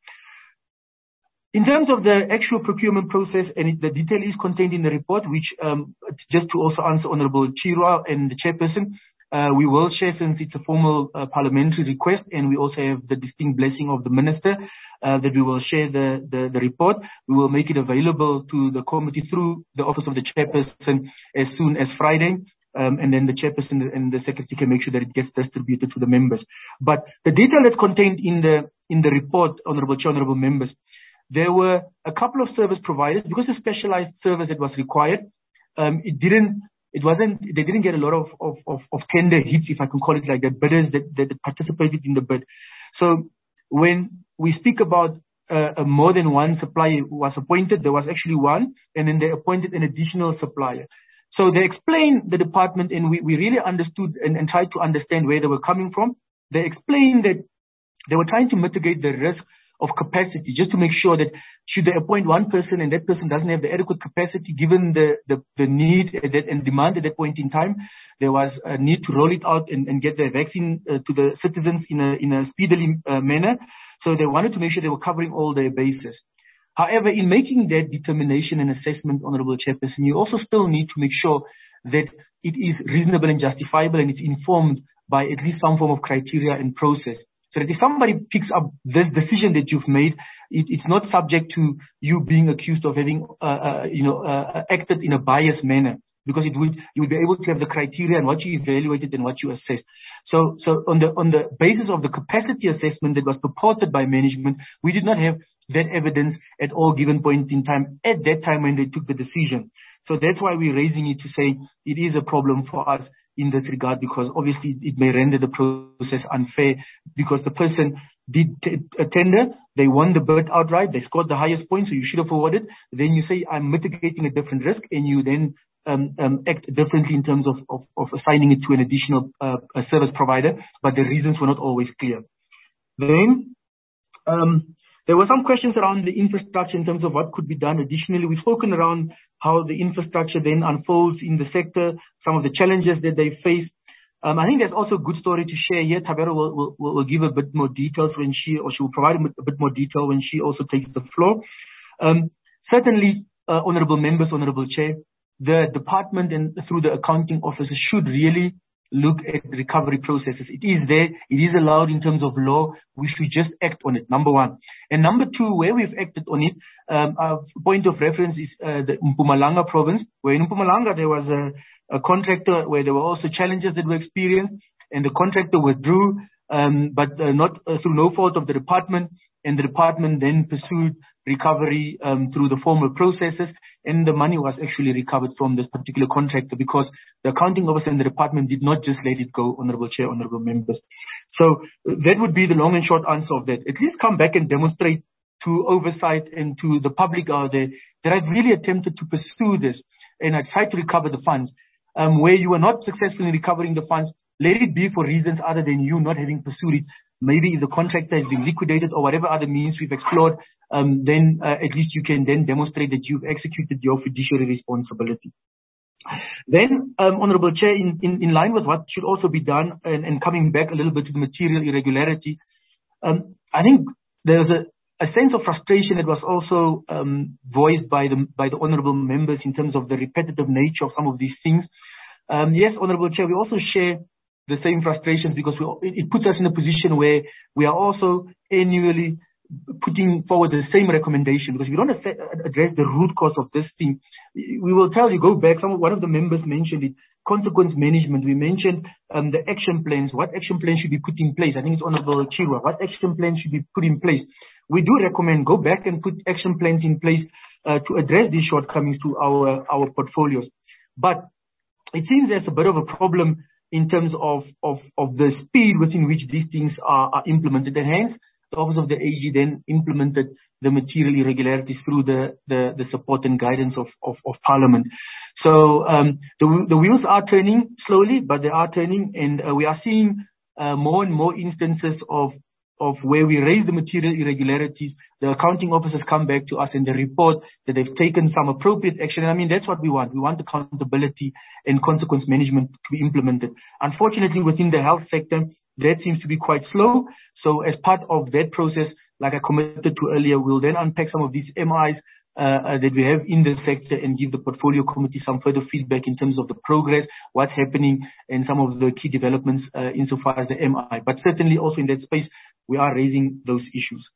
In terms of the actual procurement process, and the detail is contained in the report, which just to also answer Honorable Chirwa and the Chairperson, we will share, since it's a formal parliamentary request, and we also have the distinct blessing of the Minister, that we will share the report. We will make it available to the committee through the Office of the Chairperson as soon as Friday. And then the Chairperson and the Secretary can make sure that it gets distributed to the members. But the detail that's contained in the report, Honorable Chair, Honorable Members, there were a couple of service providers, because the specialized service that was required, they didn't get a lot of tender hits, if I can call it like that, bidders that participated in the bid. So when we speak about more than one supplier was appointed, there was actually one, and then they appointed an additional supplier. So they explained the department, and we really understood and tried to understand where they were coming from. They explained that they were trying to mitigate the risk of capacity, just to make sure that should they appoint one person and that person doesn't have the adequate capacity, given the need and demand at that point in time, there was a need to roll it out and get the vaccine to the citizens in a speedily manner. So they wanted to make sure they were covering all their bases. However, in making that determination and assessment, Honorable Chairperson, you also still need to make sure that it is reasonable and justifiable, and it's informed by at least some form of criteria and process. So that if somebody picks up this decision that you've made, it's not subject to you being accused of having, acted in a biased manner, because you would be able to have the criteria and what you evaluated and what you assessed. So on the basis of the capacity assessment that was purported by management, we did not have that evidence at all given point in time at that time when they took the decision. So that's why we're raising it to say it is a problem for us in this regard, because obviously it may render the process unfair, because the person did a tender, they won the bid outright, they scored the highest point, so you should have awarded. Then you say, I'm mitigating a different risk, and you then act differently in terms of assigning it to an additional service provider, but the reasons were not always clear. Then there were some questions around the infrastructure in terms of what could be done additionally. We've spoken around how the infrastructure then unfolds in the sector, some of the challenges that they face. I think there's also a good story to share here. Thapelo will give a bit more details when she will provide a bit more detail when she also takes the floor. Certainly, honorable members, honorable chair, the department and through the accounting officers should really look at recovery processes. It is there. It is allowed in terms of law. We should just act on it, number one. And number two, where we've acted on it, our point of reference is the Mpumalanga province, where in Mpumalanga there was a contractor where there were also challenges that were experienced, and the contractor withdrew. but not through no fault of the department. And the department then pursued recovery through the formal processes, and the money was actually recovered from this particular contractor because the accounting officer in the department did not just let it go, Honourable Chair, Honourable Members. So that would be the long and short answer of that. At least come back and demonstrate to oversight and to the public out there that I've really attempted to pursue this and I tried to recover the funds. Where you are not successful in recovering the funds, let it be for reasons other than you not having pursued it. Maybe if the contractor has been liquidated or whatever other means we've explored, then at least you can then demonstrate that you've executed your fiduciary responsibility. Then, Honourable Chair, in line with what should also be done and coming back a little bit to the material irregularity, I think there's a sense of frustration that was also voiced by the Honourable Members in terms of the repetitive nature of some of these things. Yes, Honourable Chair, we also share the same frustrations because it puts us in a position where we are also annually putting forward the same recommendation, because if we don't address the root cause of this thing, we will tell you, go back. One of the members mentioned it, consequence management. We mentioned the action plans. What action plans should be put in place? I think it's Honourable Chirwa. What action plans should be put in place? We do recommend go back and put action plans in place to address these shortcomings to our portfolios. But it seems there's a bit of a problem in terms of the speed within which these things are implemented. And hence, the Office of the AG then implemented the material irregularities through the support and guidance of Parliament. So the wheels are turning slowly, but they are turning, and we are seeing more and more instances of where we raise the material irregularities. The accounting officers come back to us and they report that they've taken some appropriate action. And I mean, that's what we want. We want accountability and consequence management to be implemented. Unfortunately, within the health sector, that seems to be quite slow. So as part of that process, like I committed to earlier, we'll then unpack some of these MIs that we have in the sector and give the portfolio committee some further feedback in terms of the progress, what's happening, and some of the key developments insofar as the MI. But certainly also in that space, we are raising those issues.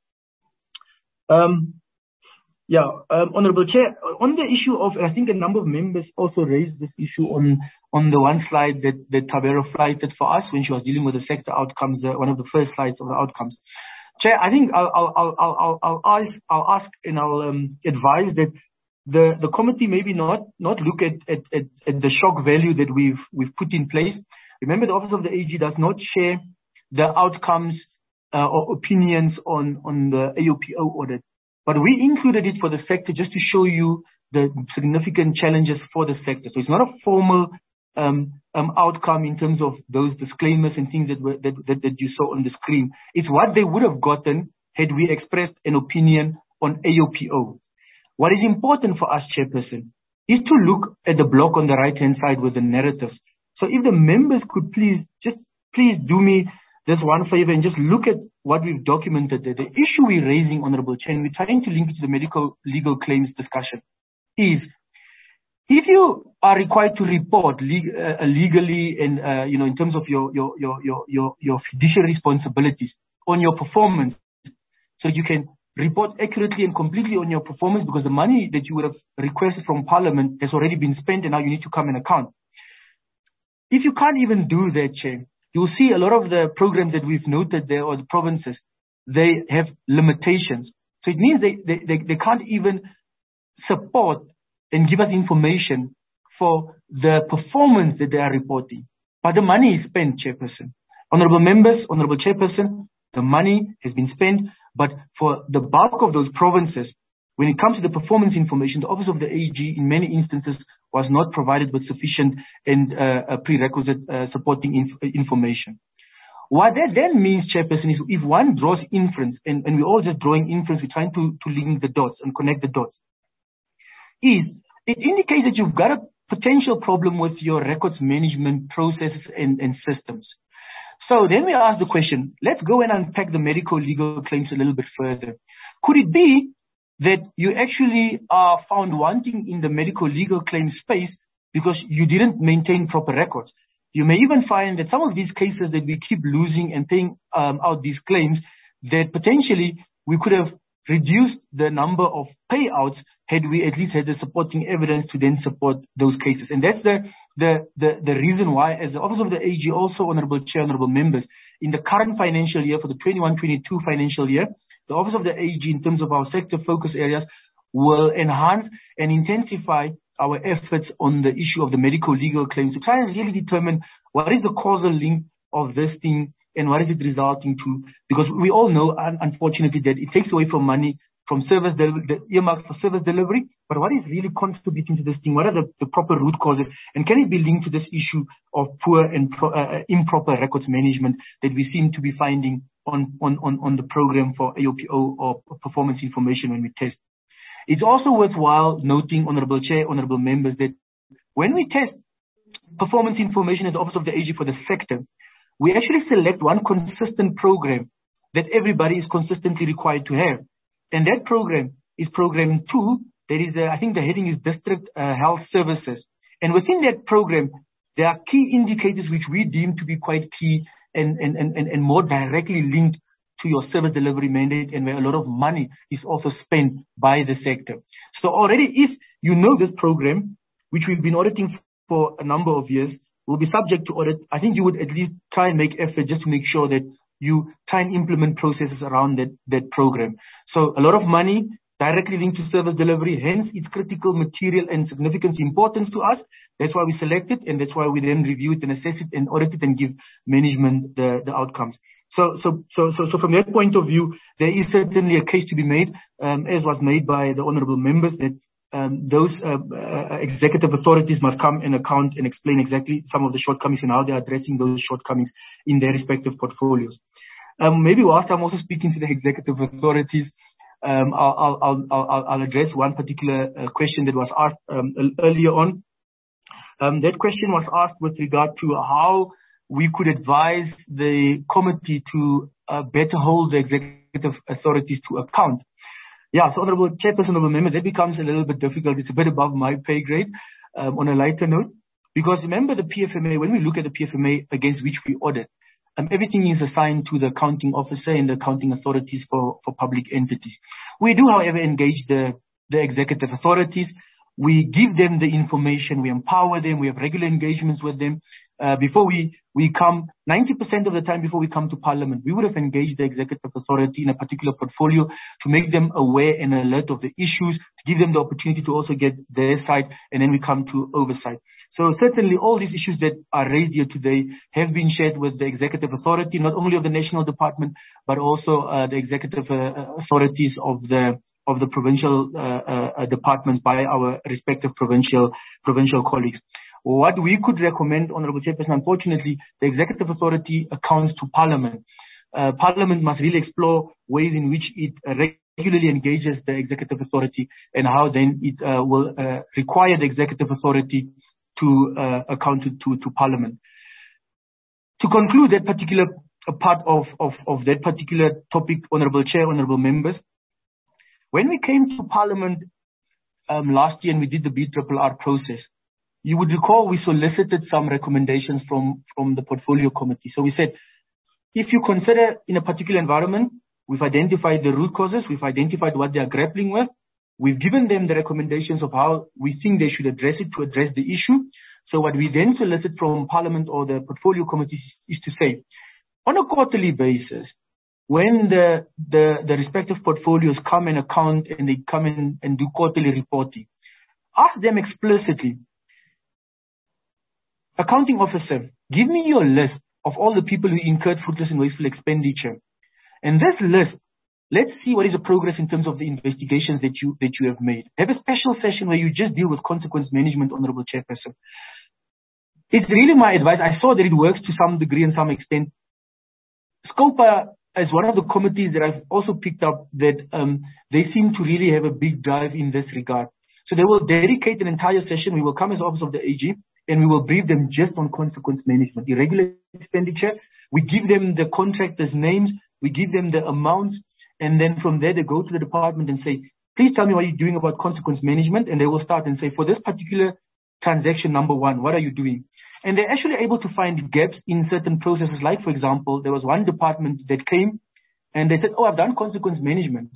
Honourable Chair, on the issue of, I think a number of members also raised this issue on the one slide that Thabero flighted for us when she was dealing with the sector outcomes, one of the first slides of the outcomes. Chair, I think I'll ask and I'll advise that the committee maybe not look at the shock value that we've put in place. Remember, the Office of the AG does not share the outcomes or opinions on the AOPO audit, but we included it for the sector just to show you the significant challenges for the sector. So it's not a formal outcome in terms of those disclaimers and things that you saw on the screen. It's what they would have gotten had we expressed an opinion on AOPO. What is important for us, Chairperson, is to look at the block on the right-hand side with the narratives. So if the members could please do me this one favor and just look at what we've documented there. The issue we're raising, Honourable Chair, and we're trying to link it to the medical legal claims discussion, is if you are required to report legally and in terms of your fiduciary responsibilities on your performance, so you can report accurately and completely on your performance, because the money that you would have requested from Parliament has already been spent and now you need to come and account. If you can't even do that, Chair, you'll see a lot of the programs that we've noted there, or the provinces, they have limitations. So it means they can't even support and give us information for the performance that they are reporting. But the money is spent, Chairperson. Honourable members, Honourable Chairperson, the money has been spent, but for the bulk of those provinces, when it comes to the performance information, the Office of the AG in many instances was not provided with sufficient and prerequisite supporting information. What that then means, Chairperson, is if one draws inference, and we're all just drawing inference, we're trying to link the dots and connect the dots, is it indicates that you've got a potential problem with your records management processes and systems. So then we ask the question, let's go and unpack the medical legal claims a little bit further. Could it be that you actually are found wanting in the medical legal claim space because you didn't maintain proper records? You may even find that some of these cases that we keep losing and paying out these claims, that potentially we could have reduced the number of payouts had we at least had the supporting evidence to then support those cases. And that's the reason why, as the Office of the AG, also Honorable Chair, Honorable Members, in the current financial year, for the 21-22 financial year, the Office of the AG, in terms of our sector focus areas, will enhance and intensify our efforts on the issue of the medical legal claims to try and really determine what is the causal link of this thing and what is it resulting to. Because we all know, unfortunately, that it takes away from money from service the earmarked for service delivery, but what is really contributing to this thing? What are the proper root causes? And can it be linked to this issue of poor and improper records management that we seem to be finding on the program for AOPO or performance information when we test? It's also worthwhile noting, Honorable Chair, Honorable Members, that when we test performance information as the Office of the AG for the sector, we actually select one consistent program that everybody is consistently required to have. And that program is Program 2. That is, I think the heading is District Health Services. And within that program, there are key indicators which we deem to be quite key and more directly linked to your service delivery mandate, and where a lot of money is also spent by the sector. So already, if you know this program, which we've been auditing for a number of years, will be subject to audit, I think you would at least try and make effort just to make sure that you try and implement processes around that program. So a lot of money directly linked to service delivery, hence its critical material and significance importance to us. That's why we select it, and that's why we then review it and assess it and audit it and give management the outcomes. So from that point of view, there is certainly a case to be made, as was made by the honourable members, that those executive authorities must come and account and explain exactly some of the shortcomings and how they are addressing those shortcomings in their respective portfolios. Maybe whilst I'm also speaking to the executive authorities, I'll address one particular question that was asked earlier on. That question was asked with regard to how we could advise the committee to better hold the executive authorities to account. Yeah, so Honourable Chairperson, Honourable Members, that becomes a little bit difficult. It's a bit above my pay grade. On a lighter note, because remember the PFMA, when we look at the PFMA against which we audit, everything is assigned to the accounting officer and the accounting authorities for public entities. We do, however, engage the executive authorities. We give them the information, we empower them, we have regular engagements with them. Before we come, 90% of the time before we come to Parliament, we would have engaged the executive authority in a particular portfolio to make them aware and alert of the issues, to give them the opportunity to also get their side, and then we come to oversight. So certainly all these issues that are raised here today have been shared with the executive authority, not only of the national department, but also the executive authorities of the provincial departments by our respective provincial colleagues. What we could recommend, Honourable Chairperson, unfortunately, the executive authority accounts to Parliament. Parliament must really explore ways in which it regularly engages the executive authority and how then it will require the executive authority to account to Parliament. To conclude that particular part of that particular topic, Honourable Chair, Honourable Members, when we came to Parliament last year and we did the BRRR process, you would recall we solicited some recommendations from the portfolio committee. So we said, if you consider in a particular environment, we've identified the root causes, we've identified what they are grappling with, we've given them the recommendations of how we think they should address it to address the issue. So what we then solicit from Parliament or the portfolio committee is to say, on a quarterly basis, when the respective portfolios come and account and they come in and do quarterly reporting, ask them explicitly, accounting officer, give me your list of all the people who incurred fruitless and wasteful expenditure. And this list, let's see what is the progress in terms of the investigations that you have made. Have a special session where you just deal with consequence management, Honourable Chairperson. It's really my advice. I saw that it works to some degree and some extent. SCOPA is one of the committees that I've also picked up that they seem to really have a big drive in this regard. So they will dedicate an entire session. We will come as Office of the AG and we will brief them just on consequence management, irregular expenditure. We give them the contractors' names, we give them the amounts, and then from there they go to the department and say, please tell me what you're doing about consequence management. And they will start and say, for this particular transaction number 1, what are you doing? And they're actually able to find gaps in certain processes. Like, for example, there was one department that came and they said, oh, I've done consequence management.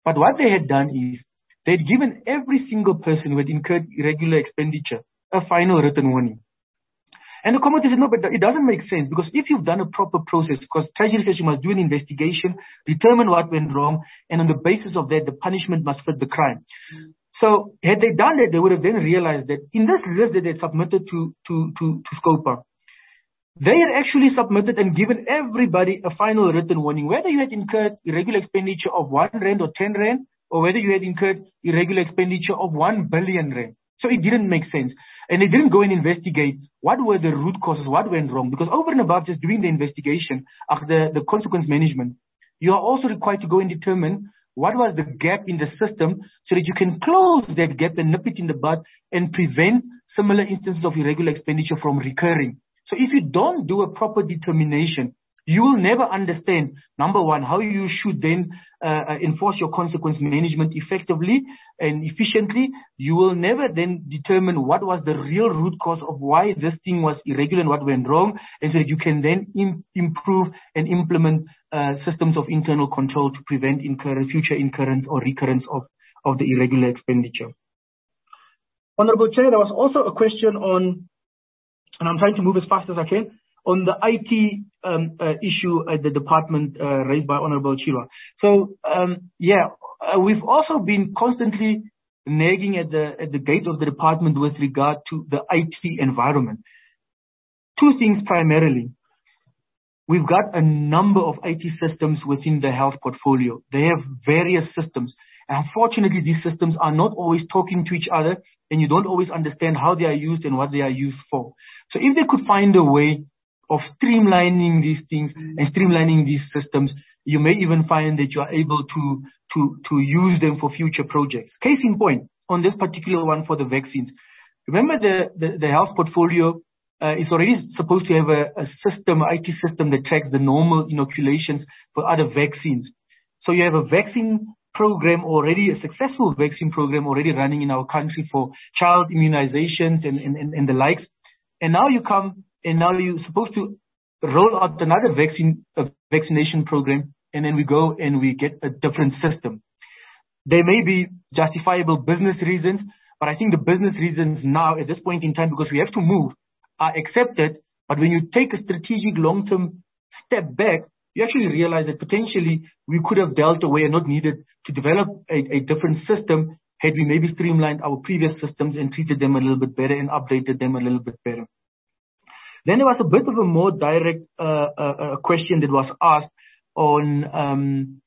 But what they had done is they'd given every single person who had incurred irregular expenditure a final written warning. And the committee said, no, but it doesn't make sense, because if you've done a proper process, because Treasury says you must do an investigation, determine what went wrong, and on the basis of that, the punishment must fit the crime. So had they done that, they would have then realized that in this list that they submitted to SCOPA, they had actually submitted and given everybody a final written warning, whether you had incurred irregular expenditure of 1 rand or 10 rand, or whether you had incurred irregular expenditure of 1 billion rand. So it didn't make sense. And they didn't go and investigate what were the root causes, what went wrong. Because over and above just doing the investigation, the consequence management, you are also required to go and determine what was the gap in the system so that you can close that gap and nip it in the bud and prevent similar instances of irregular expenditure from recurring. So if you don't do a proper determination, you will never understand, number one, how you should then enforce your consequence management effectively and efficiently. You will never then determine what was the real root cause of why this thing was irregular and what went wrong, and so that you can then improve and implement systems of internal control to prevent future incurrence or recurrence of the irregular expenditure. Honorable Chair, there was also a question on, and I'm trying to move as fast as I can, on the IT issue at the department raised by Honorable Chirwa. So, we've also been constantly nagging at the gate of the department with regard to the IT environment. Two things primarily. We've got a number of IT systems within the health portfolio. They have various systems. And unfortunately, these systems are not always talking to each other, and you don't always understand how they are used and what they are used for. So if they could find a way of streamlining these things and streamlining these systems, you may even find that you are able to use them for future projects. Case in point, on this particular one for the vaccines. Remember the health portfolio is already supposed to have a system, IT system that tracks the normal inoculations for other vaccines. So you have a vaccine program already, a successful vaccine program already running in our country for child immunizations and the likes. And now you come and now you're supposed to roll out another vaccination program, and then we go and we get a different system. There may be justifiable business reasons, but I think the business reasons now at this point in time, because we have to move, are accepted. But when you take a strategic long-term step back, you actually realize that potentially we could have dealt away and not needed to develop a different system had we maybe streamlined our previous systems and treated them a little bit better and updated them a little bit better. Then there was a bit of a more direct question that was asked on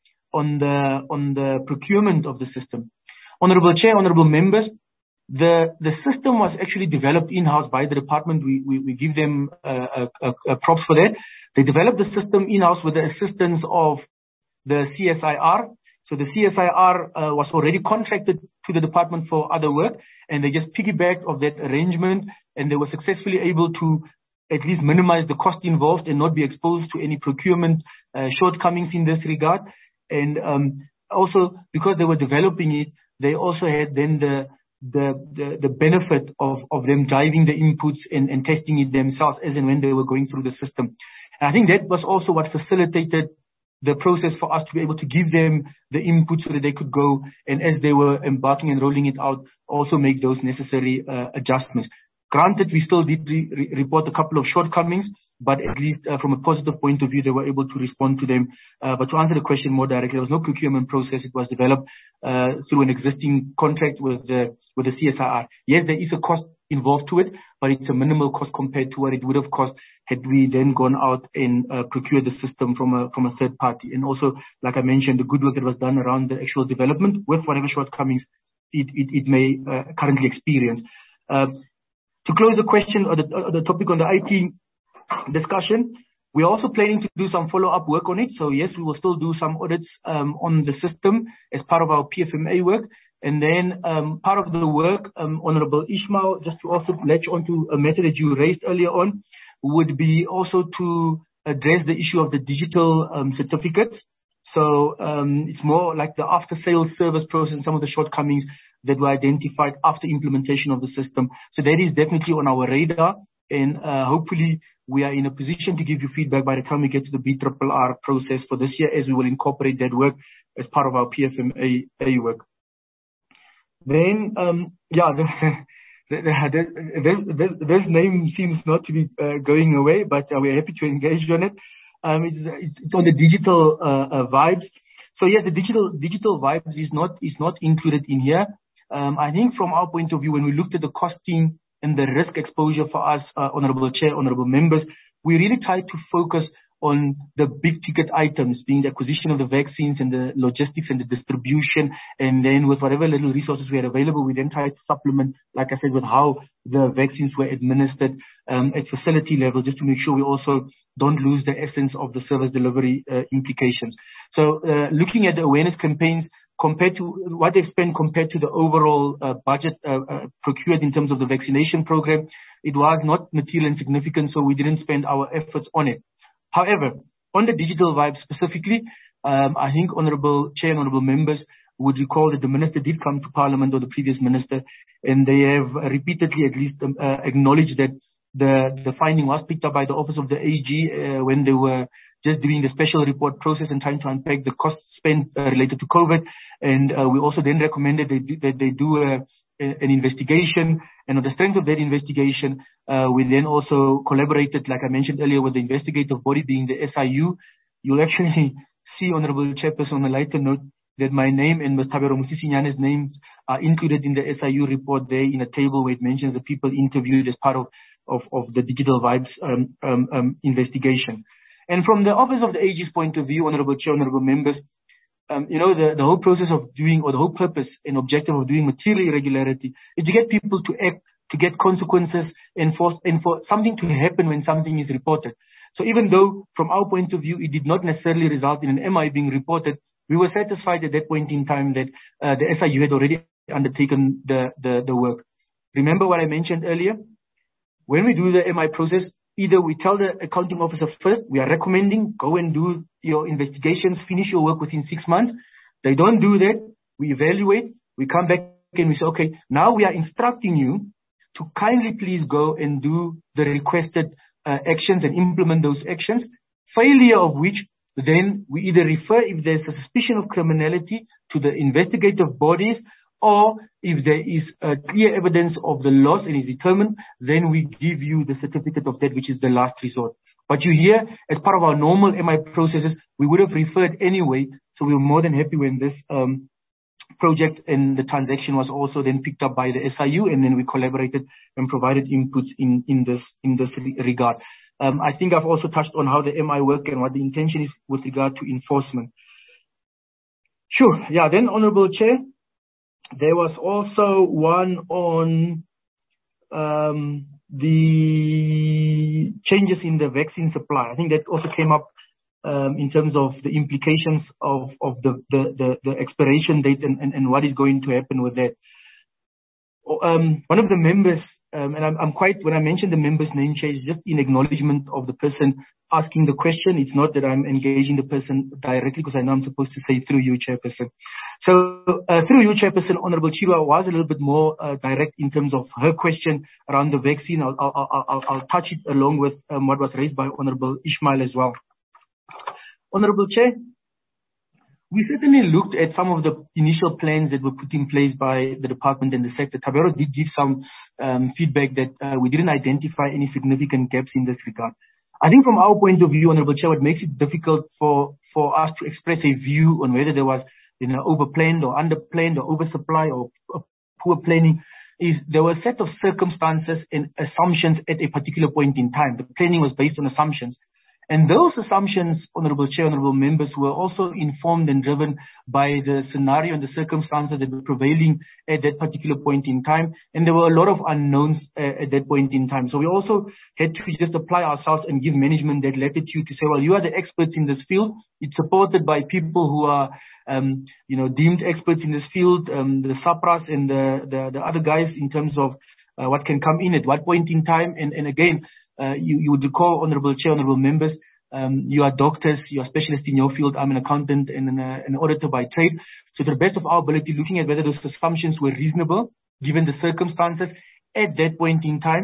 the procurement of the system. Honorable Chair, honorable members, the system was actually developed in-house by the department. We give them props for that. They developed the system in-house with the assistance of the CSIR. So the CSIR was already contracted to the department for other work, and they just piggybacked of that arrangement, and they were successfully able to at least minimize the cost involved and not be exposed to any procurement shortcomings in this regard. And also, because they were developing it, they also had then the benefit of them driving the inputs and testing it themselves as and when they were going through the system. And I think that was also what facilitated the process for us to be able to give them the input so that they could go and as they were embarking and rolling it out, also make those necessary adjustments. Granted, we still did report a couple of shortcomings, but at least from a positive point of view, they were able to respond to them. But to answer the question more directly, there was no procurement process. It was developed through an existing contract with the CSIR. Yes, there is a cost involved to it, but it's a minimal cost compared to what it would have cost had we then gone out and procured the system from a third party. And also, like I mentioned, the good work that was done around the actual development with whatever shortcomings it may currently experience. To close the question or the topic on the IT discussion, we're also planning to do some follow-up work on it. So yes, we will still do some audits on the system as part of our PFMA work. And then part of the work, Honorable Ishmael, just to also latch onto a matter that you raised earlier on, would be also to address the issue of the digital certificates. So it's more like the after-sales service process and some of the shortcomings that were identified after implementation of the system. So that is definitely on our radar. and hopefully we are in a position to give you feedback by the time we get to the BRRR process for this year, as we will incorporate that work as part of our PFMA work. Then, this name seems not to be going away, but we're happy to engage on it. It's on the digital vibes. So yes, the digital vibes is not included in here. I think from our point of view, when we looked at the costing and the risk exposure for us, Honorable Chair, Honorable Members, we really tried to focus on the big ticket items, being the acquisition of the vaccines and the logistics and the distribution. And then with whatever little resources we had available, we then tried to supplement, like I said, with how the vaccines were administered at facility level, just to make sure we also don't lose the essence of the service delivery implications. So looking at the awareness campaigns, compared to what they spent compared to the overall budget procured in terms of the vaccination program, it was not material and significant, so we didn't spend our efforts on it. However, on the digital vibe specifically, I think Honourable Chair and Honourable Members would recall that the Minister did come to Parliament, or the previous Minister, and they have repeatedly at least acknowledged that the finding was picked up by the Office of the AG when they were just doing the special report process and trying to unpack the costs spent related to COVID. And we also then recommended that they do an investigation. And on the strength of that investigation, we then also collaborated, like I mentioned earlier, with the investigative body being the SIU. You'll actually see, Honourable Chairperson, on a lighter note, that my name and Ms. Thabero Mosisinyane's names are included in the SIU report there in a table where it mentions the people interviewed as part of the Digital Vibes investigation. And from the Office of the AG's point of view, Honourable Chair, Honourable Members, the whole process of doing, or the whole purpose and objective of doing material irregularity is to get people to act, to get consequences, and for something to happen when something is reported. So even though from our point of view it did not necessarily result in an MI being reported, we were satisfied at that point in time that the SIU had already undertaken the work. Remember what I mentioned earlier? When we do the MI process, either we tell the accounting officer first, we are recommending, go and do your investigations, finish your work within 6 months. They don't do that. We evaluate, we come back and we say, okay, now we are instructing you to kindly please go and do the requested actions and implement those actions, failure of which then we either refer, if there's a suspicion of criminality, to the investigative bodies, or if there is clear evidence of the loss and is determined, then we give you the certificate of that, which is the last resort. But you hear, as part of our normal MI processes, we would have referred anyway, so we were more than happy when this project and the transaction was also then picked up by the SIU, and then we collaborated and provided inputs in this regard. I think I've also touched on how the MI work and what the intention is with regard to enforcement. Sure. Yeah, then Honourable Chair, there was also one on the changes in the vaccine supply. I think that also came up in terms of the implications of the expiration date and what is going to happen with that. One of the members, and I'm quite, when I mention the member's name, Chair, is just in acknowledgement of the person asking the question. It's not that I'm engaging the person directly, because I know I'm supposed to say through you, Chairperson. So through you, Chairperson, Honourable Chiba was a little bit more direct in terms of her question around the vaccine. I'll touch it along with what was raised by Honourable Ismail as well. Honourable Chair, we certainly looked at some of the initial plans that were put in place by the department and the sector. Thabero did give some feedback that we didn't identify any significant gaps in this regard. I think from our point of view, Honourable Chair, what makes it difficult for us to express a view on whether there was overplanned or underplanned or oversupply or poor planning is there were a set of circumstances and assumptions at a particular point in time. The planning was based on assumptions. And those assumptions, Honourable Chair, Honourable Members, were also informed and driven by the scenario and the circumstances that were prevailing at that particular point in time. And there were a lot of unknowns at that point in time. So we also had to just apply ourselves and give management that latitude to say, well, you are the experts in this field. It's supported by people who are, deemed experts in this field, the SAPRAs and the other guys in terms of what can come in at what point in time. And again, you would recall, Honourable Chair, Honourable Members, you are doctors, you are specialists in your field. I'm an accountant and an auditor by trade. So to the best of our ability, looking at whether those assumptions were reasonable, given the circumstances at that point in time,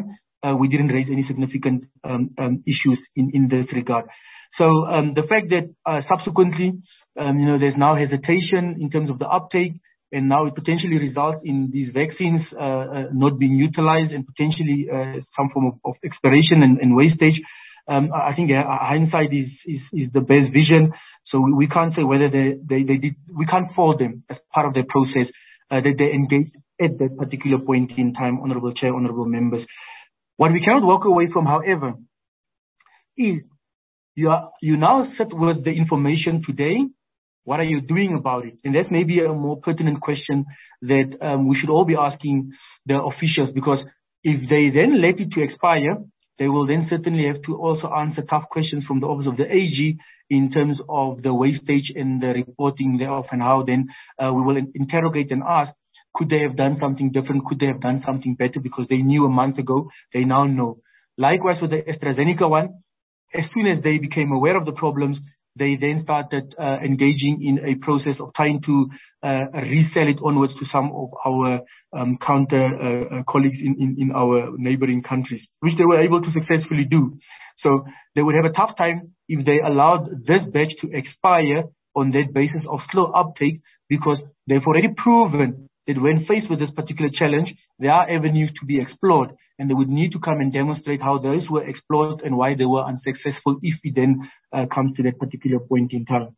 we didn't raise any significant issues in this regard. So the fact that subsequently, there's now hesitation in terms of the uptake, and now it potentially results in these vaccines not being utilized and potentially some form of expiration and wastage. I think hindsight is the best vision. So we can't say whether they did. We can't fault them as part of their process that they engaged at that particular point in time. Honourable Chair, honourable members. What we cannot walk away from, however, is you now sit with the information today. What are you doing about it? And that's maybe a more pertinent question that we should all be asking the officials, because if they then let it to expire, they will then certainly have to also answer tough questions from the Office of the AG in terms of the wastage and the reporting thereof, and how then we will interrogate and ask, could they have done something different? Could they have done something better? Because they knew a month ago, they now know. Likewise with the AstraZeneca one, as soon as they became aware of the problems, they then started engaging in a process of trying to resell it onwards to some of our counter colleagues in our neighboring countries, which they were able to successfully do. So they would have a tough time if they allowed this batch to expire on that basis of slow uptake, because they've already proven that when faced with this particular challenge, there are avenues to be explored, and they would need to come and demonstrate how those were explored and why they were unsuccessful if it then comes to that particular point in time.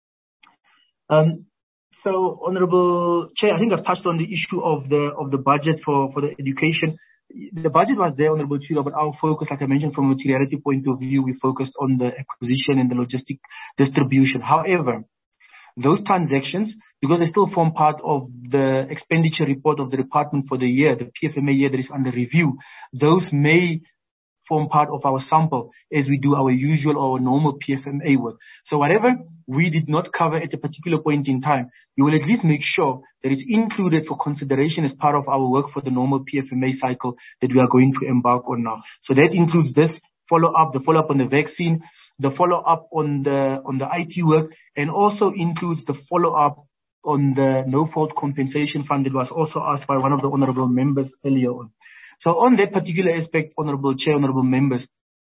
So, Honourable Chair, I think I've touched on the issue of the budget for the education. The budget was there, Honourable Chair, but our focus, like I mentioned, from a materiality point of view, we focused on the acquisition and the logistic distribution. However, those transactions, because they still form part of the expenditure report of the department for the year, the PFMA year that is under review, those may form part of our sample as we do our usual or normal PFMA work. So whatever we did not cover at a particular point in time, we will at least make sure that it's included for consideration as part of our work for the normal PFMA cycle that we are going to embark on now. So that includes this follow-up, the follow-up on the vaccine, the follow-up on the IT work, and also includes the follow-up on the no-fault compensation fund that was also asked by one of the honourable members earlier on. So on that particular aspect, Honourable Chair, honourable members,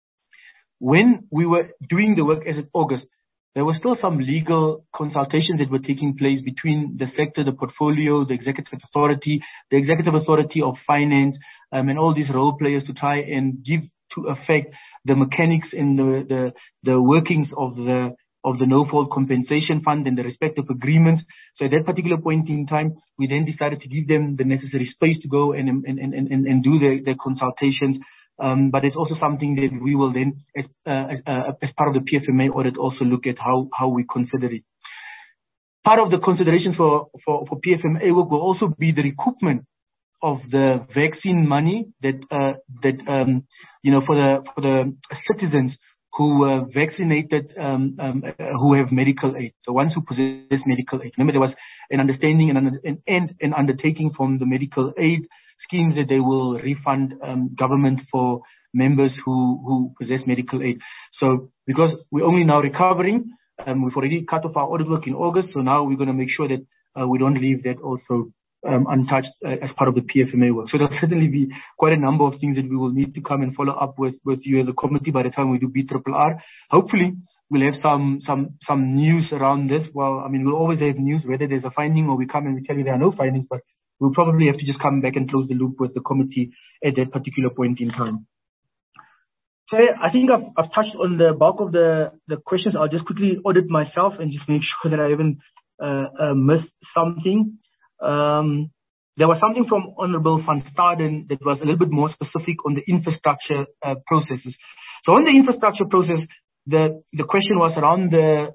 when we were doing the work as of August, there were still some legal consultations that were taking place between the sector, the portfolio, the executive authority of finance, and all these role players to try and give to effect the mechanics and the workings of the no-fault compensation fund and the respective agreements. So at that particular point in time, we then decided to give them the necessary space to go and do their consultations. But it's also something that we will then, as part of the PFMA audit, also look at how we consider it. Part of the considerations for PFMA work will also be the recoupment of the vaccine money that for the citizens who were vaccinated, who have medical aid, the ones who possess medical aid. Remember, there was an understanding and an undertaking from the medical aid schemes that they will refund government for members who possess medical aid. So because we're only now recovering, we've already cut off our audit work in August, so now we're going to make sure that we don't leave that also untouched as part of the PFMA work. So there'll certainly be quite a number of things that we will need to come and follow up with you as a committee by the time we do BRRR. Hopefully, we'll have some news around this. Well, I mean, we'll always have news, whether there's a finding or we come and we tell you there are no findings, but we'll probably have to just come back and close the loop with the committee at that particular point in time. So I think I've touched on the bulk of the questions. I'll just quickly audit myself and just make sure that I haven't missed something. There was something from Honourable Van Staden that was a little bit more specific on the infrastructure processes. So on the infrastructure process, the question was around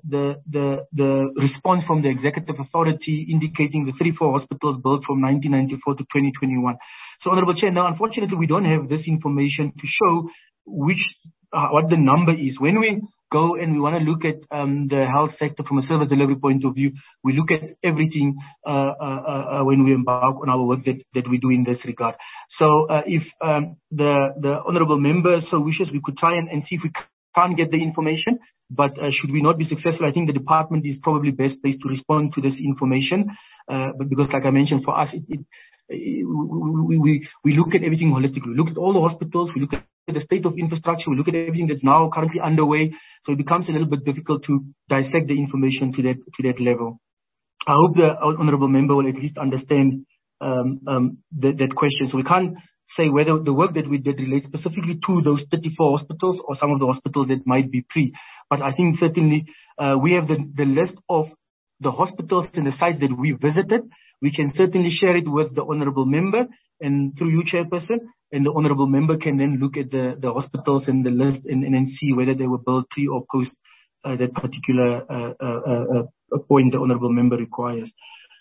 the response from the executive authority indicating the 34 hospitals built from 1994 to 2021. So Honourable Chair, now unfortunately we don't have this information to show what the number is. When we go and we want to look at the health sector from a service delivery point of view, we look at everything when we embark on our work that we do in this regard. So if the honourable member so wishes, we could try and see if we can't get the information. But should we not be successful, I think the department is probably best placed to respond to this information. But because, like I mentioned, for us, we look at everything holistically. We look at all the hospitals, we look at the state of infrastructure, we look at everything that's now currently underway. So it becomes a little bit difficult to dissect the information to that level. I hope the honourable member will at least understand that question. So we can't say whether the work that we did relates specifically to those 34 hospitals or some of the hospitals that might be pre. But I think certainly we have the list of the hospitals and the sites that we visited. We can certainly share it with the honourable member and through you, Chairperson, and the honourable member can then look at the hospitals and the list and then see whether they were built pre or post that particular point the honourable member requires.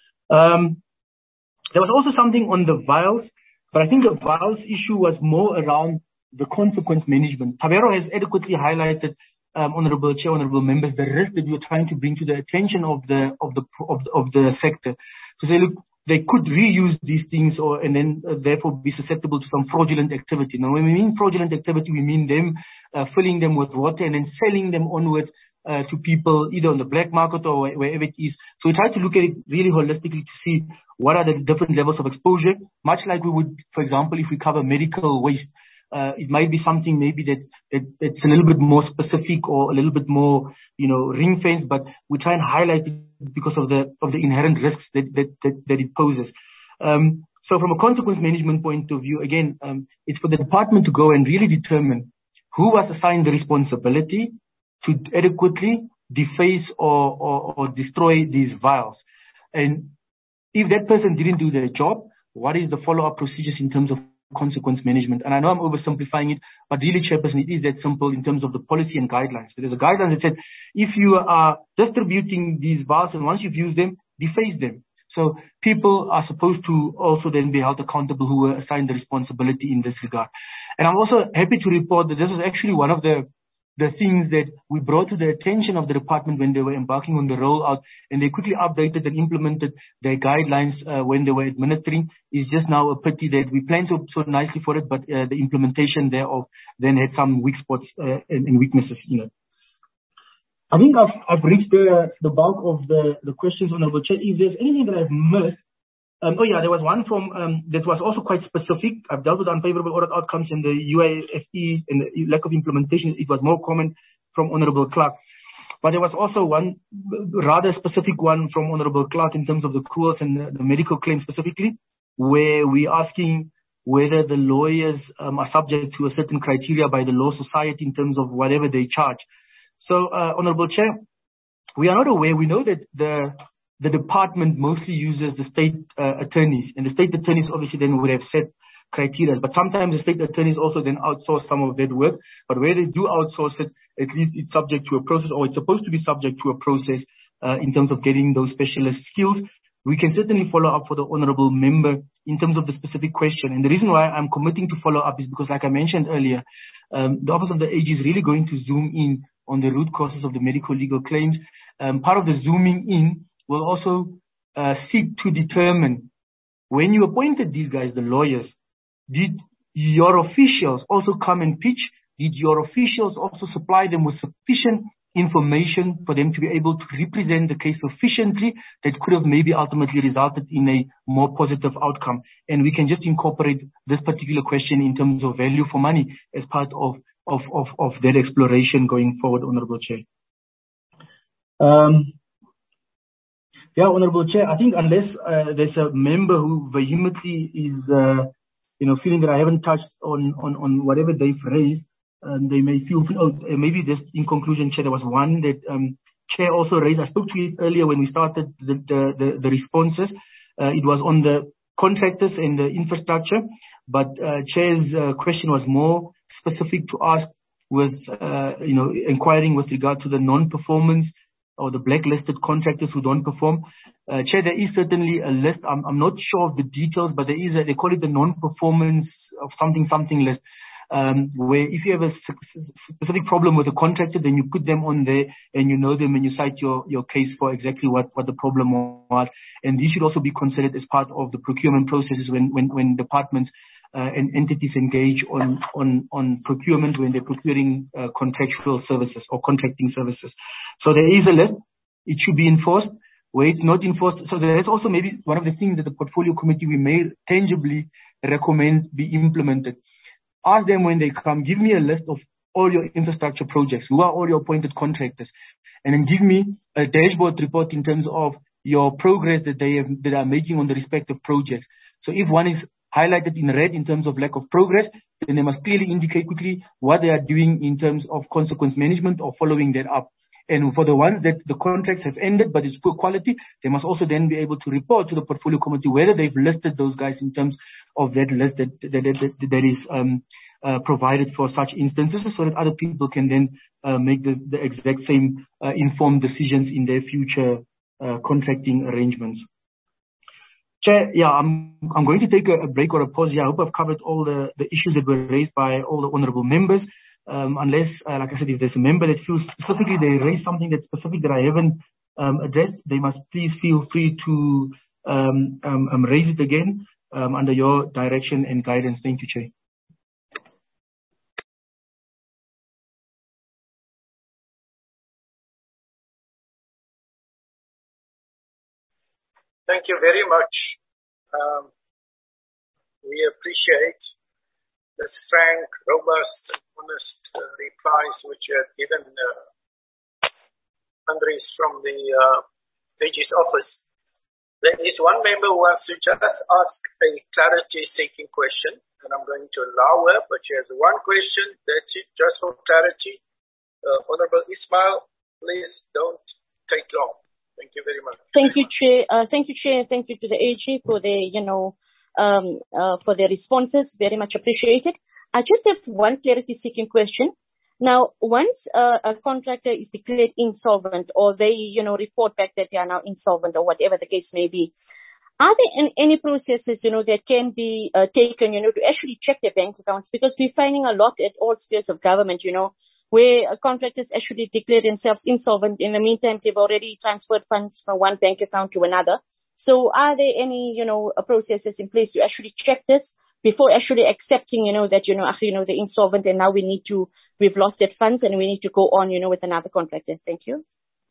There was also something on the vials, but I think the vials issue was more around the consequence management. Tavero has adequately highlighted, Honourable Chair, honourable members, the risk that we're trying to bring to the attention of the sector. To say, look, they could reuse these things and then therefore be susceptible to some fraudulent activity. Now, when we mean fraudulent activity, we mean them filling them with water and then selling them onwards to people either on the black market or wherever it is. So we try to look at it really holistically to see what are the different levels of exposure, much like we would, for example, if we cover medical waste. It might be something maybe that's a little bit more specific or a little bit more, ring-fenced, but we try and highlight it because of the inherent risks that it poses. So from a consequence management point of view, again, it's for the department to go and really determine who was assigned the responsibility to adequately deface or destroy these vials. And if that person didn't do their job, what is the follow-up procedures in terms of consequence management? And I know I'm oversimplifying it, but really, Chairperson, it is that simple in terms of the policy and guidelines. So there's a guideline that said if you are distributing these vials and once you've used them, deface them. So people are supposed to also then be held accountable who were assigned the responsibility in this regard. And I'm also happy to report that this was actually one of the things that we brought to the attention of the department when they were embarking on the rollout, and they quickly updated and implemented their guidelines when they were administering. It's just now a pity that we planned so nicely for it, but the implementation thereof then had some weak spots and weaknesses in it. I think I've reached the bulk of the questions, Honourable Chair. If there's anything that I've missed, there was one from that was also quite specific. I've dealt with unfavourable audit outcomes in the UIFE and the lack of implementation. It was more common from Honourable Clark. But there was also one rather specific one from Honourable Clark in terms of the accruals and the medical claims specifically, where we're asking whether the lawyers are subject to a certain criteria by the Law Society in terms of whatever they charge. So, Honourable Chair, we are not aware. We know that the department mostly uses the state attorneys, and the state attorneys obviously then would have set criteria, but sometimes the state attorneys also then outsource some of that work. But where they do outsource it, at least it's subject to a process, or it's supposed to be subject to a process in terms of getting those specialist skills. We can certainly follow up for the honourable member in terms of the specific question. And the reason why I'm committing to follow up is because, like I mentioned earlier, the Office of the AG is really going to zoom in on the root causes of the medical legal claims. Part of the zooming in will also seek to determine, when you appointed these guys, the lawyers, did your officials also come and pitch? Did your officials also supply them with sufficient information for them to be able to represent the case sufficiently that could have maybe ultimately resulted in a more positive outcome? And we can just incorporate this particular question in terms of value for money as part of that exploration going forward, Honourable Chair. Honourable Chair, I think unless there's a member who vehemently is, feeling that I haven't touched on whatever they've raised, they may feel, maybe this, in conclusion, Chair, there was one that Chair also raised. I spoke to it earlier when we started the responses. It was on the contractors and the infrastructure, but Chair's question was more specific to ask with, inquiring with regard to the non-performance or the blacklisted contractors who don't perform. Chair, there is certainly a list. I'm not sure of the details, but there is they call it the non-performance of something list, where if you have a specific problem with a contractor, then you put them on there and you know them and you cite your case for exactly what the problem was. And these should also be considered as part of the procurement processes when departments and entities engage on procurement when they're procuring contractual services or contracting services. So there is a list. It should be enforced. where it's not enforced. So that's also maybe one of the things that the portfolio committee we may tangibly recommend be implemented. Ask them when they come, give me a list of all your infrastructure projects, who are all your appointed contractors, and then give me a dashboard report in terms of your progress that they are making on the respective projects. So if one is highlighted in red in terms of lack of progress, then they must clearly indicate quickly what they are doing in terms of consequence management or following that up. And for the ones that the contracts have ended but it's poor quality, they must also then be able to report to the portfolio committee whether they've listed those guys in terms of that list that is provided for such instances, so that other people can then make the exact same informed decisions in their future contracting arrangements. Chair, yeah, I'm going to take a break or a pause here. I hope I've covered all the issues that were raised by all the honourable members. Unless, like I said, if there's a member that feels specifically they raised something that's specific that I haven't addressed, they must please feel free to raise it again under your direction and guidance. Thank you, Chair. Thank you very much. We appreciate this frank, robust, and honest replies which you have given Andries from the AG's office. There is one member who wants to just ask a clarity-seeking question, and I'm going to allow her, but she has one question. That's it, just for clarity. Honourable Ismail, please don't take long. Thank you very much. Thank you, Chair. Thank you, Chair, and thank you to the AG for the, for their responses. Very much appreciated. I just have one clarity-seeking question. Now, once a contractor is declared insolvent, or they, report back that they are now insolvent, or whatever the case may be, are there any processes, that can be taken, to actually check their bank accounts? Because we're finding a lot at all spheres of government, where contractors actually declare themselves insolvent. In the meantime, they've already transferred funds from one bank account to another. So are there any, processes in place to actually check this before actually accepting, that, they're insolvent and now we've lost that funds and we need to go on, with another contractor? Thank you.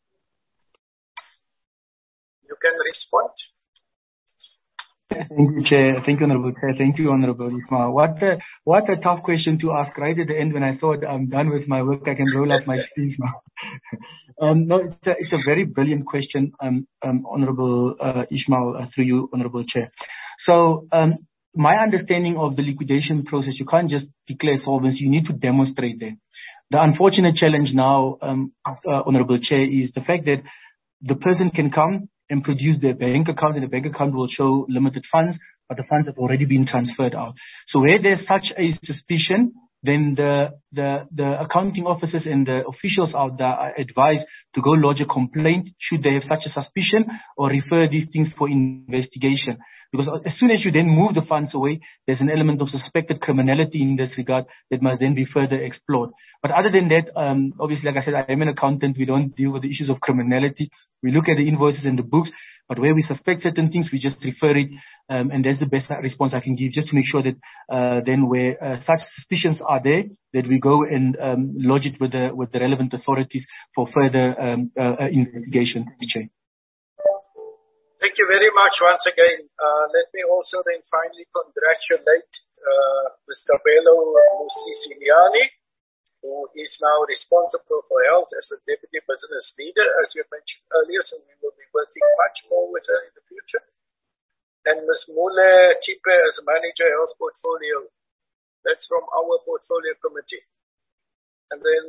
You can respond. Thank you, Chair. Thank you, Honourable Chair. Thank you, Honourable Ismail. What a tough question to ask right at the end when I thought I'm done with my work. I can roll up my sleeves now. No, it's a very brilliant question, Honourable Ismail, through you, Honourable Chair. So, my understanding of the liquidation process, you can't just declare solvency. You need to demonstrate that. The unfortunate challenge now, Honourable Chair, is the fact that the person can come and produce their bank account, and the bank account will show limited funds, but the funds have already been transferred out. So where there's such a suspicion, then the accounting officers and the officials out there are advised to go lodge a complaint should they have such a suspicion, or refer these things for investigation. Because as soon as you then move the funds away, there's an element of suspected criminality in this regard that must then be further explored. But other than that, obviously, like I said, I am an accountant. We don't deal with the issues of criminality. We look at the invoices and the books, but where we suspect certain things, we just refer it, and that's the best response I can give, just to make sure that then where such suspicions are there, that we go and lodge it with the relevant authorities for further investigation. Chair. Thank you very much once again. Let me also then finally congratulate Mr. Bello Musiciliani, who is now responsible for health as the Deputy Business Leader, as you mentioned earlier, so we will be working much more with her in the future. And Ms. Mule Chipe as Manager Health Portfolio. That's from our Portfolio Committee. And then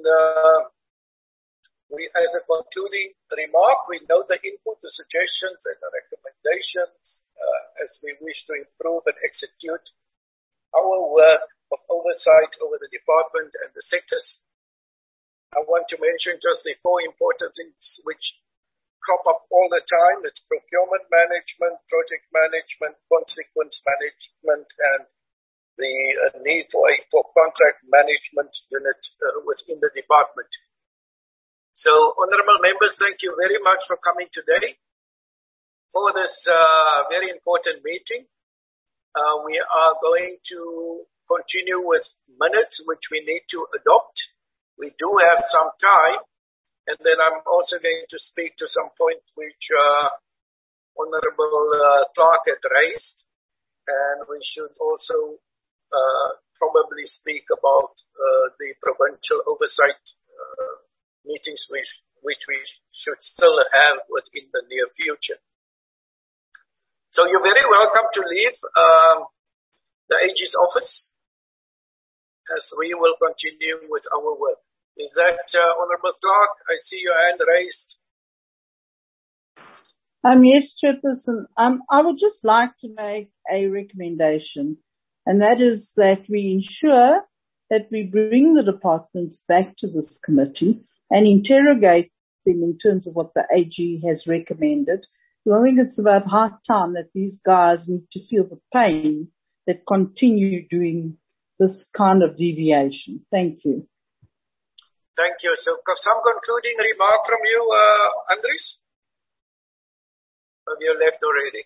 we, as a concluding remark, we note the input, the suggestions and the recommendations as we wish to improve and execute our work of oversight over the department and the sectors. I want to mention just the four important things which crop up all the time. It's procurement management, project management, consequence management, and the need for a contract management unit within the department. So, honourable members, thank you very much for coming today for this very important meeting. We are going to continue with minutes which we need to adopt. We do have some time, And then I'm also going to speak to some point which Honorable Clark had raised. And we should also probably speak about the provincial oversight meetings which we should still have within the near future. So you're very welcome to leave the AG's office as we will continue with our work. Is that Honorable Clark? I see your hand raised. Yes, Chairperson. I would just like to make a recommendation, and that is that we ensure that we bring the departments back to this committee and interrogate them in terms of what the AG has recommended. So I think it's about high time that these guys need to feel the pain that continue doing this kind of deviation. Thank you. Thank you. So some concluding remark from you, Andries? Have you left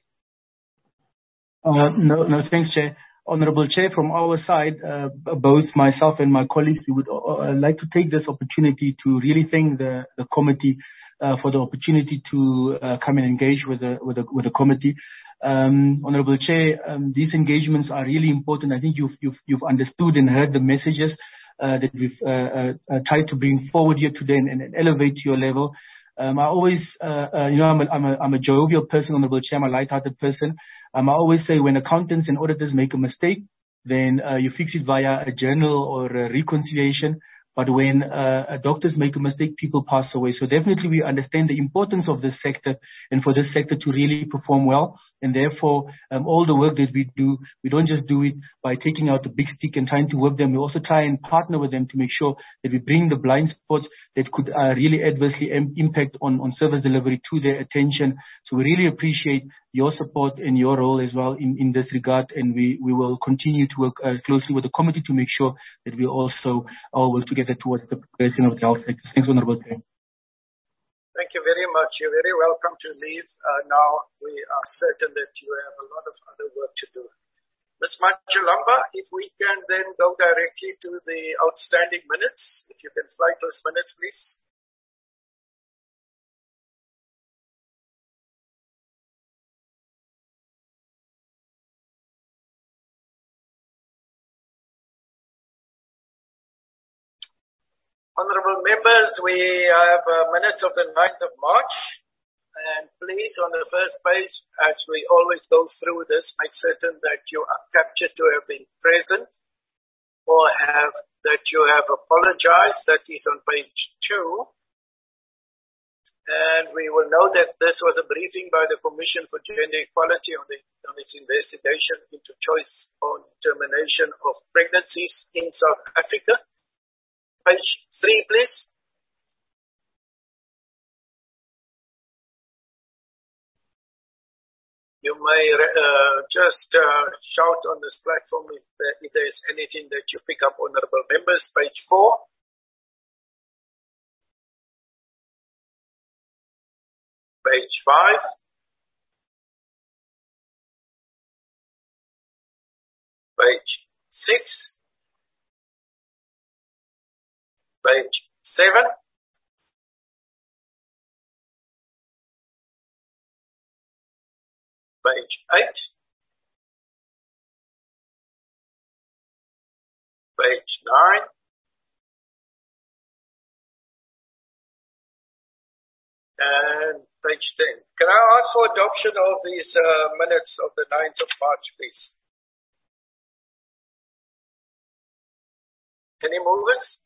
already? No, thanks, Chair. Honorable Chair, from our side, both myself and my colleagues, we would like to take this opportunity to really thank the committee for the opportunity to come and engage with the committee. Honorable Chair, these engagements are really important. I think you've understood and heard the messages that we've tried to bring forward here today and elevate to your level. I always, I'm a jovial person, Honorable Chair. I'm a light-hearted person. I always say when accountants and auditors make a mistake, then you fix it via a journal or a reconciliation. But when doctors make a mistake, people pass away. So definitely we understand the importance of this sector and for this sector to really perform well. And therefore, all the work that we do, we don't just do it by taking out the big stick and trying to whip them. We also try and partner with them to make sure that we bring the blind spots that could really adversely impact on service delivery to their attention. So we really appreciate your support and your role as well in this regard. And we will continue to work closely with the committee to make sure that we also all work together towards the progression of the health sector. Thanks, Honorable Chair. Thank you very much. You're very welcome to leave. Now we are certain that you have a lot of other work to do. Ms. Machalamba, if we can then go directly to the outstanding minutes. If you can fly those minutes, please. Honorable members, we have minutes of the 9th of March. And please, on the first page, as we always go through this, make certain that you are captured to have been present or that you have apologized. That is on page 2. And we will know that this was a briefing by the Commission for Gender Equality on its investigation into choice on termination of pregnancies in South Africa. Page 3, please. You may just shout on this platform if there's anything that you pick up, honorable members. Page 4. Page 5. Page 6. Page 7. Page 8. Page 9. And page 10. Can I ask for adoption of these minutes of the 9th of March, please? Any movers?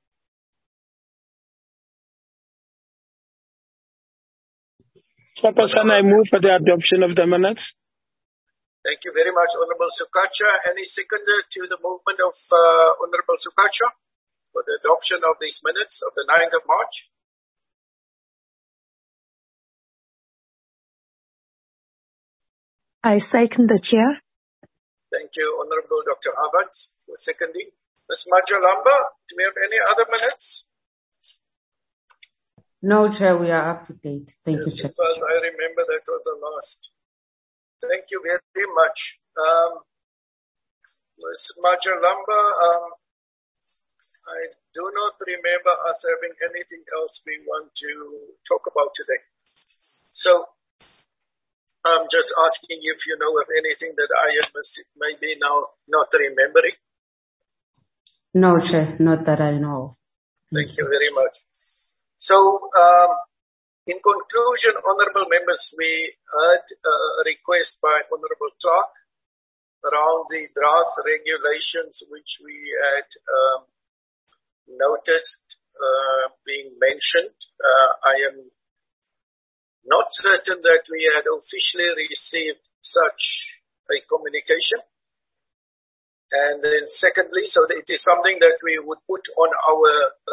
Chairperson, I move for the adoption of the minutes. Thank you very much, Honorable Sukacha. Any seconder to the movement of Honorable Sukacha for the adoption of these minutes of the 9th of March? I second the chair. Thank you, Honorable Dr. Harvard, for seconding. Ms. Machalamba, do we have any other minutes? No, Chair, we are up to date. Thank you, Chair. As far as I remember, that was the last. Thank you very much. Ms. Machalamba, I do not remember us having anything else we want to talk about today. So I'm just asking you if you know of anything that I am maybe now not remembering. No, Chair, not that I know. Thank you very much. So, in conclusion, honourable members, we heard a request by Honourable Clark around the draft regulations which we had noticed being mentioned. I am not certain that we had officially received such a communication. And then secondly, so it is something that we would put on our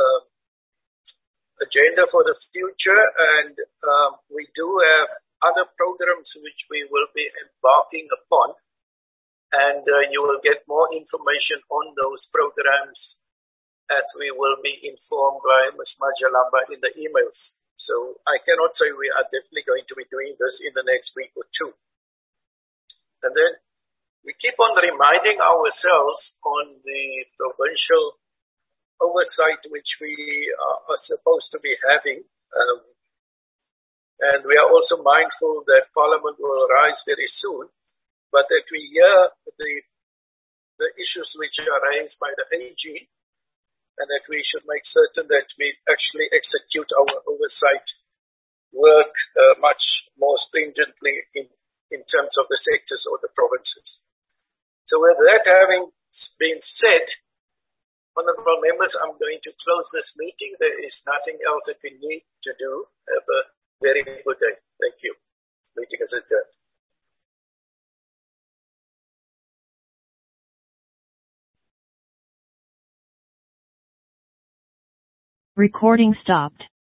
agenda for the future, and we do have other programs which we will be embarking upon, and you will get more information on those programs as we will be informed by Ms. Majalamba in the emails. So I cannot say we are definitely going to be doing this in the next week or two. And then we keep on reminding ourselves on the provincial oversight which we are supposed to be having. And we are also mindful that Parliament will rise very soon, but that we hear the issues which are raised by the AG, and that we should make certain that we actually execute our oversight work much more stringently in terms of the sectors or the provinces. So with that having been said, honourable members, I'm going to close this meeting. There is nothing else that we need to do. Have a very good day. Thank you. Meeting is adjourned. Recording stopped.